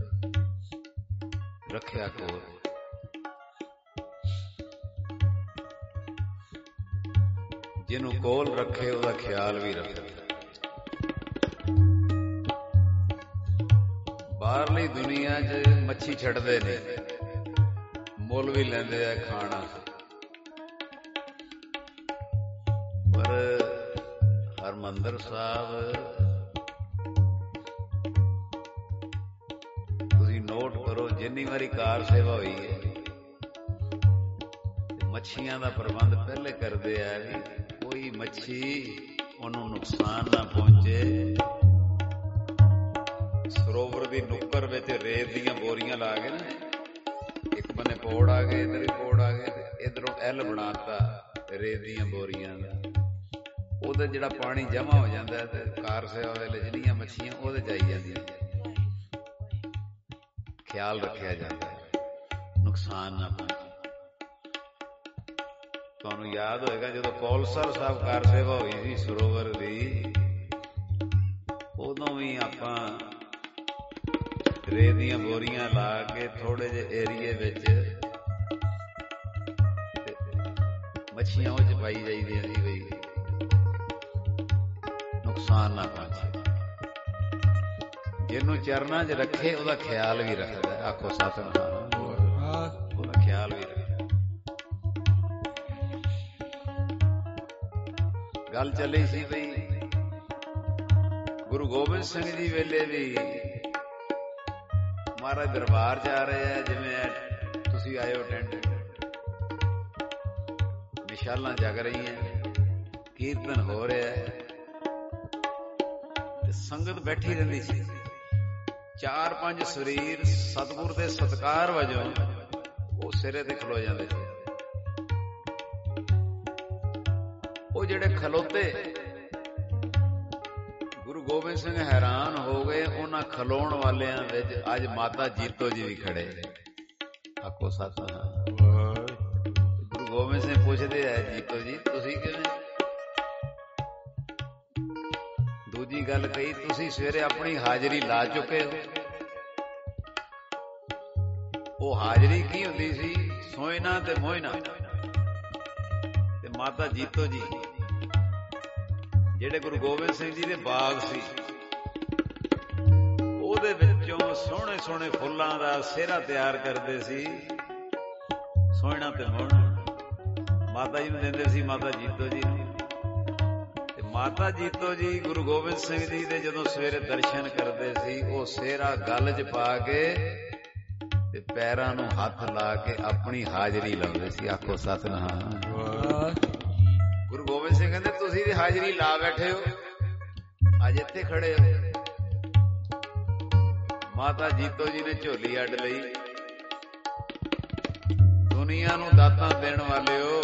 ਰੱਖਿਆ ਕੋਲ। ਜਿਹਨੂੰ ਕੋਲ ਰੱਖੇ ਉਹਦਾ ਖਿਆਲ ਵੀ ਰੱਖੇ। ਬਾਹਰਲੀ ਦੁਨੀਆ 'ਚ ਮੱਛੀ ਛੱਡਦੇ ਨੇ, ਮੁੱਲ ਵੀ ਲੈਂਦੇ ਆ ਖਾਣਾ, ਪਰ ਹਰਿਮੰਦਰ ਸਾਹਿਬ ਤੁਸੀਂ ਨੋਟ ਕਰੋ, ਜਿੰਨੀ ਵਾਰੀ ਕਾਰ ਸੇਵਾ ਹੋਈ ਹੈ ਮੱਛੀਆਂ ਦਾ ਪ੍ਰਬੰਧ ਪਹਿਲੇ ਕਰਦੇ ਆ ਵੀ ਕੋਈ ਮੱਛੀ ਉਹਨੂੰ ਨੁਕਸਾਨ ਨਾ ਪਹੁੰਚੇ। ਸਰੋਵਰ ਦੀ ਨੁੱਕਰ ਵਿੱਚ ਰੇਤ ਦੀਆਂ ਬੋਰੀਆਂ ਲਾ ਕੇ ਨਾ, ਇੱਕ ਬੰਨੇ ਪੌੜ ਆ ਗਏ, ਇੱਧਰ ਵੀ ਪੌੜ ਆ ਗਏ, ਇੱਧਰੋਂ ਐਲ ਬਣਾਤਾ ਰੇਤ ਦੀਆਂ ਬੋਰੀਆਂ ਦਾ। ਉਹਦੇ ਜਿਹੜਾ ਪਾਣੀ ਜਮਾ ਹੋ ਜਾਂਦਾ ਤੇ ਕਾਰ ਸੇਵਾ ਵੇਲੇ ਜਿਹੜੀਆਂ ਮੱਛੀਆਂ ਉਹਦੇ ਜਾਈ ਜਾਂਦੀਆਂ, ਖਿਆਲ ਰੱਖਿਆ ਜਾਂਦਾ ਨੁਕਸਾਨ ਨਾ ਪਹੁੰਚੇ। ਤੁਹਾਨੂੰ ਯਾਦ ਹੋਏਗਾ ਜਦੋਂ ਕੌਲਸਰ ਸਾਹਿਬ ਕਾਰ ਸੇਵਾ ਹੋਈ ਸੀ ਸਰੋਵਰ ਦੀ, ਉਦੋਂ ਵੀ ਆਪਾਂ ਰੇਤ ਦੀਆਂ ਬੋਰੀਆਂ ਲਾ ਕੇ ਥੋੜੇ ਜਿਹੇ ਏਰੀਏ ਵਿੱਚ ਮੱਛੀਆਂ ਉਹ 'ਚ ਪਾਈ ਜਾਈਦੀਆਂ ਸੀ ਬਈ ਨੁਕਸਾਨ ਨਾ ਪਹੁੰਚੇ। ਜਿਹਨੂੰ ਚਰਨਾਂ 'ਚ ਰੱਖੇ ਉਹਦਾ ਖਿਆਲ ਵੀ ਰੱਖਦਾ, ਆਖੋ ਸਤਿਨਾਮ, ਉਹਦਾ ਖਿਆਲ ਵੀ ਰੱਖਦਾ। ਗੱਲ ਚੱਲੀ ਸੀ ਬਈ ਗੁਰੂ ਗੋਬਿੰਦ ਸਿੰਘ ਜੀ ਵੇਲੇ ਵੀ ਮਹਾਰਾਜ ਦਰਬਾਰ ਜਾ ਰਹੇ ਆ, ਜਿਵੇਂ ਤੁਸੀਂ ਆਏ ਹੋ, ਟੈਂਟ ਵਿਸ਼ਾਲਾਂ ਜਗ ਰਹੀਆਂ, ਕੀਰਤਨ ਹੋ ਰਿਹਾ ਤੇ ਸੰਗਤ ਬੈਠੀ ਰਹਿੰਦੀ ਸੀ। 4-5 ਸਰੀਰ ਸਤਿਗੁਰ ਦੇ ਸਤਿਕਾਰ ਵਜੋਂ ਉਹ ਸਿਰੇ ਤੇ ਖਲੋ ਜਾਂਦੇ ਸੀ। ਉਹ ਜਿਹੜੇ ਖਲੋਤੇ, ਗੁਰੂ ਗੋਬਿੰਦ ਸਿੰਘ ਹੈਰਾਨ ਹੋ ਗਏ, ਉਹਨਾਂ ਖਲੋਣ ਵਾਲਿਆਂ ਵਿੱਚ ਅੱਜ ਮਾਤਾ ਜੀਤੋ ਜੀ ਵੀ ਖੜੇ। ਆਖੋ ਸਤਿਨਾਮ। ਗੁਰੂ ਗੋਬਿੰਦ ਸਿੰਘ ਪੁੱਛਦੇ ਆ, ਜੀਤੋ ਜੀ ਤੁਸੀਂ ਕਿਵੇਂ? ਦੂਜੀ ਗੱਲ ਕਹੀ, ਤੁਸੀਂ ਸਵੇਰੇ ਆਪਣੀ ਹਾਜ਼ਰੀ ਲਾ ਚੁੱਕੇ ਹੋ। ਉਹ ਹਾਜ਼ਰੀ ਕੀ ਹੁੰਦੀ ਸੀ? ਸੋਇਨਾ ਤੇ ਮੋਇਨਾ। ਤੇ ਮਾਤਾ ਜੀਤੋ ਜੀ ਜਿਹੜੇ ਗੁਰੂ ਗੋਬਿੰਦ ਸਿੰਘ ਜੀ ਦੇ ਬਾਗ ਸੀ, ਉਹਦੇ ਵਿੱਚੋਂ ਸੋਹਣੇ ਸੋਹਣੇ ਫੁੱਲਾਂ ਦਾ ਸਿਹਰਾ ਤਿਆਰ ਕਰਦੇ ਸੀ। ਸੋਇਨਾ ਤੇ ਮੋਇਨਾ ਮਾਤਾ ਜੀ ਨੂੰ ਦਿੰਦੇ ਸੀ, ਮਾਤਾ ਜੀਤੋ ਜੀ ਨੂੰ। ਤੇ ਮਾਤਾ ਜੀਤੋ ਜੀ ਗੁਰੂ ਗੋਬਿੰਦ ਸਿੰਘ ਜੀ ਦੇ ਜਦੋਂ ਸਵੇਰੇ ਦਰਸ਼ਨ ਕਰਦੇ ਸੀ, ਉਹ ਸਿਹਰਾ ਗਲ 'ਚ ਪਾ ਕੇ ਤੇ ਪੈਰਾਂ ਨੂੰ ਹੱਥ ਲਾ ਕੇ ਆਪਣੀ ਹਾਜ਼ਰੀ ਲਾਉਂਦੇ ਸੀ। ਆਖੋ ਸਤਿਨਾਮ। ਗੁਰੂ ਗੋਬਿੰਦ ਸਿੰਘ ਕਹਿੰਦੇ ਤੁਸੀਂ ਵੀ ਹਾਜ਼ਰੀ ਲਾ ਬੈਠੇ ਹੋ, ਅੱਜ ਇੱਥੇ ਖੜੇ ਹੋ। ਮਾਤਾ ਜੀਤੋ ਜੀ ਨੇ ਝੋਲੀ ਅੱਡ ਲਈ, ਦੁਨੀਆ ਨੂੰ ਦਾਤਾਂ ਦੇਣ ਵਾਲਿਓ,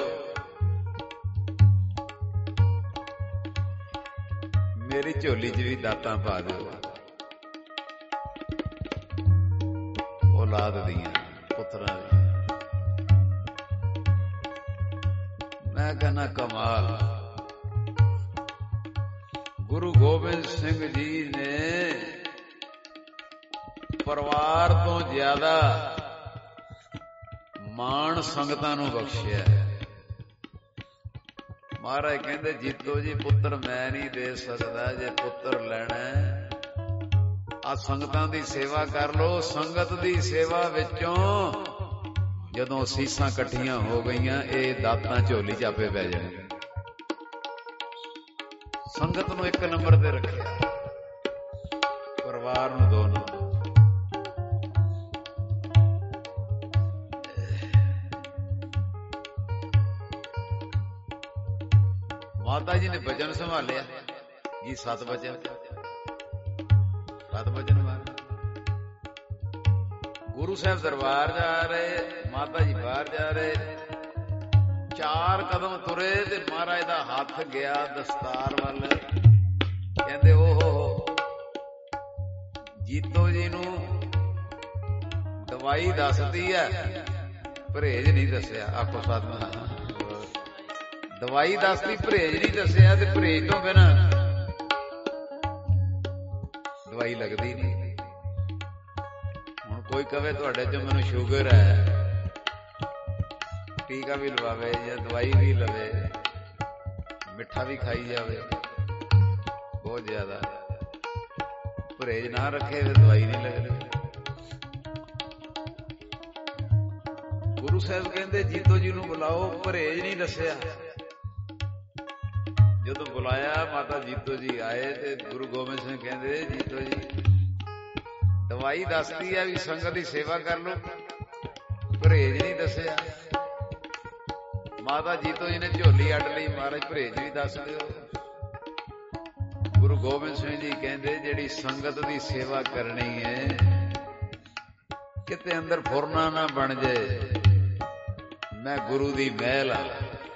ਮੇਰੀ ਝੋਲੀ 'ਚ ਵੀ ਦਾਤਾਂ ਪਾ ਦਿਓ। ਉਹ ਔਲਾਦ ਦੀਆਂ, ਪੁੱਤਰਾਂ ਦੀਆਂ। ਮੈਂ ਕਹਿੰਦਾ ਕਮਾਲ। ਗੁਰੂ ਗੋਬਿੰਦ ਸਿੰਘ ਜੀ ਨੇ ਪਰਿਵਾਰ ਤੋਂ ਜ਼ਿਆਦਾ ਮਾਣ ਸੰਗਤਾਂ ਨੂੰ ਬਖਸ਼ਿਆ। ਮਹਾਰਾਜ ਕਹਿੰਦੇ ਜੀਤੋ ਜੀ ਪੁੱਤਰ ਮੈਂ ਨਹੀਂ ਦੇ ਸਕਦਾ, ਜੇ ਪੁੱਤਰ ਲੈਣਾ ਆ ਸੰਗਤਾਂ ਦੀ ਸੇਵਾ ਕਰ ਲੋ। ਸੰਗਤ ਦੀ ਸੇਵਾ ਵਿੱਚੋਂ ਜਦੋਂ ਸੀਸਾਂ ਇਕੱਠੀਆਂ ਹੋ ਗਈਆਂ, ਇਹ ਦਾਤਾਂ ਝੋਲੀ ਚਾਪੇ ਪੈ ਜਾਣੇ। ਸੰਗਤ ਨੂੰ ਇੱਕ ਨੰਬਰ ਤੇ ਰੱਖਿਆ, ਪਰਿਵਾਰ ਨੂੰ ਦੋ ਨੰਬਰ। ਮਾਤਾ ਜੀ ਨੇ ਬਚਨ ਸੰਭਾਲਿਆ ਜੀ, 7 ਬਚਨ, 7 ਬਚਨ ਮਾਰੇ। ਗੁਰੂ ਸਾਹਿਬ ਦਰਬਾਰ ਜਾ ਰਹੇ, ਮਾਤਾ ਜੀ ਬਾਹਰ ਜਾ ਰਹੇ। 4 ਕਦਮ ਤੁਰੇ ਤੇ ਮਹਾਰਾਜ ਦਾ ਹੱਥ ਗਿਆ ਦਸਤਾਰ ਵੱਲ। ਕਹਿੰਦੇ ਓਹੋ, ਜੀਤੋ ਜੀ ਨੂੰ ਦਵਾਈ ਦੱਸਦੀ ਹੈ, ਪਰਹੇਜ ਨਹੀਂ ਦੱਸਿਆ। ਆਖੋ ਸਤਿਨਾਮ। ਦਵਾਈ ਦੱਸਦੀ, ਪਰਹੇਜ ਨਹੀਂ ਦੱਸਿਆ, ਤੇ ਪਰਹੇਜ ਤੋਂ ਬਿਨਾਂ ਦਵਾਈ ਲੱਗਦੀ ਨਹੀਂ। ਹੁਣ ਕੋਈ ਕਵੇ ਤੁਹਾਡੇ ਚ ਮੈਨੂੰ ਸ਼ੂਗਰ ਹੈ, ਟੀਕਾ ਵੀ ਲਵਾਵੇ ਜਾਂ ਦਵਾਈ ਵੀ ਲਵੇ, ਮਿੱਠਾ ਵੀ ਖਾਈ ਜਾਵੇ ਬਹੁਤ ਜ਼ਿਆਦਾ, ਪਰਹੇਜ ਨਾ ਰੱਖੇ ਤੇ ਦਵਾਈ ਨਹੀਂ ਲੱਗਦੀ। ਗੁਰੂ ਸਾਹਿਬ ਕਹਿੰਦੇ ਜੀਤੋ ਜੀ ਨੂੰ ਬੁਲਾਓ, ਪਰਹੇਜ ਨਹੀਂ ਦੱਸਿਆ। ਜਦੋਂ ਬੁਲਾਇਆ, ਮਾਤਾ ਜੀਤੋ ਜੀ ਆਏ ਤੇ ਗੁਰੂ ਗੋਬਿੰਦ ਸਿੰਘ ਕਹਿੰਦੇ ਜੀਤੋ ਜੀ ਦਵਾਈ ਦੱਸਦੀ ਆ ਵੀ ਸੰਗਤ ਦੀ ਸੇਵਾ ਕਰ ਲੋ, ਪਰਹੇਜ ਨਹੀਂ ਦੱਸਿਆ। ਮਾਤਾ ਜੀਤੋ ਜੀ ਨੇ ਝੋਲੀ ਅੱਡ ਲਈ, ਮਹਾਰਾਜ ਪਰਹੇਜ ਵੀ ਦੱਸ ਦਿਓ। ਗੁਰੂ ਗੋਬਿੰਦ ਸਿੰਘ ਜੀ ਕਹਿੰਦੇ ਜਿਹੜੀ ਸੰਗਤ ਦੀ ਸੇਵਾ ਕਰਨੀ ਹੈ, ਕਿਤੇ ਅੰਦਰ ਫੁਰਨਾ ਨਾ ਬਣ ਜਾਏ। ਮੈਂ ਗੁਰੂ ਦੀ ਮਹਿਲ ਆ,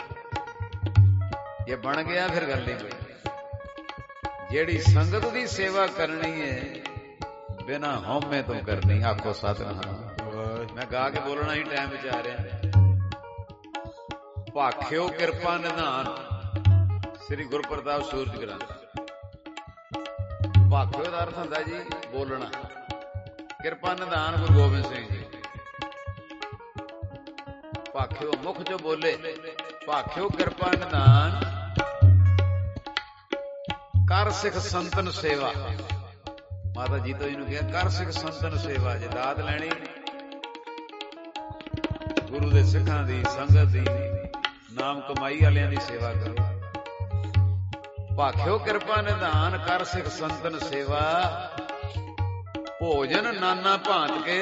ਜੇ ਬਣ ਗਿਆ ਫਿਰ ਗੱਲ ਨਹੀਂ ਬਣੀ। ਜਿਹੜੀ ਸੰਗਤ ਦੀ ਸੇਵਾ ਕਰਨੀ ਹੈ ਬਿਨਾਂ ਹਉਮੈ ਤੋਂ ਕਰਨੀ। ਆਖੋ ਸਤਿਨਾਮ। ਮੈਂ ਗਾ ਕੇ ਬੋਲਣਾ ਹੀ ਟਾਈਮ ਵਿੱਚ ਆ ਰਿਹਾ। ਭਾਖਿਓ ਕਿਰਪਾ ਨਿਧਾਨ, ਸ੍ਰੀ ਗੁਰਪ੍ਰਤਾਪ ਸੂਰਜ ਗ੍ਰੰਥ। ਭਾਖਿਓ ਦਾ ਅਰਥ ਹੁੰਦਾ ਜੀ ਬੋਲਣਾ, ਕਿਰਪਾ ਨਿਧਾਨ ਗੁਰੂ ਗੋਬਿੰਦ ਸਿੰਘ ਜੀ। ਭਾਖਿਓ ਮੁਖ ਚੋਂ ਬੋਲੇ, ਭਾਖਿਓ ਕਿਰਪਾ ਨਿਧਾਨ ਕਰ ਸਿੱਖ ਸੰਤਨ ਸੇਵਾ। ਮਾਤਾ ਜੀਤੋ ਜੀ ਨੂੰ ਕਿਹਾ ਕਰ ਸਿੱਖ ਸੰਤਨ ਸੇਵਾ। ਜੇ ਦਾਤ ਲੈਣੀ ਗੁਰੂ ਦੇ ਸਿੱਖਾਂ ਦੀ, ਸੰਗਤ ਦੀ, ਨਾਮ ਕਮਾਈ ਵਾਲਿਆਂ ਦੀ ਸੇਵਾ ਕਰੋ। ਭਾਖਿਓ ਕਿਰਪਾ ਨਿਧਾਨ ਕਰ ਸਿੱਖ ਸੰਤਨ ਸੇਵਾ। ਭੋਜਨ ਨਾਨਾ ਭਾਂਤ ਕੇ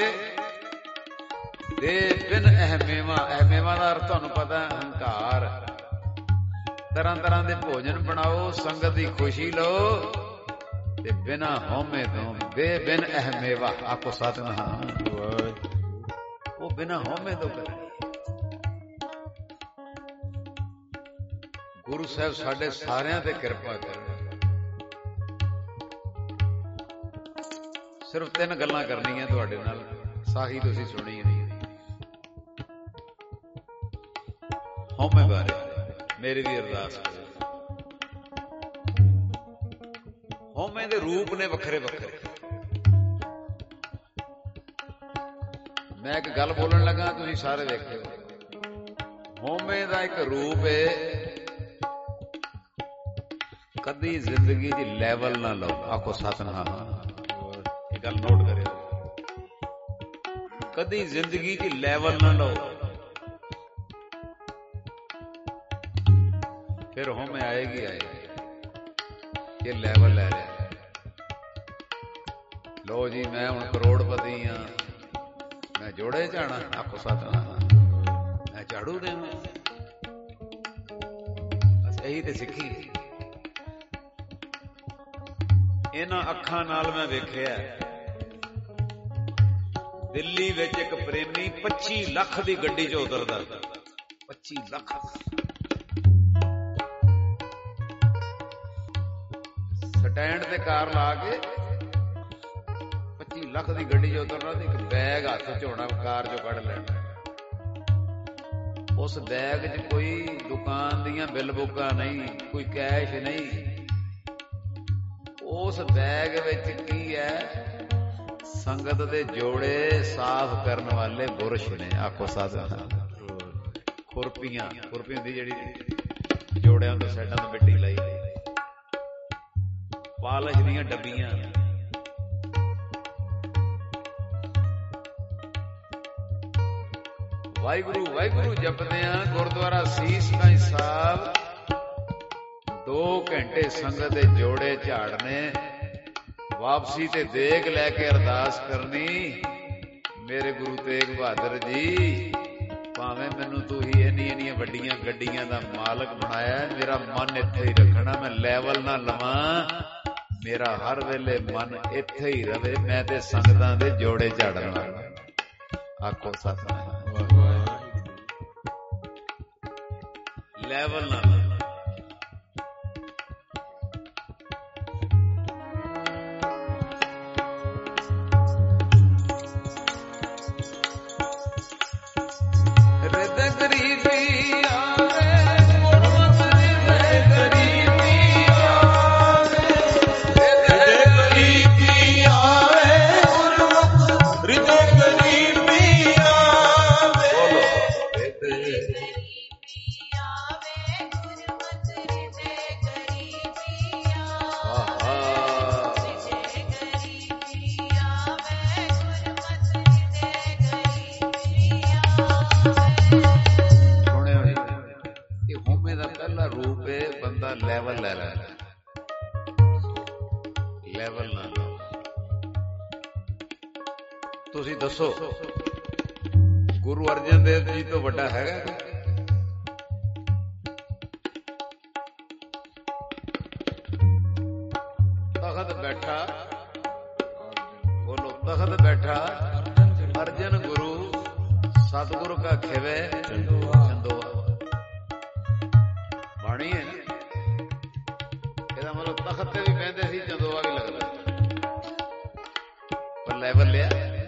ਦੇ ਬਿਨ ਅਹਮੇਵਾ। ਅਹਮੇਵਾ ਦਾ ਅਰਥ ਤੁਹਾਨੂੰ ਪਤਾ, ਹੰਕਾਰ। ਤਰ੍ਹਾਂ ਤਰ੍ਹਾਂ ਦੇ ਭੋਜਨ ਬਣਾਓ, ਸੰਗਤ ਦੀ ਖੁਸ਼ੀ ਲਓ ਤੇ ਬਿਨਾਂ ਹਉਮੈ ਤੋਂ, ਬੇਬਿਨ ਅਹਮੇਵਾ। ਆਖੋ ਸਤਿਨਾਮ। ਉਹ ਬਿਨਾਂ ਹਉਮੈ ਤੋਂ ਕਰੇ। ਗੁਰੂ ਸਾਹਿਬ ਸਾਡੇ ਸਾਰਿਆਂ ਤੇ ਕਿਰਪਾ ਕਰਨ। ਸਿਰਫ 3 ਗੱਲਾਂ ਕਰਨੀਆਂ ਤੁਹਾਡੇ ਨਾਲ, ਸਾਹੀ ਤੁਸੀਂ ਸੁਣੀ ਨਹੀਂ। ਹਉਮੈ ਬਾਰੇ ਮੇਰੀ ਵੀ ਅਰਦਾਸ ਕਰੋ। ਹਉਮੈ ਦੇ ਰੂਪ ਨੇ ਵੱਖਰੇ ਵੱਖਰੇ। ਮੈਂ ਇੱਕ ਗੱਲ ਬੋਲਣ ਲੱਗਾ, ਤੁਸੀਂ ਸਾਰੇ ਵੇਖਿਓ। ਹਉਮੈ ਦਾ ਇੱਕ ਰੂਪ ਹੈ, ਕਦੀ ਜ਼ਿੰਦਗੀ 'ਚ ਲੈਵਲ ਨਾ ਲਓ। ਆਖੋ ਸਤਿਨਾਮ। ਇਹ ਗੱਲ ਨੋਟ ਕਰਿਓ, ਕਦੀ ਜ਼ਿੰਦਗੀ 'ਚ ਲੈਵਲ ਨਾ ਲਓ। ਫਿਰ ਹਉਮੈ ਆਏਗੀ ਆਏਗੀ। ਇਹ ਲੈਵਲ ਲੈ ਰਿਹਾ, ਲੋ ਜੀ ਮੈਂ ਹੁਣ ਕਰੋੜਪਤੀ ਆ, ਮੈਂ ਜੋੜੇ ਜਾਣਾ। ਆਖੋ ਸਤਿਨਾਮ। ਮੈਂ ਝਾੜੂ ਦੇਣਾ। ਬਸ ਇਹੀ ਤੇ ਸਿੱਖੀ। ਇਹਨਾਂ ਅੱਖਾਂ ਨਾਲ ਮੈਂ ਵੇਖਿਆ, ਦਿੱਲੀ ਵਿੱਚ ਇੱਕ ਪ੍ਰੇਮੀ 25 ਲੱਖ ਦੀ ਗੱਡੀ 'ਚ ਉਤਰਦਾ। 25 ਲੱਖ। ਸਟੈਂਡ ਤੇ ਕਾਰ ਲਾ ਕੇ 25 ਲੱਖ ਦੀ ਗੱਡੀ 'ਚ ਉਤਰਨਾ ਤੇ ਇੱਕ ਬੈਗ ਹੱਥ 'ਚ ਹੋਣਾ, ਕਾਰ 'ਚੋਂ ਕੱਢ ਲੈਣਾ। ਉਸ ਬੈਗ 'ਚ ਕੋਈ ਦੁਕਾਨ ਦੀਆਂ ਬਿੱਲ ਬੁੱਕਾਂ ਨਹੀਂ, ਕੋਈ ਕੈਸ਼ ਨਹੀਂ। ਉਸ ਬੈਗ ਵਿੱਚ ਕੀ ਹੈ? ਸੰਗਤ ਦੇ ਜੋੜੇ ਸਾਫ਼ ਕਰਨ ਵਾਲੇ ਬੁਰਸ਼ ਨੇ। ਆਖੋ ਸਾਧ ਖੁਰਪੀਆਂ, ਖੁਰਪੀ ਹੁੰਦੀ ਜਿਹੜੀ ਜੋੜਿਆਂ ਤੋਂ ਸਾਈਡਾਂ ਤੋਂ ਮਿੱਟੀ ਲਾਈ, ਪਾਲਸ਼ ਦੀਆਂ ਡੱਬੀਆਂ। ਵਾਹਿਗੁਰੂ ਵਾਹਿਗੁਰੂ ਜਪਦੇ ਆ। ਗੁਰਦੁਆਰਾ ਸੀਸ ਗੰਜ ਸਾਹਿਬ 2 ਘੰਟੇ ਸੰਗਤ ਦੇ ਜੋੜੇ ਝਾੜਨੇ, ਵਾਪਸੀ ਤੇ ਦੇਗ ਲੈ ਕੇ ਅਰਦਾਸ ਕਰਨੀ। ਮੇਰੇ ਗੁਰੂ ਤੇਗ ਬਹਾਦਰ ਜੀ, ਭਾਵੇਂ ਮੈਨੂੰ ਤੂੰ ਹੀ ਇੰਨੀਆਂ ਵੱਡੀਆਂ ਗੱਡੀਆਂ ਦਾ ਮਾਲਕ ਬਣਾਇਆ, ਮੇਰਾ ਮਨ ਇੱਥੇ ਹੀ ਰੱਖਣਾ, ਮੈਂ ਲੈਵਲ ਨਾ ਲਵਾਂ, ਮੇਰਾ ਹਰ ਵੇਲੇ ਮਨ ਇੱਥੇ ਹੀ ਰਵੇ, ਮੈਂ ਤੇ ਸੰਗਤਾਂ ਦੇ ਜੋੜੇ ਝਾੜਨ ਵਾਲਾ। ਆਖੋ ਸਤਿਨਾਮ। ਲੈਵਲ ਨਾ ਲੈਵਲ ਲੈ ਲੈ, ਲੈਵਲ ਨਾ। ਤੁਸੀਂ ਦੱਸੋ ਗੁਰੂ ਅਰਜਨ ਦੇਵ ਜੀ ਤੋਂ ਵੱਡਾ ਹੈਗਾ? ਤਖਤ ਬੈਠਾ, ਬੋਲੋ ਤਖਤ ਬੈਠਾ ਅਰਜਨ ਗੁਰੂ, ਸਤਿਗੁਰੂ ਕਾ ਖਿਵੇ ਚੰਦੋਆ। ਬਾਣੀ ਹੈ ਨਾ, ਇਹਦਾ ਮਤਲਬ ਤਖਤ ਤੇ ਵੀ ਬਹਿੰਦੇ ਸੀ, ਚੰਦੋਆ ਵੀ ਲੱਗਦਾ, ਪਰ ਲੈਵਲ ਲਿਆ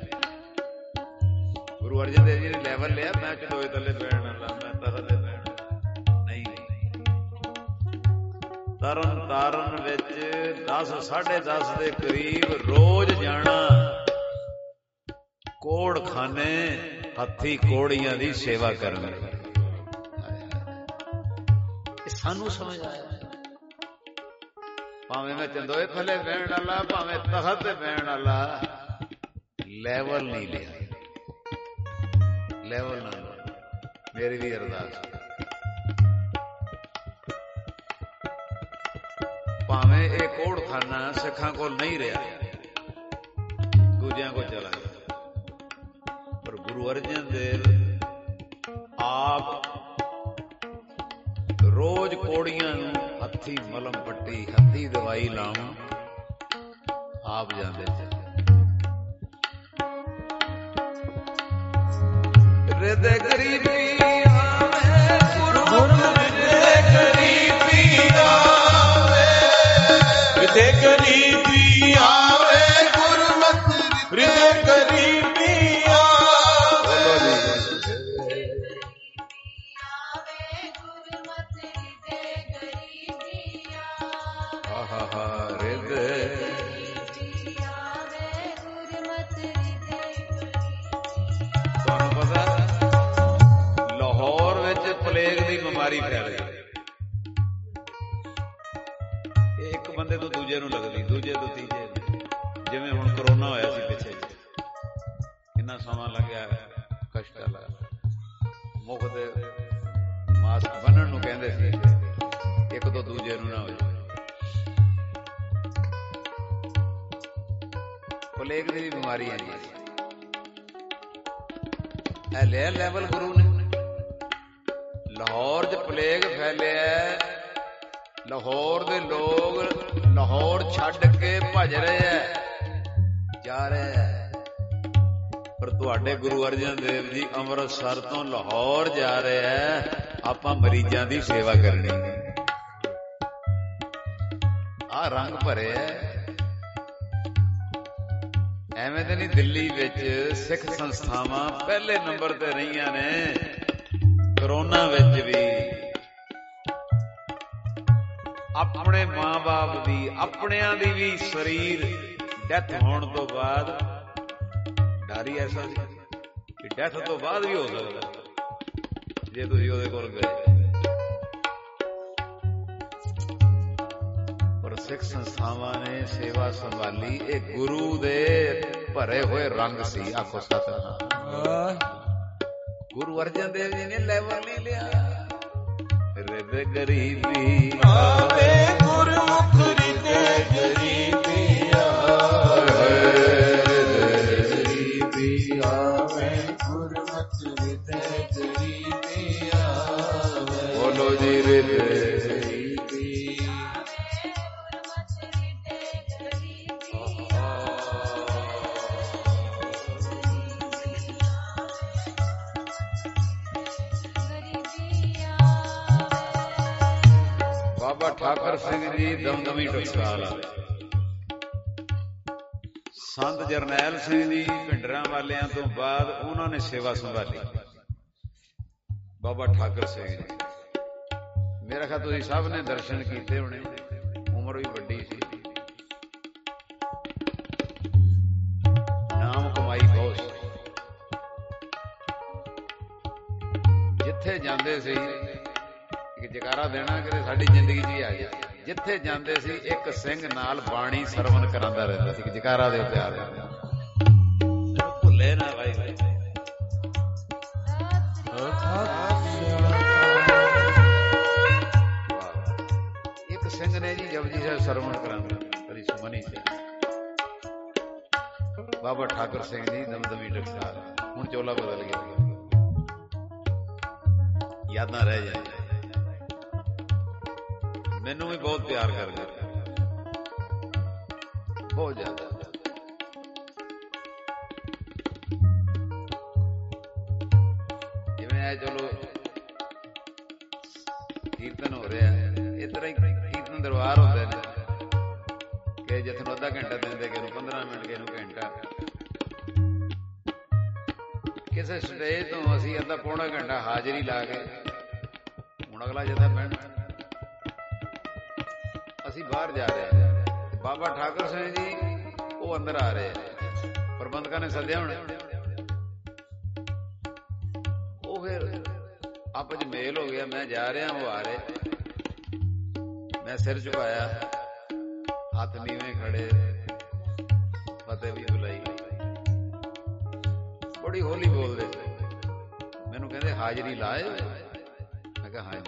ਗੁਰੂ ਅਰਜਨ ਦੇਵ ਜੀ ਨੇ। ਲੈਵਲ ਲਿਆ, ਮੈਂ ਚੰਦੋਏ ਥੱਲੇ ਬਹਿਣ ਵਾਲਾ, ਮੈਂ ਤਖਤ ਤੇ ਬਹਿਣ ਨਹੀਂ। ਤਰਨ ਤਾਰਨ ਵਿੱਚ 10 10:30 ਦੇ ਕਰੀਬ ਰੋਜ਼ ਜਾਣਾ ਕੋੜ ਖਾਨੇ, ਹੱਥੀ ਕੋੜੀਆਂ ਦੀ ਸੇਵਾ ਕਰਨ। ਸਾਨੂੰ ਸਮਝ ਆਇਆ, ਭਾਵੇਂ ਮੈਂ ਚੰਦੋਏ ਥੱਲੇ ਬਹਿਣ ਵਾਲਾ, ਭਾਵੇਂ ਤਖਤ ਤੇ ਬਹਿਣ ਵਾਲਾ, ਲੈਵਲ ਨਹੀਂ ਲਿਆ, ਲੈਵਲ ਨਾ। ਮੇਰੀ ਵੀ ਅਰਦਾਸ, ਭਾਵੇਂ ਇਹ ਕੋੜਖਾਨਾ ਸਿੱਖਾਂ ਕੋਲ ਨਹੀਂ ਰਿਹਾ, ਦੂਜਿਆਂ ਕੋਲ ਚਲਾ ਗਿਆ, ਪਰ ਗੁਰੂ ਅਰਜਨ ਦੇਵ ਆਪ ਰੋਜ਼ ਕੋੜੀਆਂ ਨੂੰ ਹੱਥੀ ਮਲਮ ਪੱਟੀ, ਹੱਥੀ ਦਵਾਈ ਲਾਉਣ ਆਪ ਜਾਂਦੇ ਸੀ। ਰਿਦੇ ਗਰੀਬੀ ਆਵੇ ਗੁਰਮੁਖ, ਰਿਦੇ ਗਰੀਬੀ ਆਵੇ, ਰਿਦੇ ਗਰੀਬੀ ਆਵੇ ਗੁਰਮੁਖ, ਰਿਦੇ ਗਰੀਬੀ ਆਵੇ। ਤੁਹਾਨੂੰ ਪਤਾ ਲਾਹੌਰ ਵਿੱਚ ਪਲੇਗ ਦੀ ਬਿਮਾਰੀ ਫੈਲ ਗਈ। ਇਹ ਇੱਕ ਬੰਦੇ ਤੋਂ ਦੂਜੇ ਨੂੰ ਲੱਗਦੀ, ਦੂਜੇ ਤੋਂ ਤੀਜੇ ਨੂੰ। ਜਿਵੇਂ ਹੁਣ ਕਰੋਨਾ ਹੋਇਆ ਸੀ ਪਿੱਛੇ, ਕਿੰਨਾ ਸਮਾਂ ਲੱਗਿਆ, ਕਸ਼ਟ ਲੱਗਾ, ਮੁੱਖ ਤੇ ਮਾਸਕ ਬੰਨਣ ਨੂੰ ਕਹਿੰਦੇ ਸੀ, ਇੱਕ ਤੋਂ ਦੂਜੇ ਨੂੰ ਨਾ ਹੋ ਜਾਵੇ। ਪਲੇਗ ਦੀ ਬਿਮਾਰੀ ਹੈ ਜੀ। ਇਹ ਲਿਆ ਲੈਵਲ ਗੁਰੂ ਨੇ। ਲਾਹੌਰ 'ਚ ਪਲੇਗ ਫੈਲਿਆ, ਲਾਹੌਰ ਦੇ ਲੋਕ ਲਾਹੌਰ ਛੱਡ ਕੇ ਭੱਜ ਰਹੇ ਐ, ਜਾ ਰਹੇ ਐ, ਪਰ ਤੁਹਾਡੇ ਗੁਰੂ ਅਰਜਨ ਦੇਵ ਜੀ ਅੰਮ੍ਰਿਤਸਰ ਤੋਂ ਲਾਹੌਰ ਜਾ ਰਹੇ ਐ, ਆਪਾਂ ਮਰੀਜ਼ਾਂ ਦੀ ਸੇਵਾ ਕਰਨੀ। ਆਹ ਰੰਗ ਭਰੇ ਐ। ਐਵੇਂ ਤੇ ਨਹੀਂ, ਦਿੱਲੀ ਵਿੱਚ ਸਿੱਖ ਸੰਸਥਾਵਾਂ ਪਹਿਲੇ ਨੰਬਰ ਤੇ ਰਹੀਆਂ ਨੇ। ਕਰੋਨਾ ਵਿੱਚ ਵੀ ਆਪਣੇ ਮਾਂ-ਬਾਪ ਦੀ, ਆਪਣਿਆਂ ਦੀ ਵੀ ਸਰੀਰ ਡੈਥ ਹੋਣ ਤੋਂ ਬਾਅਦ ਡਰ ਹੀ ਐਸਾ ਸੀ ਕਿ ਡੈਥ ਤੋਂ ਬਾਅਦ ਵੀ ਹੋ ਸਕਦਾ ਜੇ ਤੁਸੀਂ ਉਹਦੇ ਕੋਲ ਗਏ। ਪਰ ਸਿੱਖ ਸੰਸਥਾਵਾਂ ਨੇ ਸੇਵਾ ਸੰਭਾਲੀ। ਇਹ ਗੁਰੂ ਦੇ ਭਰੇ ਹੋਏ ਰੰਗ ਸੀ। ਆਖੋ ਸਤਿਨਾਮ। ਗੁਰੂ ਅਰਜਨ ਦੇਵ ਜੀ ਨੇ ਲੈਵਲ ਨਹੀਂ ਲਿਆ। ਰਿਦੇ ਗਰੀਬੀ ਆਵੇ ਗੁਰਮੁਖ ਰਿਦੇ ਗਰੀਬੀ ਆਵੇ, ਗਰੀਬੀ ਆਵੇ ਗੁਰਮੁਖ ਰਿਦੇ ਗਰੀਬੀ ਆਵੇ। ਬੋਲੋ ਜੀ ਰਿਦੇ ਗਰੀਬੀ ਬਾਬਾ ਠਾਕਰ ਸਿੰਘ ਜੀ ਦਮਦਮੀ ਟਕਸਾਲ ਵਾਲੇ, ਸੰਤ ਜਰਨੈਲ ਸਿੰਘ ਜੀ ਭਿੰਡਰਾਂ ਵਾਲਿਆਂ ਤੋਂ ਬਾਅਦ ਉਹਨਾਂ ਨੇ ਸੇਵਾ ਸੰਭਾਲੀ। ਬਾਬਾ ਠਾਕਰ ਸਿੰਘ ਜੀ, ਮੇਰਾ ਖਿਆਲ ਤੁਸੀਂ ਸਭ ਨੇ ਦਰਸ਼ਨ ਕੀਤੇ ਹੋਣੇ, ਉਮਰ ਵੀ ਵੱਡੀ ਸੀ, ਨਾਮ ਕਮਾਈ ਬਹੁਤ ਸੀ। ਜਿੱਥੇ ਜਾਂਦੇ ਸੀ ਇੱਕ ਜਕਾਰਾ ਦੇਣਾ ਕਿ ਸਾਡੀ ਜ਼ਿੰਦਗੀ 'ਚ ਹੀ ਆ ਗਿਆ। ਜਿੱਥੇ ਜਾਂਦੇ ਸੀ ਇੱਕ ਸਿੰਘ ਨਾਲ ਬਾਣੀ ਸਰਵਣ ਕਰਾਉਂਦਾ ਰਹਿੰਦਾ ਸੀ। ਜਕਾਰਾ ਦੇ ਪਿਆਰ ਭੁੱਲੇ ਨਾ ਭਾਈ। ਇੱਕ ਸਿੰਘ ਨੇ ਜੀ ਜਪਜੀ ਸਾਹਿਬ ਸਰਵਣ ਕਰਾਉਂਦਾ, ਕਦੀ ਸੁਮਨੀ ਸੀ। ਬਾਬਾ ਠਾਕਰ ਸਿੰਘ ਜੀ ਦਮਦਮੀ ਟਕਸਾਲ। ਹੁਣ ਚੋਲਾ ਬਦਲ ਗਿਆ, ਯਾਦਾਂ ਰਹਿ ਜਾਂਦੀਆਂ। ਮੈਨੂੰ ਵੀ ਬਹੁਤ ਪਿਆਰ ਕਰਦੇ, ਬਹੁਤ ਜ਼ਿਆਦਾ। ਜਿਵੇਂ ਇਹ ਚਲੋ ਕੀਰਤਨ ਹੋ ਰਿਹਾ, ਇਸ ਤਰ੍ਹਾਂ ਹੀ ਕੀਰਤਨ ਦਰਬਾਰ ਹੁੰਦੇ ਨੇ ਕਿ ਜਿੱਥੇ ਨੂੰ ਅੱਧਾ ਘੰਟਾ ਦਿੰਦੇ, ਕਿਸੇ ਨੂੰ 15 ਮਿੰਟ, ਕਿਸੇ ਨੂੰ ਘੰਟਾ। ਕਿਸੇ ਸਟੇਜ ਤੋਂ ਅਸੀਂ ਅੱਧਾ ਪੌਣਾ ਘੰਟਾ ਹਾਜ਼ਰੀ ਲਾ ਕੇ ਹੁਣ ਅਗਲਾ ਜਥਾ ਬਹਿਣਾ, ਅਸੀਂ ਬਾਹਰ ਜਾ ਰਹੇ ਹਾਂ। ਬਾਬਾ ਠਾਕਰ ਸਿੰਘ ਜੀ ਉਹ ਅੰਦਰ ਆ ਰਹੇ, ਪ੍ਰਬੰਧਕਾਂ ਨੇ ਸੱਦਿਆ ਹੋਣਾ। ਉਹ ਫਿਰ ਆਪਸ ਚ ਮੇਲ ਹੋ ਗਿਆ, ਮੈਂ ਜਾ ਰਿਹਾ, ਉਹ ਆ ਰਹੇ। ਮੈਂ ਸਿਰ ਝੁਕਾਇਆ, ਹੱਥ ਨੀਵੇਂ ਖੜੇ, ਫਤਿਹ ਵੀ ਬੁਲਾਈ। ਬੜੀ ਹੌਲੀ ਬੋਲਦੇ ਸੀ। ਮੈਨੂੰ ਕਹਿੰਦੇ ਹਾਜ਼ਰੀ ਲਾਏ? ਮੈਂ ਕਿਹਾ ਹਾਂਜੀ।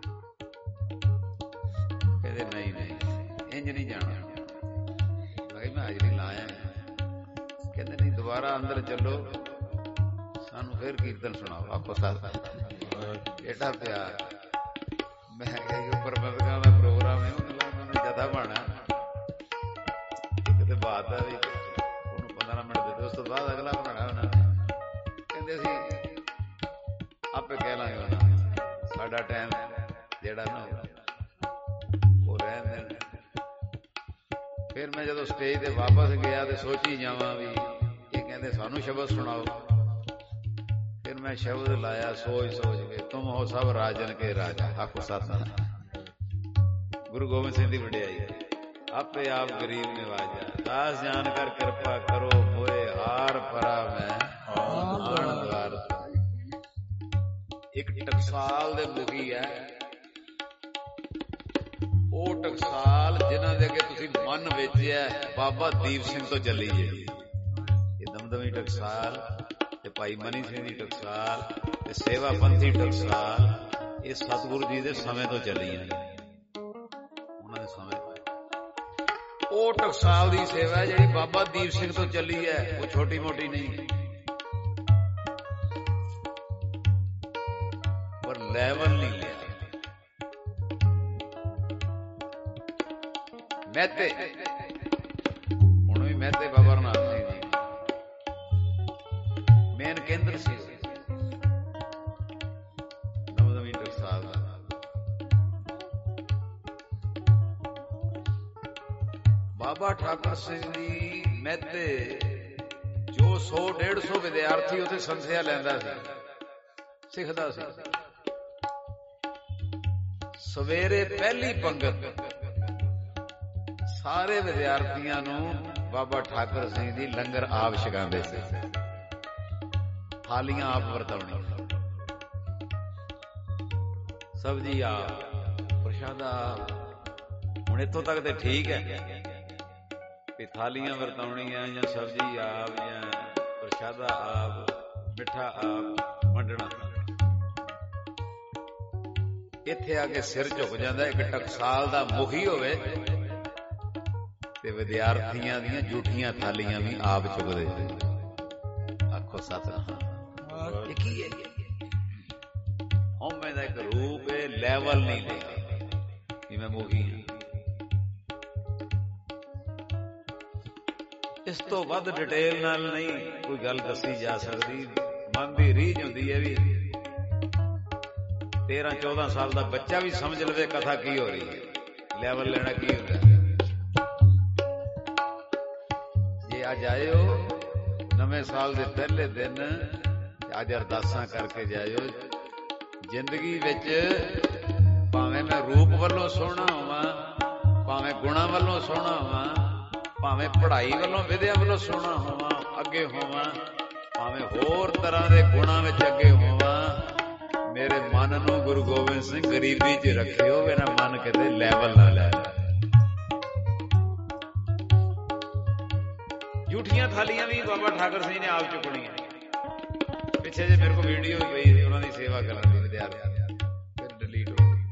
ਕਹਿੰਦੇ ਨਹੀਂ ਨਹੀਂ, ਇੰਜ ਨਹੀਂ ਜਾਣਾ। ਮੈਂ ਕਿਹਾ ਮੈਂ ਹਾਜ਼ਰੀ ਲਾਇਆ। ਕਹਿੰਦੇ ਨਹੀਂ, ਦੁਬਾਰਾ ਅੰਦਰ ਚੱਲੋ, ਸਾਨੂੰ ਫਿਰ ਕੀਰਤਨ ਸੁਣਾਓ। ਆਪੋ ਸਾਥ ਏਡਾ ਪਿਆਰ। ਮੈਂ ਕਿਹਾ ਕਿ ਪ੍ਰਬੰਧਕਾਂ ਦਾ ਪ੍ਰੋਗਰਾਮ ਹੈ, ਉਹਨਾਂ ਨੇ ਜਥਾ ਪਾਣਾ, ਕਿਤੇ ਬਾਤ ਆ ਵੀ ਉਹਨੂੰ 15 ਮਿੰਟ ਦੇ ਦਿਓ, ਉਸ ਤੋਂ ਬਾਅਦ ਅਗਲਾ ਬਣਾਉਣਾ ਉਹਨਾਂ ਨੇ। ਕਹਿੰਦੇ ਅਸੀਂ ਆਪੇ ਕਹਿ ਲਾਂਗੇ ਉਹਨਾਂ ਨੂੰ, ਸਾਡਾ ਟਾਈਮ ਜਿਹੜਾ ਨਾ ਉਹ ਰਹਿਣ ਦੇਣ। ਫਿਰ ਮੈਂ ਜਦੋਂ ਸਟੇਜ ਤੇ ਵਾਪਸ ਗਿਆ ਤੇ ਸੋਚੀ ਜਾਵਾਂ ਵੀ ਇਹ ਕਹਿੰਦੇ ਸਾਨੂੰ ਸ਼ਬਦ ਸੁਣਾਓ। ਫਿਰ ਮੈਂ ਸ਼ਬਦ ਲਾਇਆ ਸੋਚ ਸੋਚ ਕੇ, ਤੁਮ ਹੋ ਸਭ ਰਾਜਨ ਕੇ ਰਾਜਾ। ਆਖੋ ਸਤਿਨਾਮ। ਗੁਰੂ ਗੋਬਿੰਦ ਸਿੰਘ ਦੀ ਵਡਿਆਈ, ਆਪੇ ਆਪ ਗਰੀਬ ਨਿਵਾਜਾ, ਦਾਸ ਜਾਨ ਕਰ ਕਿਰਪਾ ਕਰੋ, ਹੋਏ ਹਾਰ ਭਰਾ ਮੈਂ ਆਣ। ਇੱਕ ਟਕਸਾਲ ਦੇ ਮੁਖੀ ਹੈ, ਉਹ ਟਕਸਾਲ ਜਿਨ੍ਹਾਂ ਦੇ ਅੱਗੇ ਤੁਸੀਂ ਮਨ ਵੇਚਿਆ ਬਾਬਾ ਦੀਪ ਸਿੰਘ ਤੋਂ ਚੱਲੀ ਹੈ। ਇਹ ਦਮਦਮੀ ਟਕਸਾਲ ਤੇ ਭਾਈ ਮਨੀ ਸਿੰਘ ਦੀ ਟਕਸਾਲ ਤੇ ਸੇਵਾ ਪੰਥੀ ਟਕਸਾਲ, ਇਹ ਸਤਿਗੁਰੂ ਜੀ ਦੇ ਸਮੇਂ ਤੋਂ ਚੱਲੀ ਹੈ। ਉਹਨਾਂ ਦੇ ਸਮੇਂ ਉਹ ਟਕਸਾਲ ਦੀ ਸੇਵਾ ਜਿਹੜੀ ਬਾਬਾ ਦੀਪ ਸਿੰਘ ਤੋਂ ਚੱਲੀ ਹੈ, ਉਹ ਛੋਟੀ ਮੋਟੀ ਨਹੀਂ, ਪਰ ਲੈਵਲ ਨਹੀਂ ਲਿਆ। ਮਹਿਤੇ, ਹੁਣ ਵੀ ਮਹਿਤੇ ਬਾਬਾ ਰਣਾਥ ਸਿੰਘ ਜੀ ਮੇਨ ਕੇਂਦਰ ਸੀ ਦਮਦਮੀ ਟਕਸਾਲ ਦਾ। ਬਾਬਾ ਠਾਕਰ ਸਿੰਘ ਜੀ ਮਹਿਤੇ ਉਹ 100-150 ਵਿਦਿਆਰਥੀ ਉੱਥੇ ਸੰਥਿਆ ਲੈਂਦਾ ਸੀ, ਸਿੱਖਦਾ ਸੀ। ਸਵੇਰੇ ਪਹਿਲੀ ਪੰਗਤ ਸਾਰੇ ਵਿਦਿਆਰਥੀਆਂ ਨੂੰ ਬਾਬਾ ਠਾਕਰ ਸਿੰਘ ਜੀ ਲੰਗਰ ਆਪ ਛਕਾਉਂਦੇ ਸੀ, ਥਾਲੀਆਂ ਆਪ ਵਰਤਾਉਣੀਆਂ, ਸਬਜ਼ੀ ਆਪ, ਪ੍ਰਸ਼ਾਦਾ ਆਪ। ਹੁਣ ਇੱਥੋਂ ਤੱਕ ਤੇ ਠੀਕ ਹੈ ਵੀ ਥਾਲੀਆਂ ਵਰਤਾਉਣੀਆਂ ਜਾਂ ਸਬਜ਼ੀ ਆਪ ਜਾਂ ਪ੍ਰਸ਼ਾਦਾ ਆਪ, ਮਿੱਠਾ ਆਪ ਵੰਡਣਾ। ਇੱਥੇ ਆ ਕੇ ਸਿਰ ਝੁਕ ਜਾਂਦਾ। ਇੱਕ ਟਕਸਾਲ ਦਾ ਮੁਖੀ ਹੋਵੇ ਤੇ ਵਿਦਿਆਰਥੀਆਂ ਦੀਆਂ ਝੂਠੀਆਂ ਥਾਲੀਆਂ ਵੀ ਆਪ ਚੁੱਕਦੇ। ਆਖੋ ਸਤਿਨਾਮ। ਇਹ ਕੀ ਹੈ? ਹਉਮੈ ਦਾ ਇੱਕ ਰੂਪ ਹੈ, ਲੈਵਲ ਨਹੀਂ ਲਿਆ ਕਿ ਮੈਂ ਮੁਖੀ ਹਾਂ। ਇਸ ਤੋਂ ਵੱਧ ਡਿਟੇਲ ਨਾਲ ਨਹੀਂ ਕੋਈ ਗੱਲ ਦੱਸੀ ਜਾ ਸਕਦੀ। ਮਨ ਦੀ ਰੀਝ ਹੁੰਦੀ ਹੈ ਵੀ 13-14 ਸਾਲ ਦਾ ਬੱਚਾ ਵੀ ਸਮਝ ਲਵੇ ਕਥਾ ਕੀ ਹੋ ਰਹੀ ਹੈ, ਲੈਵਲ ਲੈਣਾ ਕੀ ਹੁੰਦਾ। ਜੇ ਅੱਜ ਆਇਓ ਨਵੇਂ ਸਾਲ ਦੇ ਪਹਿਲੇ ਦਿਨ, ਅੱਜ ਅਰਦਾਸਾਂ ਕਰਕੇ ਜਾਇਓ। ਜ਼ਿੰਦਗੀ ਵਿੱਚ ਭਾਵੇਂ ਮੈਂ ਰੂਪ ਵੱਲੋਂ ਸੋਹਣਾ ਹੋਵਾਂ, ਭਾਵੇਂ ਗੁਣਾਂ ਵੱਲੋਂ ਸੋਹਣਾ ਹੋਵਾਂ, ਭਾਵੇਂ ਪੜ੍ਹਾਈ ਵੱਲੋਂ ਵਿਦਿਆ ਵੱਲੋਂ ਸੋਹਣਾ ਹੋਵਾਂ, ਅੱਗੇ ਹੋਵਾਂ, ਭਾਵੇਂ ਹੋਰ ਤਰ੍ਹਾਂ ਦੇ ਗੁਣਾਂ ਵਿੱਚ ਅੱਗੇ ਹੋਵਾਂ, ਮੇਰੇ ਮਨ ਨੂੰ ਗੁਰੂ ਗੋਬਿੰਦ ਸਿੰਘ ਗਰੀਬੀ 'ਚ ਰੱਖਿਓ। ਮੇਰਾ ਮਨ ਕਿਤੇ ਲੈਵਲ ਨਾ ਲੈ। ਝੂਠੀਆਂ ਥਾਲੀਆਂ ਵੀ ਬਾਬਾ ਠਾਕਰ ਸਿੰਘ ਨੇ ਆਪ ਚੁੱਕਣੀਆਂ। ਪਿੱਛੇ ਜੇ ਮੇਰੇ ਕੋਲ ਵੀਡੀਓ ਵੀ ਪਈ ਸੀ ਉਹਨਾਂ ਦੀ ਸੇਵਾ ਕਰਨ ਦੀ, ਵਿਦਿਆਰਥੀਆਂ ਦੀ, ਫਿਰ ਡਿਲੀਟ ਹੋ ਗਈ।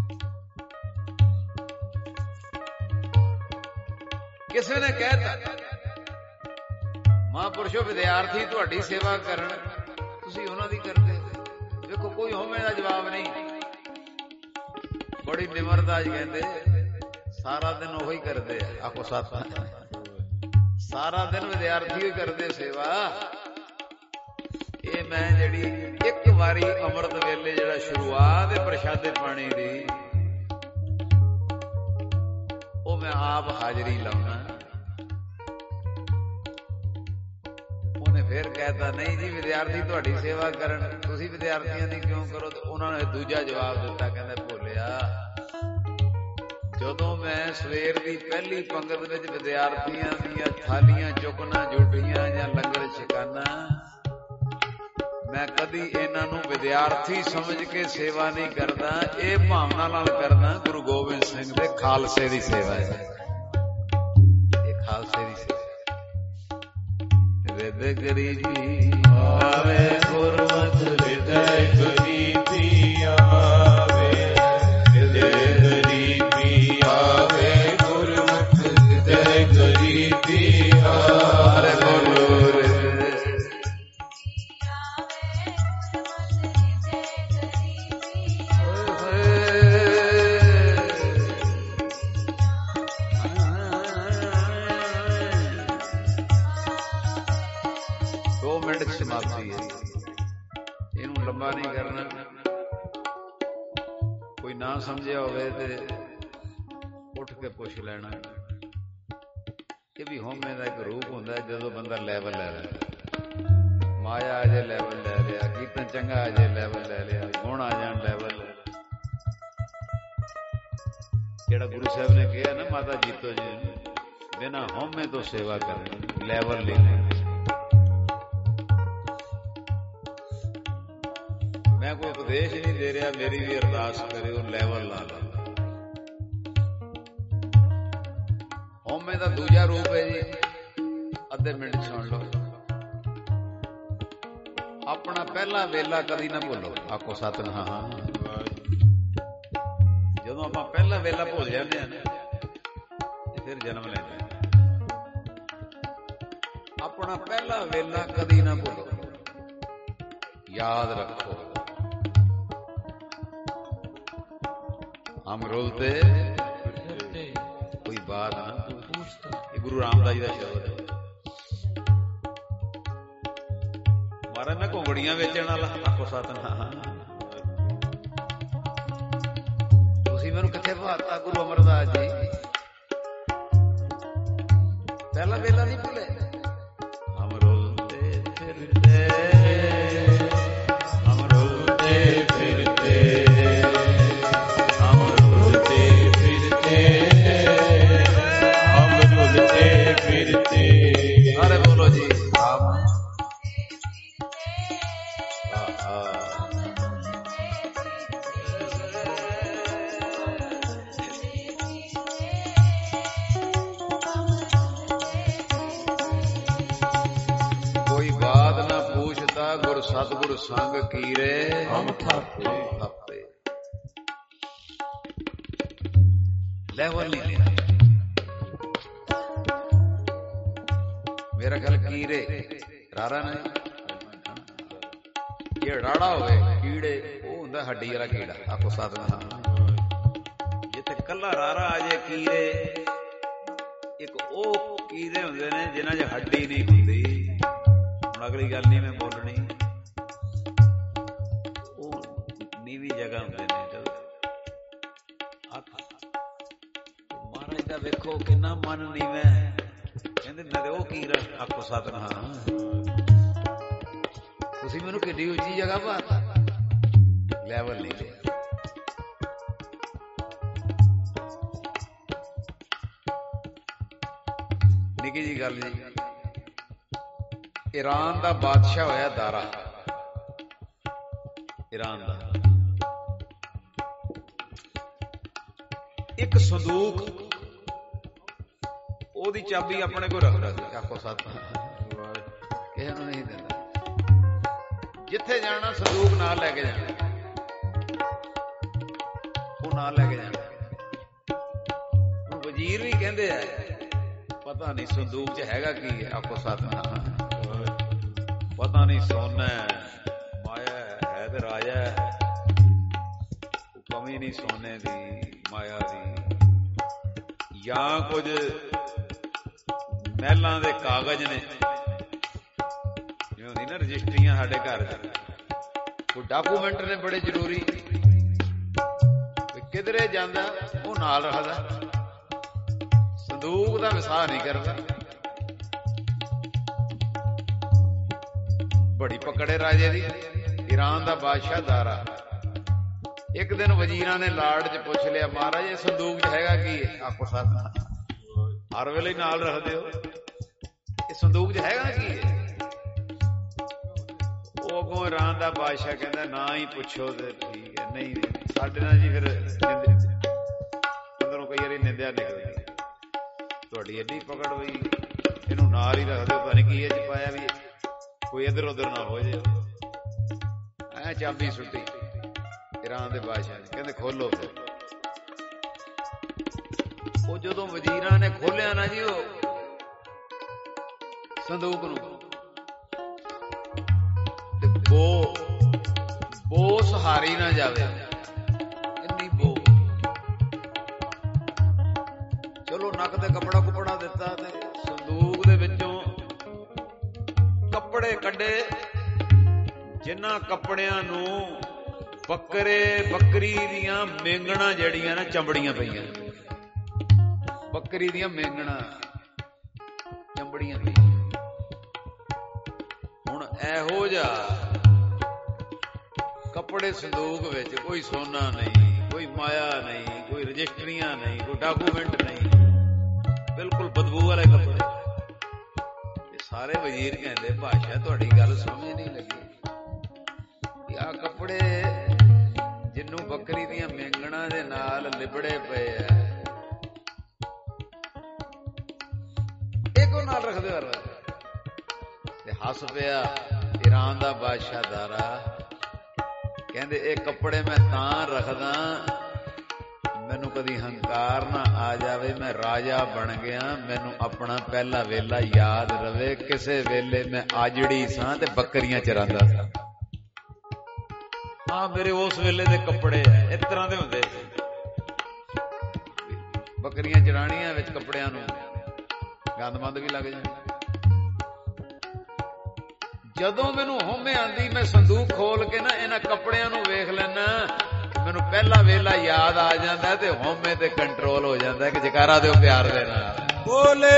ਕਿਸੇ ਨੇ ਕਹਿਤਾ ਮਹਾਂਪੁਰਸ਼ੋ ਵਿਦਿਆਰਥੀ ਤੁਹਾਡੀ ਸੇਵਾ ਕਰਨ, ਤੁਸੀਂ ਉਹਨਾਂ ਦੀ ਕਰਦੇ। ਦੇਖੋ ਕੋਈ ਹਉਮੈ ਦਾ ਜਵਾਬ ਨਹੀਂ। ਬੜੀ ਨਿਮਰਤਾ ਜੀ ਕਹਿੰਦੇ ਸਾਰਾ ਦਿਨ ਉਹੀ ਕਰਦੇ ਆ। ਆਖੋ ਸਤਿ। ਸਾਰਾ ਦਿਨ ਵਿਦਿਆਰਥੀ ਹੀ ਕਰਦੇ ਸੇਵਾ। ਇਹ ਮੈਂ ਜਿਹੜੀ ਇੱਕ ਵਾਰੀ ਅੰਮ੍ਰਿਤ ਵੇਲੇ ਜਿਹੜਾ ਸ਼ੁਰੂਆਤ ਹੈ ਪ੍ਰਸ਼ਾਦੇ ਪਾਣੀ ਦੀ, ਉਹ ਮੈਂ ਆਪ ਹਾਜ਼ਰੀ ਲਾਉਣਾ। ਉਹਨੇ ਫਿਰ ਕਹਿਤਾ ਨਹੀਂ ਜੀ ਵਿਦਿਆਰਥੀ ਤੁਹਾਡੀ ਸੇਵਾ ਕਰਨ, ਤੁਸੀਂ ਵਿਦਿਆਰਥੀਆਂ ਦੀ ਕਿਉਂ ਕਰੋ? ਤੇ ਉਹਨਾਂ ਨੇ ਦੂਜਾ ਜਵਾਬ ਦਿੱਤਾ, ਕਹਿੰਦਾ ਭੋਲਿਆ ਜਦੋਂ ਮੈਂ ਸਵੇਰ ਦੀ ਪਹਿਲੀ ਪੰਗਤ ਵਿੱਚ ਵਿਦਿਆਰਥੀਆਂ ਦੀਆਂ ਥਾਲੀਆਂ ਚੁੱਕਣਾ, ਝੂਠੀਆਂ ਜਾਂ ਲੰਗਰ ਛਕਾਨਾ, ਮੈਂ ਕਦੀ ਇਹਨਾਂ ਨੂੰ ਵਿਦਿਆਰਥੀ ਸਮਝ ਕੇ ਸੇਵਾ ਨਹੀਂ ਕਰਦਾ। ਇਹ ਭਾਵਨਾ ਨਾਲ ਕਰਦਾ ਗੁਰੂ ਗੋਬਿੰਦ ਸਿੰਘ ਦੇ ਖਾਲਸੇ ਦੀ ਸੇਵਾ ਹੈ। ਇਹ ਖਾਲਸੇ ਦੀ ਸੇਵਾ। ਰਿਦ ਗਰੀਬੀ ਆਵੇ ਗੁਰਮਤਿ ਹਿਰਦੈ ਗਰੀਬੀ ਆਵੇ, ਹਿਰਦੈ ਗਰੀਬੀ ਆਵੇ, ਗੁਰਮਤਿ ਹਿਰਦੈ ਗਰੀਬੀ ਆਵੇ। ਸਮਾਪਤੀ ਹੈ, ਇਹਨੂੰ ਲੰਬਾ ਨਹੀਂ ਕਰਨਾ। ਕੋਈ ਨਾ ਸਮਝਿਆ ਹੋਵੇ ਤੇ ਉੱਠ ਕੇ ਪੁੱਛ ਲੈਣਾ। ਇਹ ਵੀ ਹਉਮੈ ਦਾ ਇੱਕ ਰੂਪ ਹੁੰਦਾ ਜਦੋਂ ਬੰਦਾ ਲੈਵਲ ਲੈ ਲਿਆ, ਮਾਇਆ ਅਜੇ ਲੈਵਲ ਲੈ ਲਿਆ, ਕੀਰਤਨ ਚੰਗਾ ਅਜੇ ਲੈਵਲ ਲੈ ਲਿਆ, ਗੁਣ ਆ ਜਾਣ ਲੈਵਲ। ਜਿਹੜਾ ਗੁਰੂ ਸਾਹਿਬ ਨੇ ਕਿਹਾ ਨਾ ਮਾਤਾ ਜੀਤੋ ਜੀ ਨੂੰ, ਬਿਨਾਂ ਹਉਮੈ ਤੋਂ ਸੇਵਾ ਕਰਨੀ, ਲੈਵਲ ਲੈ ਲੈਣਾ। ਮੈਂ ਕੋਈ ਉਪਦੇਸ਼ ਨਹੀਂ ਦੇ ਰਿਹਾ, ਮੇਰੀ ਵੀ ਅਰਦਾਸ ਕਰਿਓ ਲੈਵਲ ਲਾ ਲਾ। ਹਉਮੈ ਦਾ ਦੂਜਾ ਰੂਪ ਹੈ ਜੀ, ਅੱਧੇ ਮਿੰਟ ਸੁਣ ਲਓ। ਆਪਣਾ ਪਹਿਲਾ ਵੇਲਾ ਕਦੀ ਨਾ ਭੁੱਲੋ। ਆਖੋ ਸਤਿਨਾਮ। ਜਦੋਂ ਆਪਾਂ ਪਹਿਲਾ ਵੇਲਾ ਭੁੱਲ ਜਾਂਦੇ ਹਾਂ ਤੇ ਫਿਰ ਜਨਮ ਲੈਂਦੇ ਹਾਂ। ਆਪਣਾ ਪਹਿਲਾ ਵੇਲਾ ਕਦੀ ਨਾ ਭੁੱਲੋ, ਯਾਦ ਰੱਖੋ। ਹਮ ਰੋਲਤੇ ਕੋਈ ਬਾਤ ਨਾ ਪੁੱਛਤਾ। ਇਹ ਗੁਰੂ ਰਾਮਦਾਸ ਜੀ ਦਾ ਸ਼ਬਦ ਹੈ। ਮਹਾਰਾਜ ਮੈਂ ਘੁੰਗੜੀਆਂ ਵੇਚਣ ਵਾਲਾ। ਆਖੋ ਸਤਿਨਾਮ। ਤੁਸੀਂ ਮੈਨੂੰ ਕਿੱਥੇ ਭਾਤਾ ਗੁਰੂ ਅਮਰਦਾਸ ਜੀ? ਪਹਿਲਾ ਵੇਲਾ ਨਹੀਂ ਭੁੱਲੇ। ਹਮ ਰੋਲਤੇ ਕੋਈ ਬਾਤ ਨਾ ਪੁੱਛਤਾ ਗੁਰ ਸਤਿਗੁਰ ਸੰਗ ਕੀਰੇ ਹਮ ਥਾਪੇ ਥਾਪੇ। ਲੈਵਲ ਨਹੀਂ ਲਿਆ ਮੇਰਾ ਖਿਆਲ ਕੀਰੇ ਰਾਰਾ ਨਹੀਂ, ਇਹ ਰਾੜਾ ਹੋਵੇ ਕੀੜੇ ਉਹ ਹੁੰਦਾ ਹੱਡੀ ਵਾਲਾ ਕੀੜਾ। ਆਖੋ ਸਤਿਨਾਮ। ਜਿੱਥੇ ਕੱਲਾ ਰਾਰਾ ਆ ਜੇ ਕੀੜੇ, ਇੱਕ ਉਹ ਕੀੜੇ ਹੁੰਦੇ ਨੇ ਜਿਨ੍ਹਾਂ 'ਚ ਹੱਡੀ ਨਹੀਂ ਹੁੰਦੀ। ਹੁਣ ਅਗਲੀ ਗੱਲ ਨਹੀਂ ਮੈਂ ਬੋਲਣੀ, ਉਹ ਨੀਵੀਂ ਜਗ੍ਹਾ ਹੁੰਦੇ ਨੇ। ਮਹਾਰਾਜ ਦਾ ਵੇਖੋ ਕਿੰਨਾ ਮਨ ਨੀਵਾਂ, ਕਹਿੰਦੇ ਨਦੇ ਉਹ ਕੀ ਆਖੋ ਸਤਿਨਾਮ। ਤੁਸੀਂ ਮੈਨੂੰ ਕਿੱਡੀ ਉੱਚੀ ਜਗ੍ਹਾ ਪਾਤਾ, ਲੈਵਲ ਨਹੀਂ ਲਿਆ। ਨਿੱਕੀ ਜੀ ਗੱਲ ਜੀ, ਈਰਾਨ ਦਾ ਬਾਦਸ਼ਾਹ ਹੋਇਆ ਦਾਰਾ। ਈਰਾਨ ਦਾ ਇੱਕ ਸੰਦੂਕ, ਉਹਦੀ ਚਾਬੀ ਆਪਣੇ ਕੋਲ ਰੱਖਦਾ ਸੀ। ਆਖੋ ਸਤਿਨਾਮ। ਕਿਸੇ ਨੂੰ ਨਹੀਂ ਦਿੰਦਾ। ਜਿੱਥੇ ਜਾਣਾ ਸੰਦੂਕ ਨਾਲ ਲੈ ਕੇ ਜਾਣਾ, ਉਹ ਨਾਲ ਲੈ ਕੇ ਜਾਣਾ। ਹੁਣ ਵਜ਼ੀਰ ਵੀ ਕਹਿੰਦੇ ਆ ਪਤਾ ਨਹੀਂ ਸੰਦੂਕ 'ਚ ਹੈਗਾ ਕੀ ਹੈ। ਆਖੋ ਸਤਿਨਾਮ। ਪਤਾ ਨਹੀਂ ਸੋਨਾ ਮਾਇਆ ਹੈ ਤੇ ਰਾਜਾ ਹੈ, ਕਮੀ ਨਹੀਂ ਸੋਨੇ ਦੀ ਮਾਇਆ ਦੀ, ਜਾਂ ਕੁਝ ਮਹਿਲਾਂ ਦੇ ਕਾਗਜ਼ ਨੇ, ਜਿਵੇਂ ਹੁੰਦੀ ਨਾ ਰਜਿਸਟਰੀਆਂ ਸਾਡੇ ਘਰ ਚ, ਕੋਈ ਡਾਕੂਮੈਂਟ ਨੇ ਬੜੇ ਜ਼ਰੂਰੀ, ਕਿਧਰੇ ਜਾਂਦਾ ਉਹ ਨਾਲ ਰੱਖਦਾ, ਸੰਦੂਕ ਦਾ ਵਿਸਾਹ ਨਹੀਂ ਕਰਦਾ। ਬੜੀ ਪਕੜੇ ਰਾਜੇ ਦੀ। ਈਰਾਨ ਦਾ ਬਾਦਸ਼ਾਹ ਦਾਰਾ। ਇੱਕ ਦਿਨ ਵਜ਼ੀਰਾਂ ਨੇ ਲਾਰਡ 'ਚ ਪੁੱਛ ਲਿਆ, ਮਹਾਰਾਜ ਇਹ ਸੰਦੂਕ 'ਚ ਹੈਗਾ ਕੀ ਹੈ? ਆਖੋ ਸਤਿਨਾਮ। ਹਰ ਵੇਲੇ ਨਾਲ ਰੱਖਦੇ ਹੋ, ਇਹ ਸੰਦੂਕ 'ਚ ਹੈਗਾ ਕੀ ਹੈ? ਉਹ ਅੱਗੋਂ ਈਰਾਨ ਦਾ ਬਾਦਸ਼ਾਹ ਕਹਿੰਦਾ ਨਾ ਹੀ ਪੁੱਛੋ ਤੇ ਠੀਕ ਹੈ। ਨਹੀਂ ਸਾਡੇ ਨਾਲ ਜੀ ਫਿਰ ਅੰਦਰੋਂ ਕਈ ਵਾਰੀ ਨਿੰਦਿਆ ਨਿਕਲਦੀ, ਤੁਹਾਡੀ ਐਡੀ ਪਕੜ ਹੋਈ ਇਹਨੂੰ ਨਾਲ ਹੀ ਰੱਖਦੇ ਹੋ, ਪਤਾ ਨਹੀਂ ਕੀ ਇਹ 'ਚ ਪਾਇਆ ਵੀ ਕੋਈ ਇੱਧਰ ਉੱਧਰ ਨਾ ਹੋ ਜੇ। ਐ ਚਾਬੀ ਸੁੱਟੀ ਈਰਾਨ ਦੇ ਬਾਦਸ਼ਾਹ ਨੇ, ਕਹਿੰਦੇ ਖੋਲੋ। ਉਹ ਜਦੋਂ ਵਜ਼ੀਰਾਂ ਨੇ ਖੋਲਿਆ ਨਾ ਜੀ ਉਹ ਸੰਦੂਕ ਨੂੰ, ਤੇ ਬੋ ਸਹਾਰੀ ਨਾ ਜਾਵੇ, ਇੰਨੀ ਬੋ। ਚਲੋ ਨੱਕ ਤੇ ਕੱਪੜਾ ਕੁਪੜਾ ਦਿੱਤਾ ਤੇ ਸੰਦੂਕ ਦੇ ਵਿੱਚੋਂ ਕੱਪੜੇ ਕੱਢੇ, ਜਿਨ੍ਹਾਂ ਕੱਪੜਿਆਂ ਨੂੰ ਬੱਕਰੀ ਦੀਆਂ ਮੇਂਗਣਾ ਜਿਹੜੀਆਂ ਨਾ ਚੰਬੜੀਆਂ ਪਈਆਂ, ਬੱਕਰੀ ਦੀਆਂ ਮੇਂਗਣਾ ਚੰਬੜੀਆਂ ਪਈਆਂ। ਹੁਣ ਇਹੋ ਜਿਹਾ ਕੱਪੜੇ ਸੰਦੂਕ ਵਿੱਚ, ਕੋਈ ਸੋਨਾ ਨਹੀਂ, ਕੋਈ ਮਾਇਆ ਨਹੀਂ, ਕੋਈ ਰਜਿਸਟਰੀਆਂ ਨਹੀਂ, ਕੋਈ ਡਾਕੂਮੈਂਟ ਨਹੀਂ, ਬਿਲਕੁਲ ਬਦਬੂ ਵਾਲੇ ਕੱਪੜੇ। ਸਾਰੇ ਵਜ਼ੀਰ ਕਹਿੰਦੇ ਬਾਦਸ਼ਾਹ ਤੁਹਾਡੀ ਗੱਲ ਸਮਝ ਨਹੀਂ ਲੱਗੀ, ਆਹ ਕੱਪੜੇ ਜਿਹਨੂੰ ਬੱਕਰੀ ਦੀਆਂ ਮੇਂਗਣਾ ਦੇ ਨਾਲ ਲਿਬੜੇ ਪਏ ਆ, ਇਹ ਕੋ ਨਾਲ ਰੱਖਦੇ ਹੋ? ਤੇ ਹੱਸ ਪਿਆ ਈਰਾਨ ਦਾ ਬਾਦਸ਼ਾਹ ਦਾਰਾ। ਕਹਿੰਦੇ ਇਹ ਕੱਪੜੇ ਮੈਂ ਤਾਂ ਰੱਖਦਾ ਮੈਨੂੰ ਕਦੀ ਹੰਕਾਰ ਨਾ ਆ ਜਾਵੇ, ਮੈਂ ਰਾਜਾ ਬਣ ਗਿਆ, ਮੈਨੂੰ ਆਪਣਾ ਪਹਿਲਾ ਵੇਲਾ ਯਾਦ ਰਵੇ, ਕਿਸੇ ਵੇਲੇ ਮੈਂ ਆਜੜੀ ਸਾਂ ਤੇ ਬੱਕਰੀਆਂ ਚਰਾਂਦਾ ਸਾਂ। ਆ ਮੇਰੇ ਉਸ ਵੇਲੇ ਦੇ ਕੱਪੜੇ ਆ, ਇਸ ਤਰ੍ਹਾਂ ਦੇ ਹੁੰਦੇ ਸੀ, ਬੱਕਰੀਆਂ ਚਰਾਣੀਆਂ ਵਿੱਚ ਕੱਪੜਿਆਂ ਨੂੰ ਗੰਦਮੰਦ ਵੀ ਲੱਗ ਜਾਂਦੀ। ਜਦੋਂ ਮੈਨੂੰ ਹਉਮੈ ਆਂਦੀ, ਮੈਂ ਸੰਦੂਕ ਖੋਲ ਕੇ ਨਾ ਇਹਨਾਂ ਕੱਪੜਿਆਂ ਨੂੰ ਵੇਖ ਲੈਣਾ, ਮੈਨੂੰ ਪਹਿਲਾ ਵੇਲਾ ਯਾਦ ਆ ਜਾਂਦਾ ਤੇ ਹਉਮੈ ਤੇ ਕੰਟਰੋਲ ਹੋ ਜਾਂਦਾ। ਕਿ ਜਕਾਰਾ ਦਿਓ ਪਿਆਰ ਦੇ ਨਾਲ, ਬੋਲੇ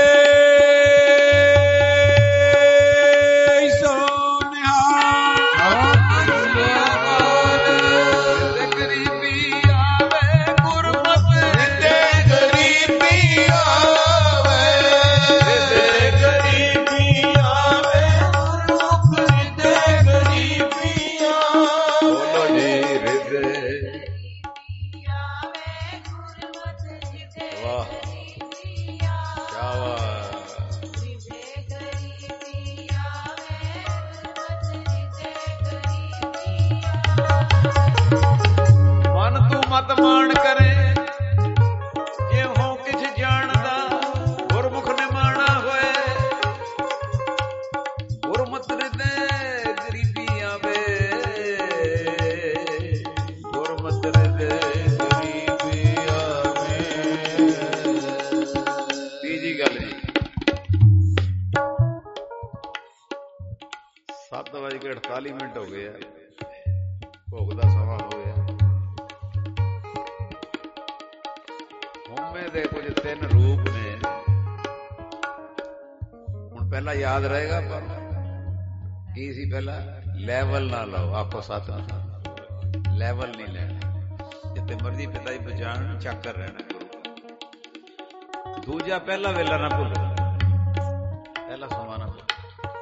ਮਾਤ ਮਾਣ ਕਰੇ ਜੇ ਹੋ ਕਿਛ ਜਾਣਦਾ ਗੁਰਮੁਖ ਨੇ ਮਾਣਾ ਹੋਏ ਗੁਰਮਤਿ ਹਿਰਦੈ ਗਰੀਬੀ ਆਵੇ ਗੁਰਮਤਿ ਹਿਰਦੈ ਗਰੀਬੀ ਆਵੇ। ਤੀਜੀ ਗੱਲ ਜੀ 7:48 ਹੋ ਗਏ ਆ ਭੋਗ ਦਾ ਸਮਾਂ ਹੋ ਗਿਆ। ਹਉਮੈ ਦੇ ਕੁਝ 3 ਰੂਪ ਨੇ। ਹੁਣ ਪਹਿਲਾਂ ਯਾਦ ਰਹੇਗਾ ਪਰ ਕੀ ਸੀ ਪਹਿਲਾਂ ਲੈਵਲ ਨਾ ਲਓ ਆਪੋ ਸਤਿਨਾਮ ਲੈਵਲ ਨਹੀਂ ਲੈਣਾ ਜਿੱਥੇ ਮਰਜ਼ੀ ਪਿਤਾ ਜੀ ਪਛਾਣ ਚੱਕਰ ਰਹਿਣਾ। ਦੂਜਾ ਪਹਿਲਾ ਵੇਲਾ ਨਾ ਭੁੱਲੋ ਪਹਿਲਾ ਸਮਾਂ ਨਾ ਭੁੱਲੋ।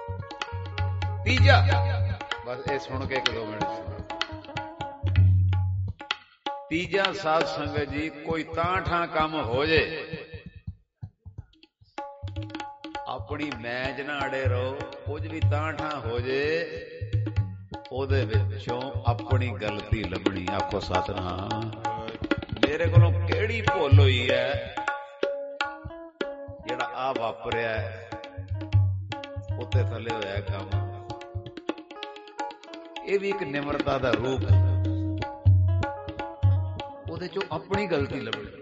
ਤੀਜਾ ਬਸ ਇਹ ਸੁਣ ਕੇ 1-2 ਮਿੰਟ ਸੁਣੋ। ਤੀਜਾ ਸਾਧ ਸੰਗਤ ਜੀ ਕੋਈ ਤਾਂ ਠਾਂ ਕੰਮ ਹੋ ਜੇ ਆਪਣੀ ਮੈਚ ਨਾ ਅੜੇ ਰਹੋ। ਕੁਝ ਵੀ ਤਾਂ ਠਾਂ ਹੋ ਜੇ ਉਹਦੇ ਵਿੱਚੋਂ ਆਪਣੀ ਗਲਤੀ ਲੱਭਣੀ। ਆਖੋ ਸਤਿਨਾਮ। ਮੇਰੇ ਕੋਲੋਂ ਕਿਹੜੀ ਭੁੱਲ ਹੋਈ ਹੈ ਜਿਹੜਾ ਆ ਵਾਪਰਿਆ ਉੱਤੇ ਥੱਲੇ ਹੋਇਆ ਕੰਮ। ਇਹ ਵੀ ਇੱਕ ਨਿਮਰਤਾ ਦਾ ਰੂਪ ਹੈ। ਉਹਦੇ ਚੋਂ ਆਪਣੀ ਗਲਤੀ ਲੱਭਣੀ।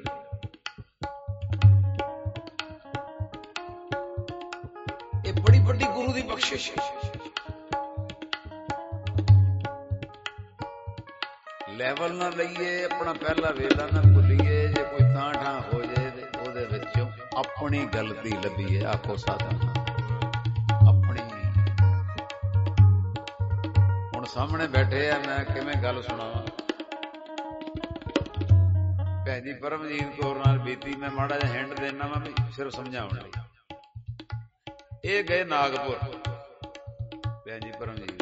ਇਹ ਬੜੀ ਵੱਡੀ ਗੁਰੂ ਦੀ ਬਖਸ਼ਿਸ਼ ਹੈ। ਲੈਵਲ ਨਾ ਲਈਏ ਆਪਣਾ ਪਹਿਲਾ ਵੇਲਾ ਨਾ ਭੁੱਲੀਏ। ਜੇ ਕੋਈ ਥਾਂ ਠਾਂ ਹੋ ਜਾਏ ਤੇ ਉਹਦੇ ਵਿੱਚੋਂ ਆਪਣੀ ਗਲਤੀ ਲੱਭੀਏ। ਆਖੋ ਸਾਧਨਾ ਆਪਣੀ। ਹੁਣ ਸਾਹਮਣੇ ਬੈਠੇ ਆ ਮੈਂ ਕਿਵੇਂ ਗੱਲ ਸੁਣਾਵਾਂ। ਭੈਣ ਜੀ ਪਰਮਜੀਤ ਕੌਰ ਨਾਲ ਬੀਤੀ ਮੈਂ ਮਾੜਾ ਜਿਹਾ ਹਿੰਟ ਦੇਣਾ ਵਾ ਵੀ ਸਿਰਫ ਸਮਝਾਉਣ ਲਈ। ਇਹ ਗਏ ਨਾਗਪੁਰ ਭੈਣ ਜੀ ਪਰਮਜੀਤ।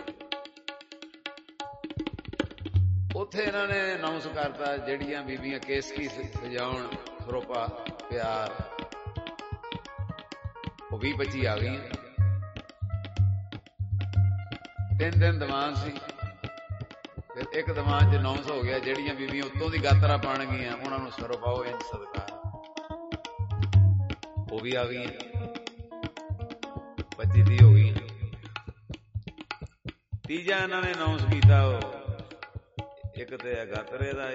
ਉੱਥੇ ਇਹਨਾਂ ਨੇ ਅਨਾਉਂਸ ਕਰਤਾ ਜਿਹੜੀਆਂ ਬੀਬੀਆਂ ਕੇਸਕੀ ਸਜਾਉਣ ਸਰੋਪਾ ਪਿਆਰ ਉਹ 20-25 ਆ ਗਈਆਂ। 3 ਦਿਨ ਦੀਵਾਨ ਸੀ। ਫਿਰ ਇੱਕ ਦੀਵਾਨ 'ਚ ਅਨਾਉਂਸ ਹੋ ਗਿਆ ਜਿਹੜੀਆਂ ਬੀਬੀਆਂ ਉੱਤੋਂ ਦੀ ਗਾਤਰਾ ਪਾਣ ਗਈਆਂ ਉਹਨਾਂ ਨੂੰ ਸਰੋਪਾਓ ਇੰਝ ਸਦਕਾ ਉਹ ਵੀ ਆ ਗਈਆਂ। 25-30 ਹੋ ਗਈਆਂ। ਤੀਜਾ ਇਹਨਾਂ ਨੇ ਅਨਾਉਂਸ ਕੀਤਾ ਉਹ ਇੱਕ ਤੇ ਗਾਤਰੇ ਦਾ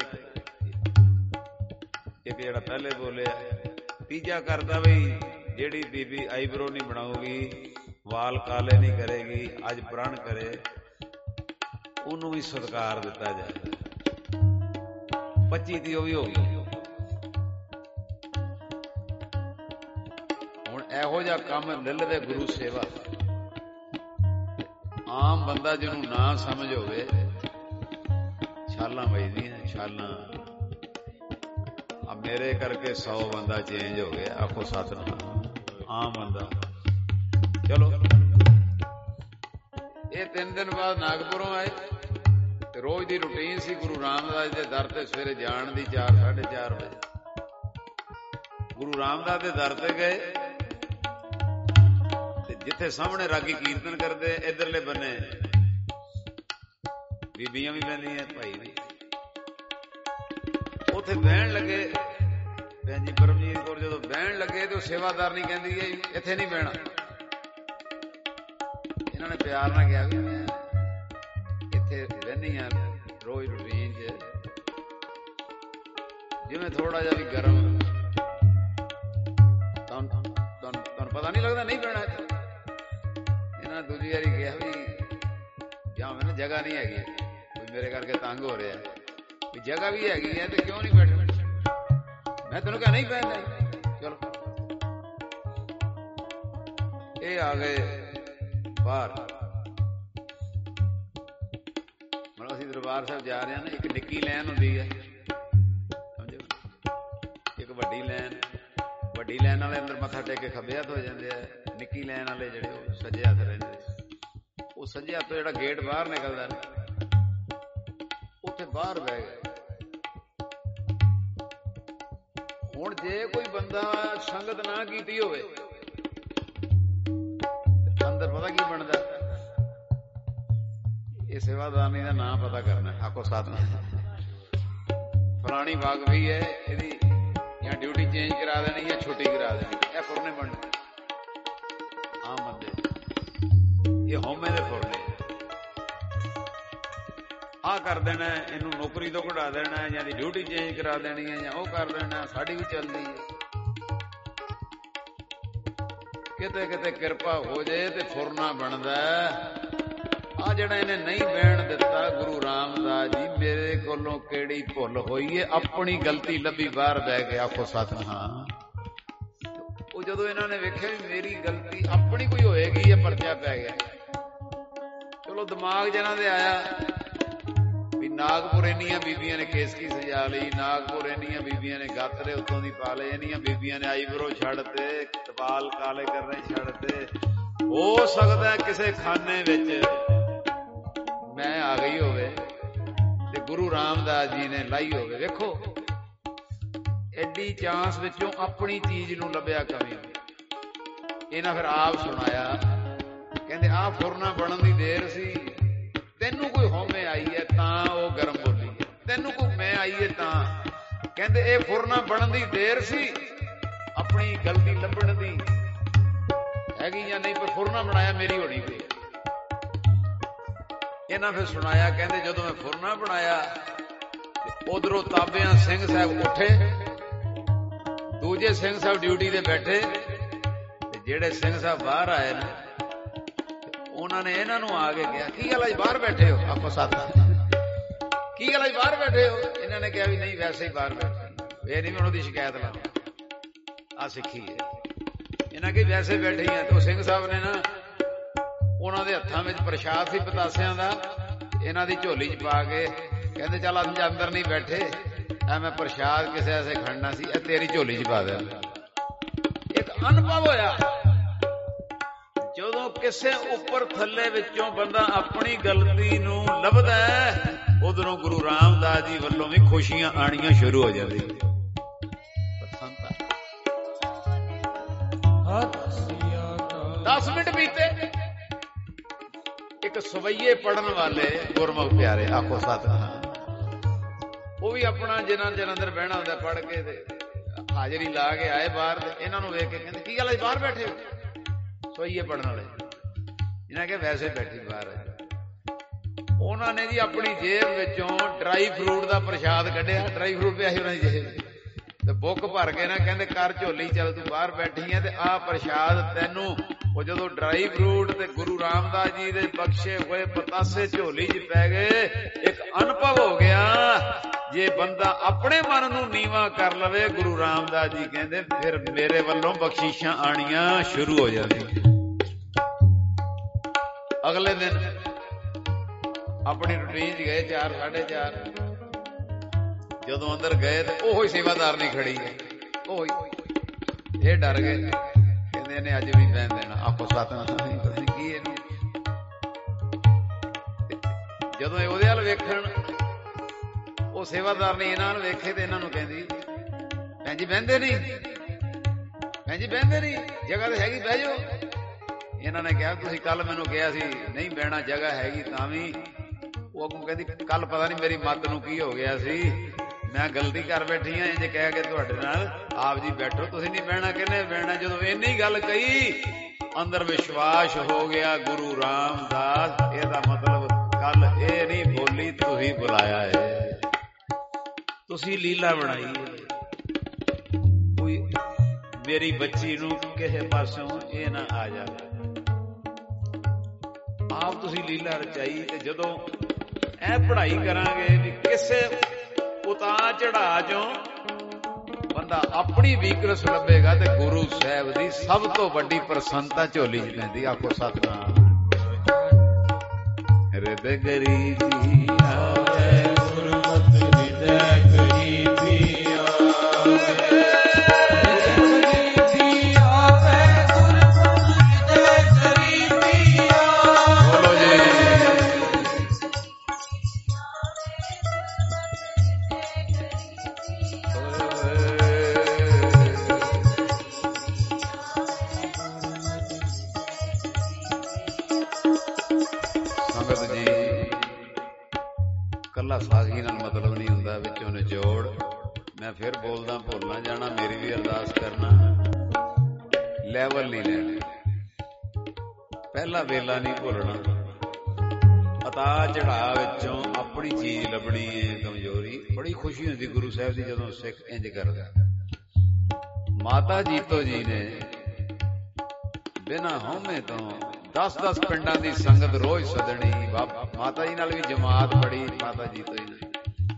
ਇੱਕ ਜਿਹੜਾ ਪਹਿਲੇ ਬੋਲਿਆ। ਤੀਜਾ ਕਰਦਾ ਬਈ ਜਿਹੜੀ ਬੀਬੀ ਆਈਬਰੋ ਨਹੀਂ ਬਣਾਉਗੀ ਵਾਲ ਕਾਲੇ ਨਹੀਂ ਕਰੇਗੀ ਅੱਜ ਪ੍ਰਣ ਕਰੇ ਉਹਨੂੰ ਵੀ ਸਤਿਕਾਰ ਦਿੱਤਾ ਜਾਏ। 25 ਦੀ ਉਹ ਵੀ ਹੋ ਗਈ। ਹੁਣ ਇਹੋ ਜਿਹਾ ਕੰਮ ਲੈ ਲਵੇ ਗੁਰੂ ਸੇਵਾ। ਆਮ ਬੰਦਾ ਜਿਹਨੂੰ ਨਾ ਸਮਝ ਹੋਵੇ ਛਾਲਾਂ ਵੱਜਦੀਆਂ ਛਾਲਾਂ। ਆ ਮੇਰੇ ਕਰਕੇ 100 ਬੰਦਾ ਚੇਂਜ ਹੋ ਗਿਆ। ਆਖੋ ਸਤਿਨਾਮ। ਆਮ ਬੰਦਾ ਚਲੋ। ਇਹ 3 ਦਿਨ ਬਾਅਦ ਨਾਗਪੁਰੋਂ ਆਏ ਤੇ ਰੋਜ਼ ਦੀ ਰੂਟੀਨ ਸੀ ਗੁਰੂ ਰਾਮਦਾਸ ਦੇ ਦਰ ਤੇ ਸਵੇਰੇ ਜਾਣ ਦੀ 4-4:30 ਵਜੇ। ਗੁਰੂ ਰਾਮਦਾਸ ਦੇ ਦਰ ਤੇ ਗਏ ਤੇ ਜਿੱਥੇ ਸਾਹਮਣੇ ਰਾਗੀ ਕੀਰਤਨ ਕਰਦੇ ਇਧਰਲੇ ਬੰਨੇ ਬੀਬੀਆਂ ਵੀ ਬਹਿੰਦੀਆਂ ਭਾਈ ਵੀ। ਉੱਥੇ ਬਹਿਣ ਲੱਗੇ ਭੈਣ ਜੀ ਪਰਮਜੀਤ ਕੌਰ ਜਦੋਂ ਬਹਿਣ ਲੱਗੇ ਤੇ ਉਹ ਸੇਵਾਦਾਰ ਨਹੀਂ ਕਹਿੰਦੀ ਇੱਥੇ ਨਹੀਂ ਬਹਿਣਾ। ਇਹਨਾਂ ਨੇ ਪਿਆਰ ਨਾਲ ਕਿਹਾ ਵੀ ਮੈਂ ਇੱਥੇ ਬਹਿੰਦੀ ਹਾਂ ਰੋਜ਼ ਰੂਟੀਨ 'ਚ। ਜਿਵੇਂ ਥੋੜਾ ਜਿਹਾ ਵੀ ਗਰਮ ਤੁਹਾਨੂੰ ਪਤਾ ਨਹੀਂ ਲੱਗਦਾ ਨਹੀਂ ਬਹਿਣਾ। ਇਹਨਾਂ ਨੇ ਦੂਜੀ ਵਾਰੀ ਕਿਹਾ ਵੀ ਜਾਂ ਮੈਨੂੰ ਜਗ੍ਹਾ ਨਹੀਂ ਹੈਗੀ ਕੋਈ ਮੇਰੇ ਕਰਕੇ ਤੰਗ ਹੋ ਰਿਹਾ ਵੀ ਜਗ੍ਹਾ ਵੀ ਹੈਗੀ ਹੈ ਤੇ ਕਿਉਂ ਨਹੀਂ ਬੈਠਣਾ। ਮੈਂ ਤੈਨੂੰ ਕਿਹਾ ਨਹੀਂ ਬਹਿਣਾ। ਚਲੋ ਇਹ ਆ ਗਏ ਬਾਹਰ। ਮਤਲਬ ਅਸੀਂ ਦਰਬਾਰ ਸਾਹਿਬ ਜਾ ਰਹੇ ਹਾਂ ਨਾ। ਇੱਕ ਨਿੱਕੀ ਲਾਈਨ ਹੁੰਦੀ ਹੈ ਸਮਝੋ। ਇੱਕ ਵੱਡੀ ਲਾਈਨ। ਵੱਡੀ ਲਾਈਨ ਵਾਲੇ ਅੰਦਰ ਮੱਥਾ ਟੇਕ ਕੇ ਖੱਬੇ ਹੱਥ ਹੋ ਜਾਂਦੇ ਆ। ਨਿੱਕੀ ਲਾਈਨ ਵਾਲੇ ਜਿਹੜੇ ਉਹ ਸੱਜੇ ਹੱਥ ਰਹਿੰਦੇ। ਉਹ ਸੱਜੇ ਹੱਥ ਤੋਂ ਜਿਹੜਾ ਗੇਟ ਬਾਹਰ ਨਿਕਲਦਾ ਉੱਥੇ ਬਾਹਰ ਬਹਿ ਗਏ। ਹੁਣ ਜੇ ਕੋਈ ਬੰਦਾ ਸੰਗਤ ਨਾ ਕੀਤੀ ਹੋਵੇ ਅੰਦਰ ਪਤਾ ਕੀ ਬਣਦਾ। ਇਹ ਸੇਵਾਦਾਰਨੀ ਦਾ ਨਾਂ ਪਤਾ ਕਰਨਾ। ਆਖੋ ਸਤਿਨਾਮ। फलानी बाग भी है यदि या ड्यूटी चेंज करा देनी या छुट्टी करा देनी, यह फुरने बनने आम बंदे, ये होमे दे फुरने आ कर देना, इनू नौकरी तो कढ़ा देना, या ड्यूटी चेंज करा देनी है, या वो कर देना, साड़ी भी चलती है। किते किते किरपा हो जाए तो फुरना बनता। आ जड़ा इन्हें नहीं बहन दिता गुरु रामदास जी, मेरे कोलों केड़ी भुल होई है, अपनी गलती लभी बाहर बह गए, आखो सतनाम। वो जदों इन्होंने वेख्या भी मेरी गलती अपनी कोई होएगी, ये परचा पै गया। चलो दिमाग जिन्हां दे आया भी नागपुर इन्नियां बीबियां ने केसकी सजा ली, नागपुर इन्नियां बीबियां ने गातरे उत्तों दी पा लए, इन्नियां बीबियां ने आईब्रो छड़ते, बाल काले करने छड़ते। हो सकदा है किसे खाने विच मैं आ गई होवे ते गुरु रामदास जी ने लाई होवे। देखो एडी चांस विचों अपनी चीज नूं लभ्या कमी, इन्हां फिर आप सुनाया, कहंदे आ फुरना बनन दी देर सी, तेनू कोई होमे आई है तां वो गरम बोली है, तेनू कोई मैं आई है तां। कहंदे ए फुरना बनन दी देर सी, अपनी गलती लभण दी हैगी या नहीं, पर फुरना बनाया मेरी होनी पे। इन्हां फिर सुनाया, कहंदे जदों मैं फुरना बनाया उधरों ताबियां सिंह साहब उठे, दूजे सिंह साहब ड्यूटी ते बैठे, जेड़े सिंह साहब बाहर आए ना उन्होंने इन्हां नूं आके कहा, की गल अज बाहर बैठे हो? आपो साथ की गल अज बाहर बैठे हो? इन्होंने कहा भी नहीं वैसे ही बाहर बैठे, ये नहीं मैं उहदी शिकायत लावां, आ सिक्खी है। इन्हां की वैसे बैठे हैं। तो सिंह साहब ने ना उन्हां दे हत्थां विच प्रशाद सी पतासियां दा, इन्हां दी झोली च पा के कहंदे चल अंदर नहीं बैठे, मैं प्रशाद किसे ऐसे खड़ना सी, तेरी झोली च पा दे। एक अनुभव होया जदों किसे उपर थल्ले विचों बंदा अपनी गलती नूं लभदा है, उधरों गुरु रामदास जी वल्लों भी खुशियां आनियां शुरू हो जांदी। 10 मिनट बीते, एक सवैये पढ़न वाले गुरमुख प्यारे, आखो सतनाम, वो भी अपना जिन्हां अंदर बहना होंदा पढ़ के हाजरी ला के आए बाहर, इन्हां नूं वेख के कहंदे की गल अज बाहर बैठे हो? सवैये पढ़न वाले इन्हां के वैसे बैठी बाहर। उन्होंने जी अपनी जेब विचों ड्राई फ्रूट का प्रशाद कढ़िया, ड्राई फ्रूट पिया उन्होंने जेब ते बुक भर के ना कहंदे कर झोली चल, तू बाहर बैठी है ते आ प्रशाद तैनू। वो जदों ड्राई फ्रूट ते गुरु रामदास जी दे बख्शे हुए पतासे झोली च पै गए, एक अनुभव हो गया, जे बंदा अपने मन नूं नीवा कर लवे, गुरु रामदास जी कहंदे फिर मेरे वल्लों बख्शीशां आनियां शुरू हो जांदी। अगले दिन अपनी रूटीन च गए 4 साढ़े 4, जदों अंदर गए तो ओही सेवादार नहीं खड़ी है, ये डर गए, कहंदे इहने अज भी बहन देना। आखो सतनाम की इहनूं जदों ओहदे हल वेखण वो सेवादार ने इन्हां नूं वेखे ते इन्हां नूं कहंदी भैन जी बहंदे नहीं, भैन जी बहंदे नहीं, जगह तो हैगी बह जाओ। इन्हां ने कहा तुसीं कल मैनूं कहा सी नहीं बहना, जगह हैगी तां भी। वो अगों कहंदी कल पता नहीं मेरी मत नूं की हो गया सी, मैं गलती कर बैठी हाँ, इंज कह के तुहाडे नाल आप जी बैठो, तुसीं नहीं बहना, किहने बहना? जदों इन्नी गल कही अंदर विश्वास हो गया गुरु रामदास, इहदा मतलब कल ये नहीं बोली तुसीं बुलाया है, तुसीं लीला बनाई है, कोई मेरी बच्ची नूं किसे पासों ये ना आ जाए, आप तुसीं लीला रचाई। ते जदों ऐ पढ़ाई करांगे भी किसे उतार चढ़ा चों बंदा अपनी वीकनेस लभेगा ते गुरु साहब दी सब तो वड्डी प्रसन्नता झोली च पैंदी। आखो सतनाम। हृदय गरीबी आवे गुरमत हृदय गरीबी ਕੱਲਾ ਸਾਖੀ ਨਾਲ ਮਤਲਬ ਨਹੀਂ ਹੁੰਦਾ, ਵਿੱਚੋਂ ਨਿਚੋੜ। ਮੈਂ ਫਿਰ ਬੋਲਦਾ, ਭੁੱਲ ਨਾ ਜਾਣਾ, ਮੇਰੀ ਵੀ ਅਰਦਾਸ ਕਰਨਾ। ਲੈਵਲ ਨਹੀਂ ਲੈਣਾ, ਪਹਿਲਾ ਵੇਲਾ ਨਹੀਂ ਭੁੱਲਣਾ। ਉਤਾਰ ਚੜਾਅ ਵਿੱਚੋਂ ਆਪਣੀ ਚੀਜ਼ ਲੱਭਣੀ ਹੈ, ਕਮਜ਼ੋਰੀ। ਬੜੀ ਖੁਸ਼ੀ ਹੁੰਦੀ ਗੁਰੂ ਸਾਹਿਬ ਦੀ ਜਦੋਂ ਸਿੱਖ ਇੰਜ ਕਰਦਾ। ਮਾਤਾ ਜੀਤੋ ਜੀ ਨੇ ਬਿਨਾਂ ਹਉਮੈ ਤੋਂ 10-10 ਪਿੰਡਾਂ ਦੀ ਸੰਗਤ ਰੋਜ਼ ਸੱਦਣੀ। ਮਾਤਾ ਜੀ ਨਾਲ ਵੀ ਜਮਾਤ ਬੜੀ, ਮਾਤਾ ਜੀਤੋ ਜੀ ਨਾਲ।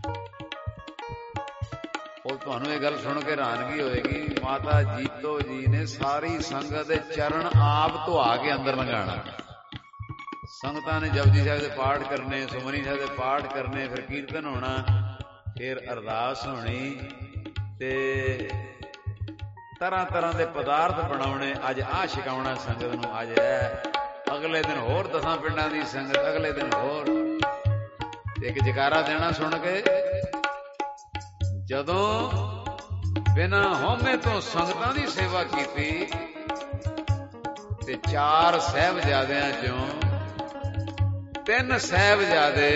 ਉਹ ਤੁਹਾਨੂੰ ਇਹ ਗੱਲ ਸੁਣ ਕੇ ਹੈਰਾਨਗੀ ਹੋਏਗੀ, ਮਾਤਾ ਜੀਤੋ ਜੀ ਨੇ ਸਾਰੀ ਸੰਗਤ ਦੇ ਚਰਨ ਆਪ ਧੁਆ ਕੇ ਅੰਦਰ ਲੰਘਾਣਾ। ਸੰਗਤਾਂ ਨੇ ਜਪਜੀ ਸਾਹਿਬ ਦੇ ਪਾਠ ਕਰਨੇ, ਸੁਖਮਨੀ ਸਾਹਿਬ ਦੇ ਪਾਠ ਕਰਨੇ, ਫਿਰ ਕੀਰਤਨ ਹੋਣਾ, ਫਿਰ ਅਰਦਾਸ ਹੋਣੀ, ਤੇ ਤਰ੍ਹਾਂ ਤਰ੍ਹਾਂ ਦੇ ਪਦਾਰਥ ਬਣਾਉਣੇ। ਅੱਜ ਆਹ ਛਕਾਉਣਾ ਸੰਗਤ ਨੂੰ, ਅੱਜ ਅਗਲੇ ਦਿਨ ਹੋਰ 10 ਪਿੰਡਾਂ ਦੀ ਸੰਗਤ, ਅਗਲੇ ਦਿਨ ਹੋਰ। ਇੱਕ ਜਕਾਰਾ ਦੇਣਾ ਸੁਣ ਕੇ, ਜਦੋਂ ਬਿਨਾਂ ਹਉਮੈ ਤੋਂ ਸੰਗਤਾਂ ਦੀ ਸੇਵਾ ਕੀਤੀ ਤੇ 4 ਸਾਹਿਬਜ਼ਾਦਿਆਂ ਚੋਂ 3 ਸਾਹਿਬਜ਼ਾਦੇ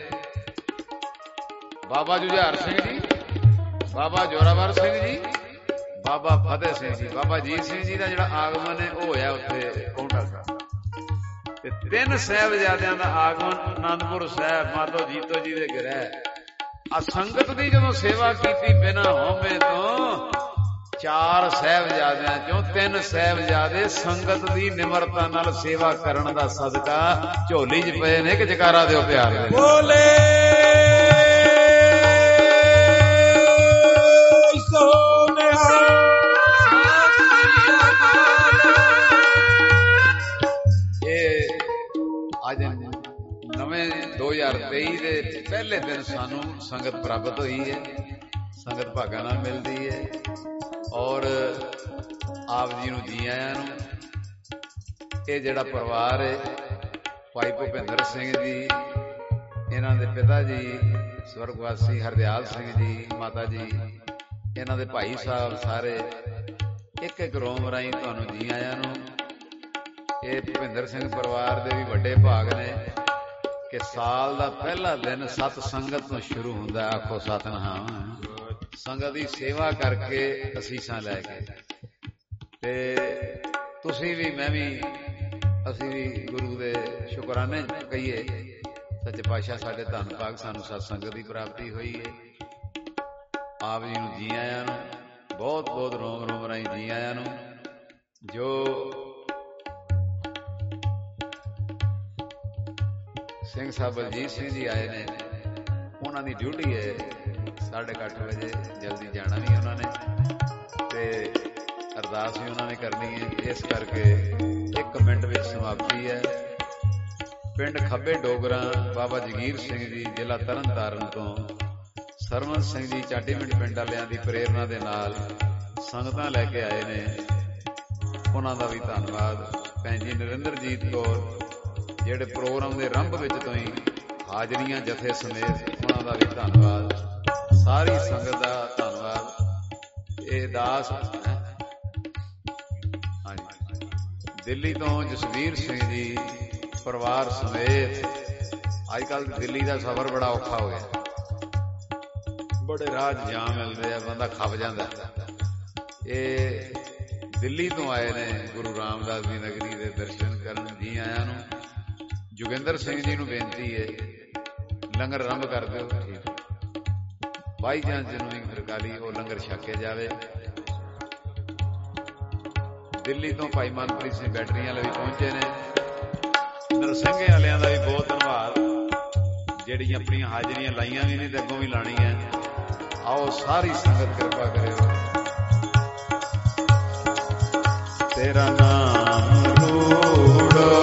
ਬਾਬਾ ਜੁਝਾਰ ਸਿੰਘ ਜੀ, ਬਾਬਾ ਜੋਰਾਵਰ ਸਿੰਘ ਜੀ, ਬਾਬਾ ਫਤਿਹ ਸਿੰਘ ਜੀ, ਬਾਬਾ ਅਜੀਤ ਸਿੰਘ ਜੀ ਦਾ ਜਿਹੜਾ ਆਗਮਨ ਹੈ ਉਹ ਹੋਇਆ ਉੱਥੇ ਪੌਂਟਾ ਸਾਹਿਬ। ਤੇ 3 ਸਾਹਿਬਜ਼ਾਦਿਆਂ ਦਾ ਆਗਮਨ ਅਨੰਦਪੁਰ ਸਾਹਿਬ ਮਾਤਾ ਜੀਤੋ ਜੀ ਦੇ ਗ੍ਰਹਿ। ਆ ਸੰਗਤ ਦੀ ਜਦੋਂ ਸੇਵਾ ਕੀਤੀ ਬਿਨਾਂ ਹਉਮੈ ਤੋਂ, 4 ਸਾਹਿਬਜ਼ਾਦਿਆਂ ਚੋਂ 3 ਸਾਹਿਬਜ਼ਾਦੇ ਸੰਗਤ ਦੀ ਨਿਮਰਤਾ ਨਾਲ ਸੇਵਾ ਕਰਨ ਦਾ ਸਦਕਾ ਝੋਲੀ 'ਚ ਪਏ ਨੇ। ਕਿ ਜਕਾਰਾ ਦਿਓ ਪਿਆਰ ਦੇ ਬੋਲੇ ਅੱਜ ਨਵੇਂ 2023 ਦੇ ਪਹਿਲੇ ਦਿਨ ਸਾਨੂੰ ਸੰਗਤ ਪ੍ਰਾਪਤ ਹੋਈ ਹੈ। ਸੰਗਤ ਭਾਗਾਂ ਨਾਲ ਮਿਲਦੀ ਹੈ। ਔਰ ਆਪ ਜੀ ਨੂੰ ਜੀ ਆਇਆਂ ਨੂੰ। ਇਹ ਜਿਹੜਾ ਪਰਿਵਾਰ ਹੈ, ਭਾਈ ਭੁਪਿੰਦਰ ਸਿੰਘ ਜੀ, ਇਹਨਾਂ ਦੇ ਪਿਤਾ ਜੀ ਸਵਰਗਵਾਸੀ ਹਰਦਿਆਲ ਸਿੰਘ ਜੀ, ਮਾਤਾ ਜੀ, ਇਹਨਾਂ ਦੇ ਭਾਈ ਸਾਹਿਬ, ਸਾਰੇ ਇੱਕ ਇੱਕ ਰੋਮ ਰਾਹੀਂ ਤੁਹਾਨੂੰ ਜੀ ਆਇਆਂ ਨੂੰ। ਇਹ ਭੁਪਿੰਦਰ ਸਿੰਘ ਪਰਿਵਾਰ ਦੇ ਵੀ ਵੱਡੇ ਭਾਗ ਨੇ ਕਿ ਸਾਲ ਦਾ ਪਹਿਲਾ ਦਿਨ ਸਤ ਸੰਗਤ ਤੋਂ ਸ਼ੁਰੂ ਹੁੰਦਾ। ਆਖੋ ਸਤਿਨਾਮ। ਸੰਗਤ ਦੀ ਸੇਵਾ ਕਰਕੇ ਅਸੀਸਾਂ ਲੈ ਕੇ, ਤੇ ਤੁਸੀਂ ਵੀ, ਮੈਂ ਵੀ, ਅਸੀਂ ਵੀ ਗੁਰੂ ਦੇ ਸ਼ੁਕਰਾਨੇ ਕਹੀਏ। ਸੱਚੇ ਪਾਤਸ਼ਾਹ ਸਾਡੇ ਧੰਨ ਭਾਗ, ਸਾਨੂੰ ਸਤ ਸੰਗਤ ਦੀ ਪ੍ਰਾਪਤੀ ਹੋਈ ਹੈ। ਆਪ ਜੀ ਨੂੰ ਜੀ ਆਇਆਂ ਨੂੰ, ਬਹੁਤ ਬਹੁਤ ਰੋਮ ਰੋਮ ਰਾਹੀਂ ਜੀ ਆਇਆਂ ਨੂੰ। ਜੋ ਸਿੰਘ ਸਾਹਿਬ ਬਲਜੀਤ ਸਿੰਘ ਜੀ ਆਏ ਨੇ, ਉਹਨਾਂ ਦੀ ਡਿਊਟੀ ਹੈ 8:30 ਵਜੇ ਜਲਦੀ ਜਾਣਾ ਵੀ ਉਹਨਾਂ ਨੇ, ਤੇ ਅਰਦਾਸ ਵੀ ਉਹਨਾਂ ਨੇ ਕਰਨੀ ਹੈ। ਇਸ ਕਰਕੇ 1 ਮਿੰਟ ਵਿੱਚ ਸਮਾਪਤੀ ਹੈ। ਪਿੰਡ ਖੱਬੇ ਡੋਗਰਾ, ਬਾਬਾ ਜਗੀਰ ਸਿੰਘ ਜੀ, ਜ਼ਿਲ੍ਹਾ ਤਰਨ ਤਾਰਨ ਤੋਂ ਸਰਵਨ ਸਿੰਘ ਜੀ ਚਾਟੀਵਿੰਡ ਪਿੰਡ ਵਾਲਿਆਂ ਦੀ ਪ੍ਰੇਰਨਾ ਦੇ ਨਾਲ ਸੰਗਤਾਂ ਲੈ ਕੇ ਆਏ ਨੇ। ਉਹਨਾਂ ਦਾ ਵੀ ਧੰਨਵਾਦ। ਭੈਣ ਜੀ ਨਰਿੰਦਰਜੀਤ ਕੌਰ, ਜਿਹੜੇ ਪ੍ਰੋਗਰਾਮ ਦੇ ਆਰੰਭ ਵਿੱਚ ਤੋਂ ਹੀ ਹਾਜ਼ਰੀਆਂ ਜਥੇ ਸਮੇਤ, ਉਹਨਾਂ ਦਾ ਵੀ ਧੰਨਵਾਦ। ਸਾਰੀ ਸੰਗਤ ਦਾ ਧੰਨਵਾਦ। ਇਹ ਦਾਸ ਦਿੱਲੀ ਤੋਂ ਜਸਵੀਰ ਸਿੰਘ ਜੀ ਪਰਿਵਾਰ ਸਮੇਤ। ਅੱਜ ਕੱਲ ਦਿੱਲੀ ਦਾ ਸਫ਼ਰ ਬੜਾ ਔਖਾ ਹੋ ਗਿਆ, ਬੜੇ ਰਾਹ ਜਾਮ ਮਿਲਦੇ ਆ, ਬੰਦਾ ਖੱਪ ਜਾਂਦਾ। ਇਹ ਦਿੱਲੀ ਤੋਂ ਆਏ ਨੇ ਗੁਰੂ ਰਾਮਦਾਸ ਦੀ ਨਗਰੀ ਦੇ ਦਰਸ਼ਨ ਕਰਨ। ਜੀ ਆਇਆਂ ਨੂੰ। ਜੋਗਿੰਦਰ ਸਿੰਘ ਜੀ ਨੂੰ ਬੇਨਤੀ ਹੈ, ਲੰਗਰ ਆਰੰਭ ਕਰ ਦਿਓ। ਬਾਈ ਚਾਂਸ ਜਿਹਨੂੰ ਵੀ ਸਰਕਾਰੀ ਉਹ ਲੰਗਰ ਛਕਿਆ ਜਾਵੇ। ਦਿੱਲੀ ਤੋਂ ਭਾਈ ਮਨਪ੍ਰੀਤ ਸਿੰਘ ਬੈਟਰੀਆਂ ਵਾਲੇ ਵੀ ਪਹੁੰਚੇ ਨੇ। ਨਰਸਿੰਘੇ ਵਾਲਿਆਂ ਦਾ ਵੀ ਬਹੁਤ ਧੰਨਵਾਦ, ਜਿਹੜੀਆਂ ਆਪਣੀਆਂ ਹਾਜ਼ਰੀਆਂ ਲਾਈਆਂ ਵੀ ਨਹੀਂ ਤੇ ਅੱਗੋਂ ਵੀ ਲਾਣੀਆਂ। ਆਓ ਸਾਰੀ ਸੰਗਤ ਕਿਰਪਾ ਕਰਿਓ। ਤੇਰਾ ਨਾਮ ਰੂੜੋ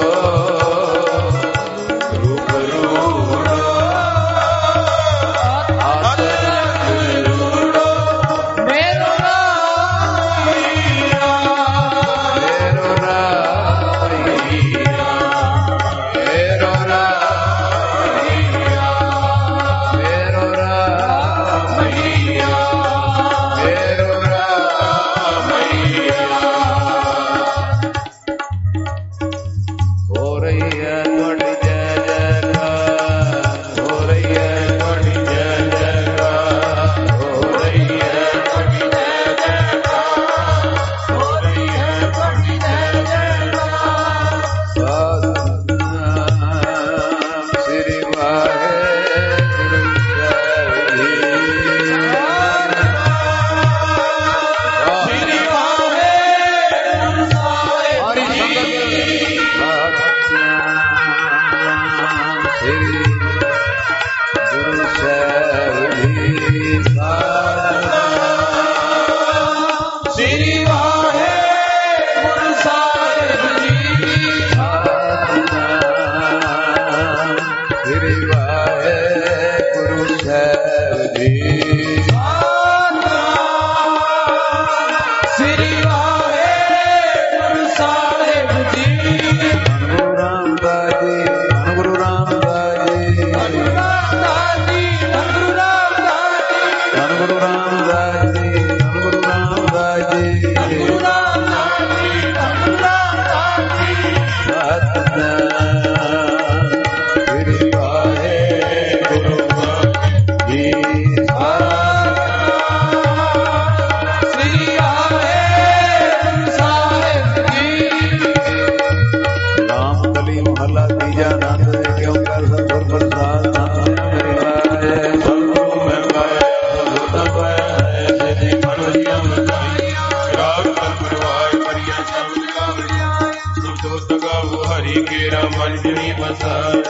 ਸ੍ਰੀ ਵਾਹਿਗੁਰੂ ਸਾਹਿਬ ਜੀ। ਸ੍ਰੀ ਵਾਹਿਗੁਰੂ ਸਾਹਿਬ ਜੀ। ਗੁਰੂ ਰਾਮਦਾਸ ਜੀ, ਗੁਰੂ ਰਾਮਦਾਸ ਜੀ, ਗੁਰੂ ਰਾਮਦਾਸ ਜੀ, ਗੁਰੂ ਰਾਮਦਾਸ ਜੀ, ਗੁਰੂ ਰਾਮਦਾਸ ਜੀ, ਗੁਰੂ ਰਾਮਦਾਸ ਜੀ, ਗੁਰੂ ਰਾਮਦਾਸ ਜੀ, ਗੁਰੂ ਰਾਮਦਾਸ ਜੀ। ਸਤਿਨਾਮ ਸ੍ਰੀ ਵਾਹਿਗੁਰੂ ਜੀ। ਸ੍ਰੀ ਵਾਹਿਗੁਰੂ ਸਾਹਿਬ ਜੀ। ਰਾਮ ਕਲੀ ਮਹਲਾ ਤੀਜਾ ਨੰਦ ਕਿਉ ਕਰ ਸਤਿਗੁਰ ਪ੍ਰਸਾਦ ਨਾਮ ਮੇਰੀ ਲਾਏ। ਸਤਿਗੁਰੂ ਮੈਂ ਪਾਇਆ ਸਤਿਗੁਰ ਦਾ ਪਾਇਆ ਸਿੱਧੀ ਮਨੋਰੀਆਂ ਮਨਾਈਆਂ ਰਾਗ ਤਨ ਪਰਵਾਰ ਕਰੀਆਂ ਸ਼ਬਦ ਗਾਵੀਆਂ ਸੁਤੋ ਤਗਾਵੋ ਹਰੀ ਕੇਰਾ ਮਨ ਜਨੀ ਬਸਾਇਆ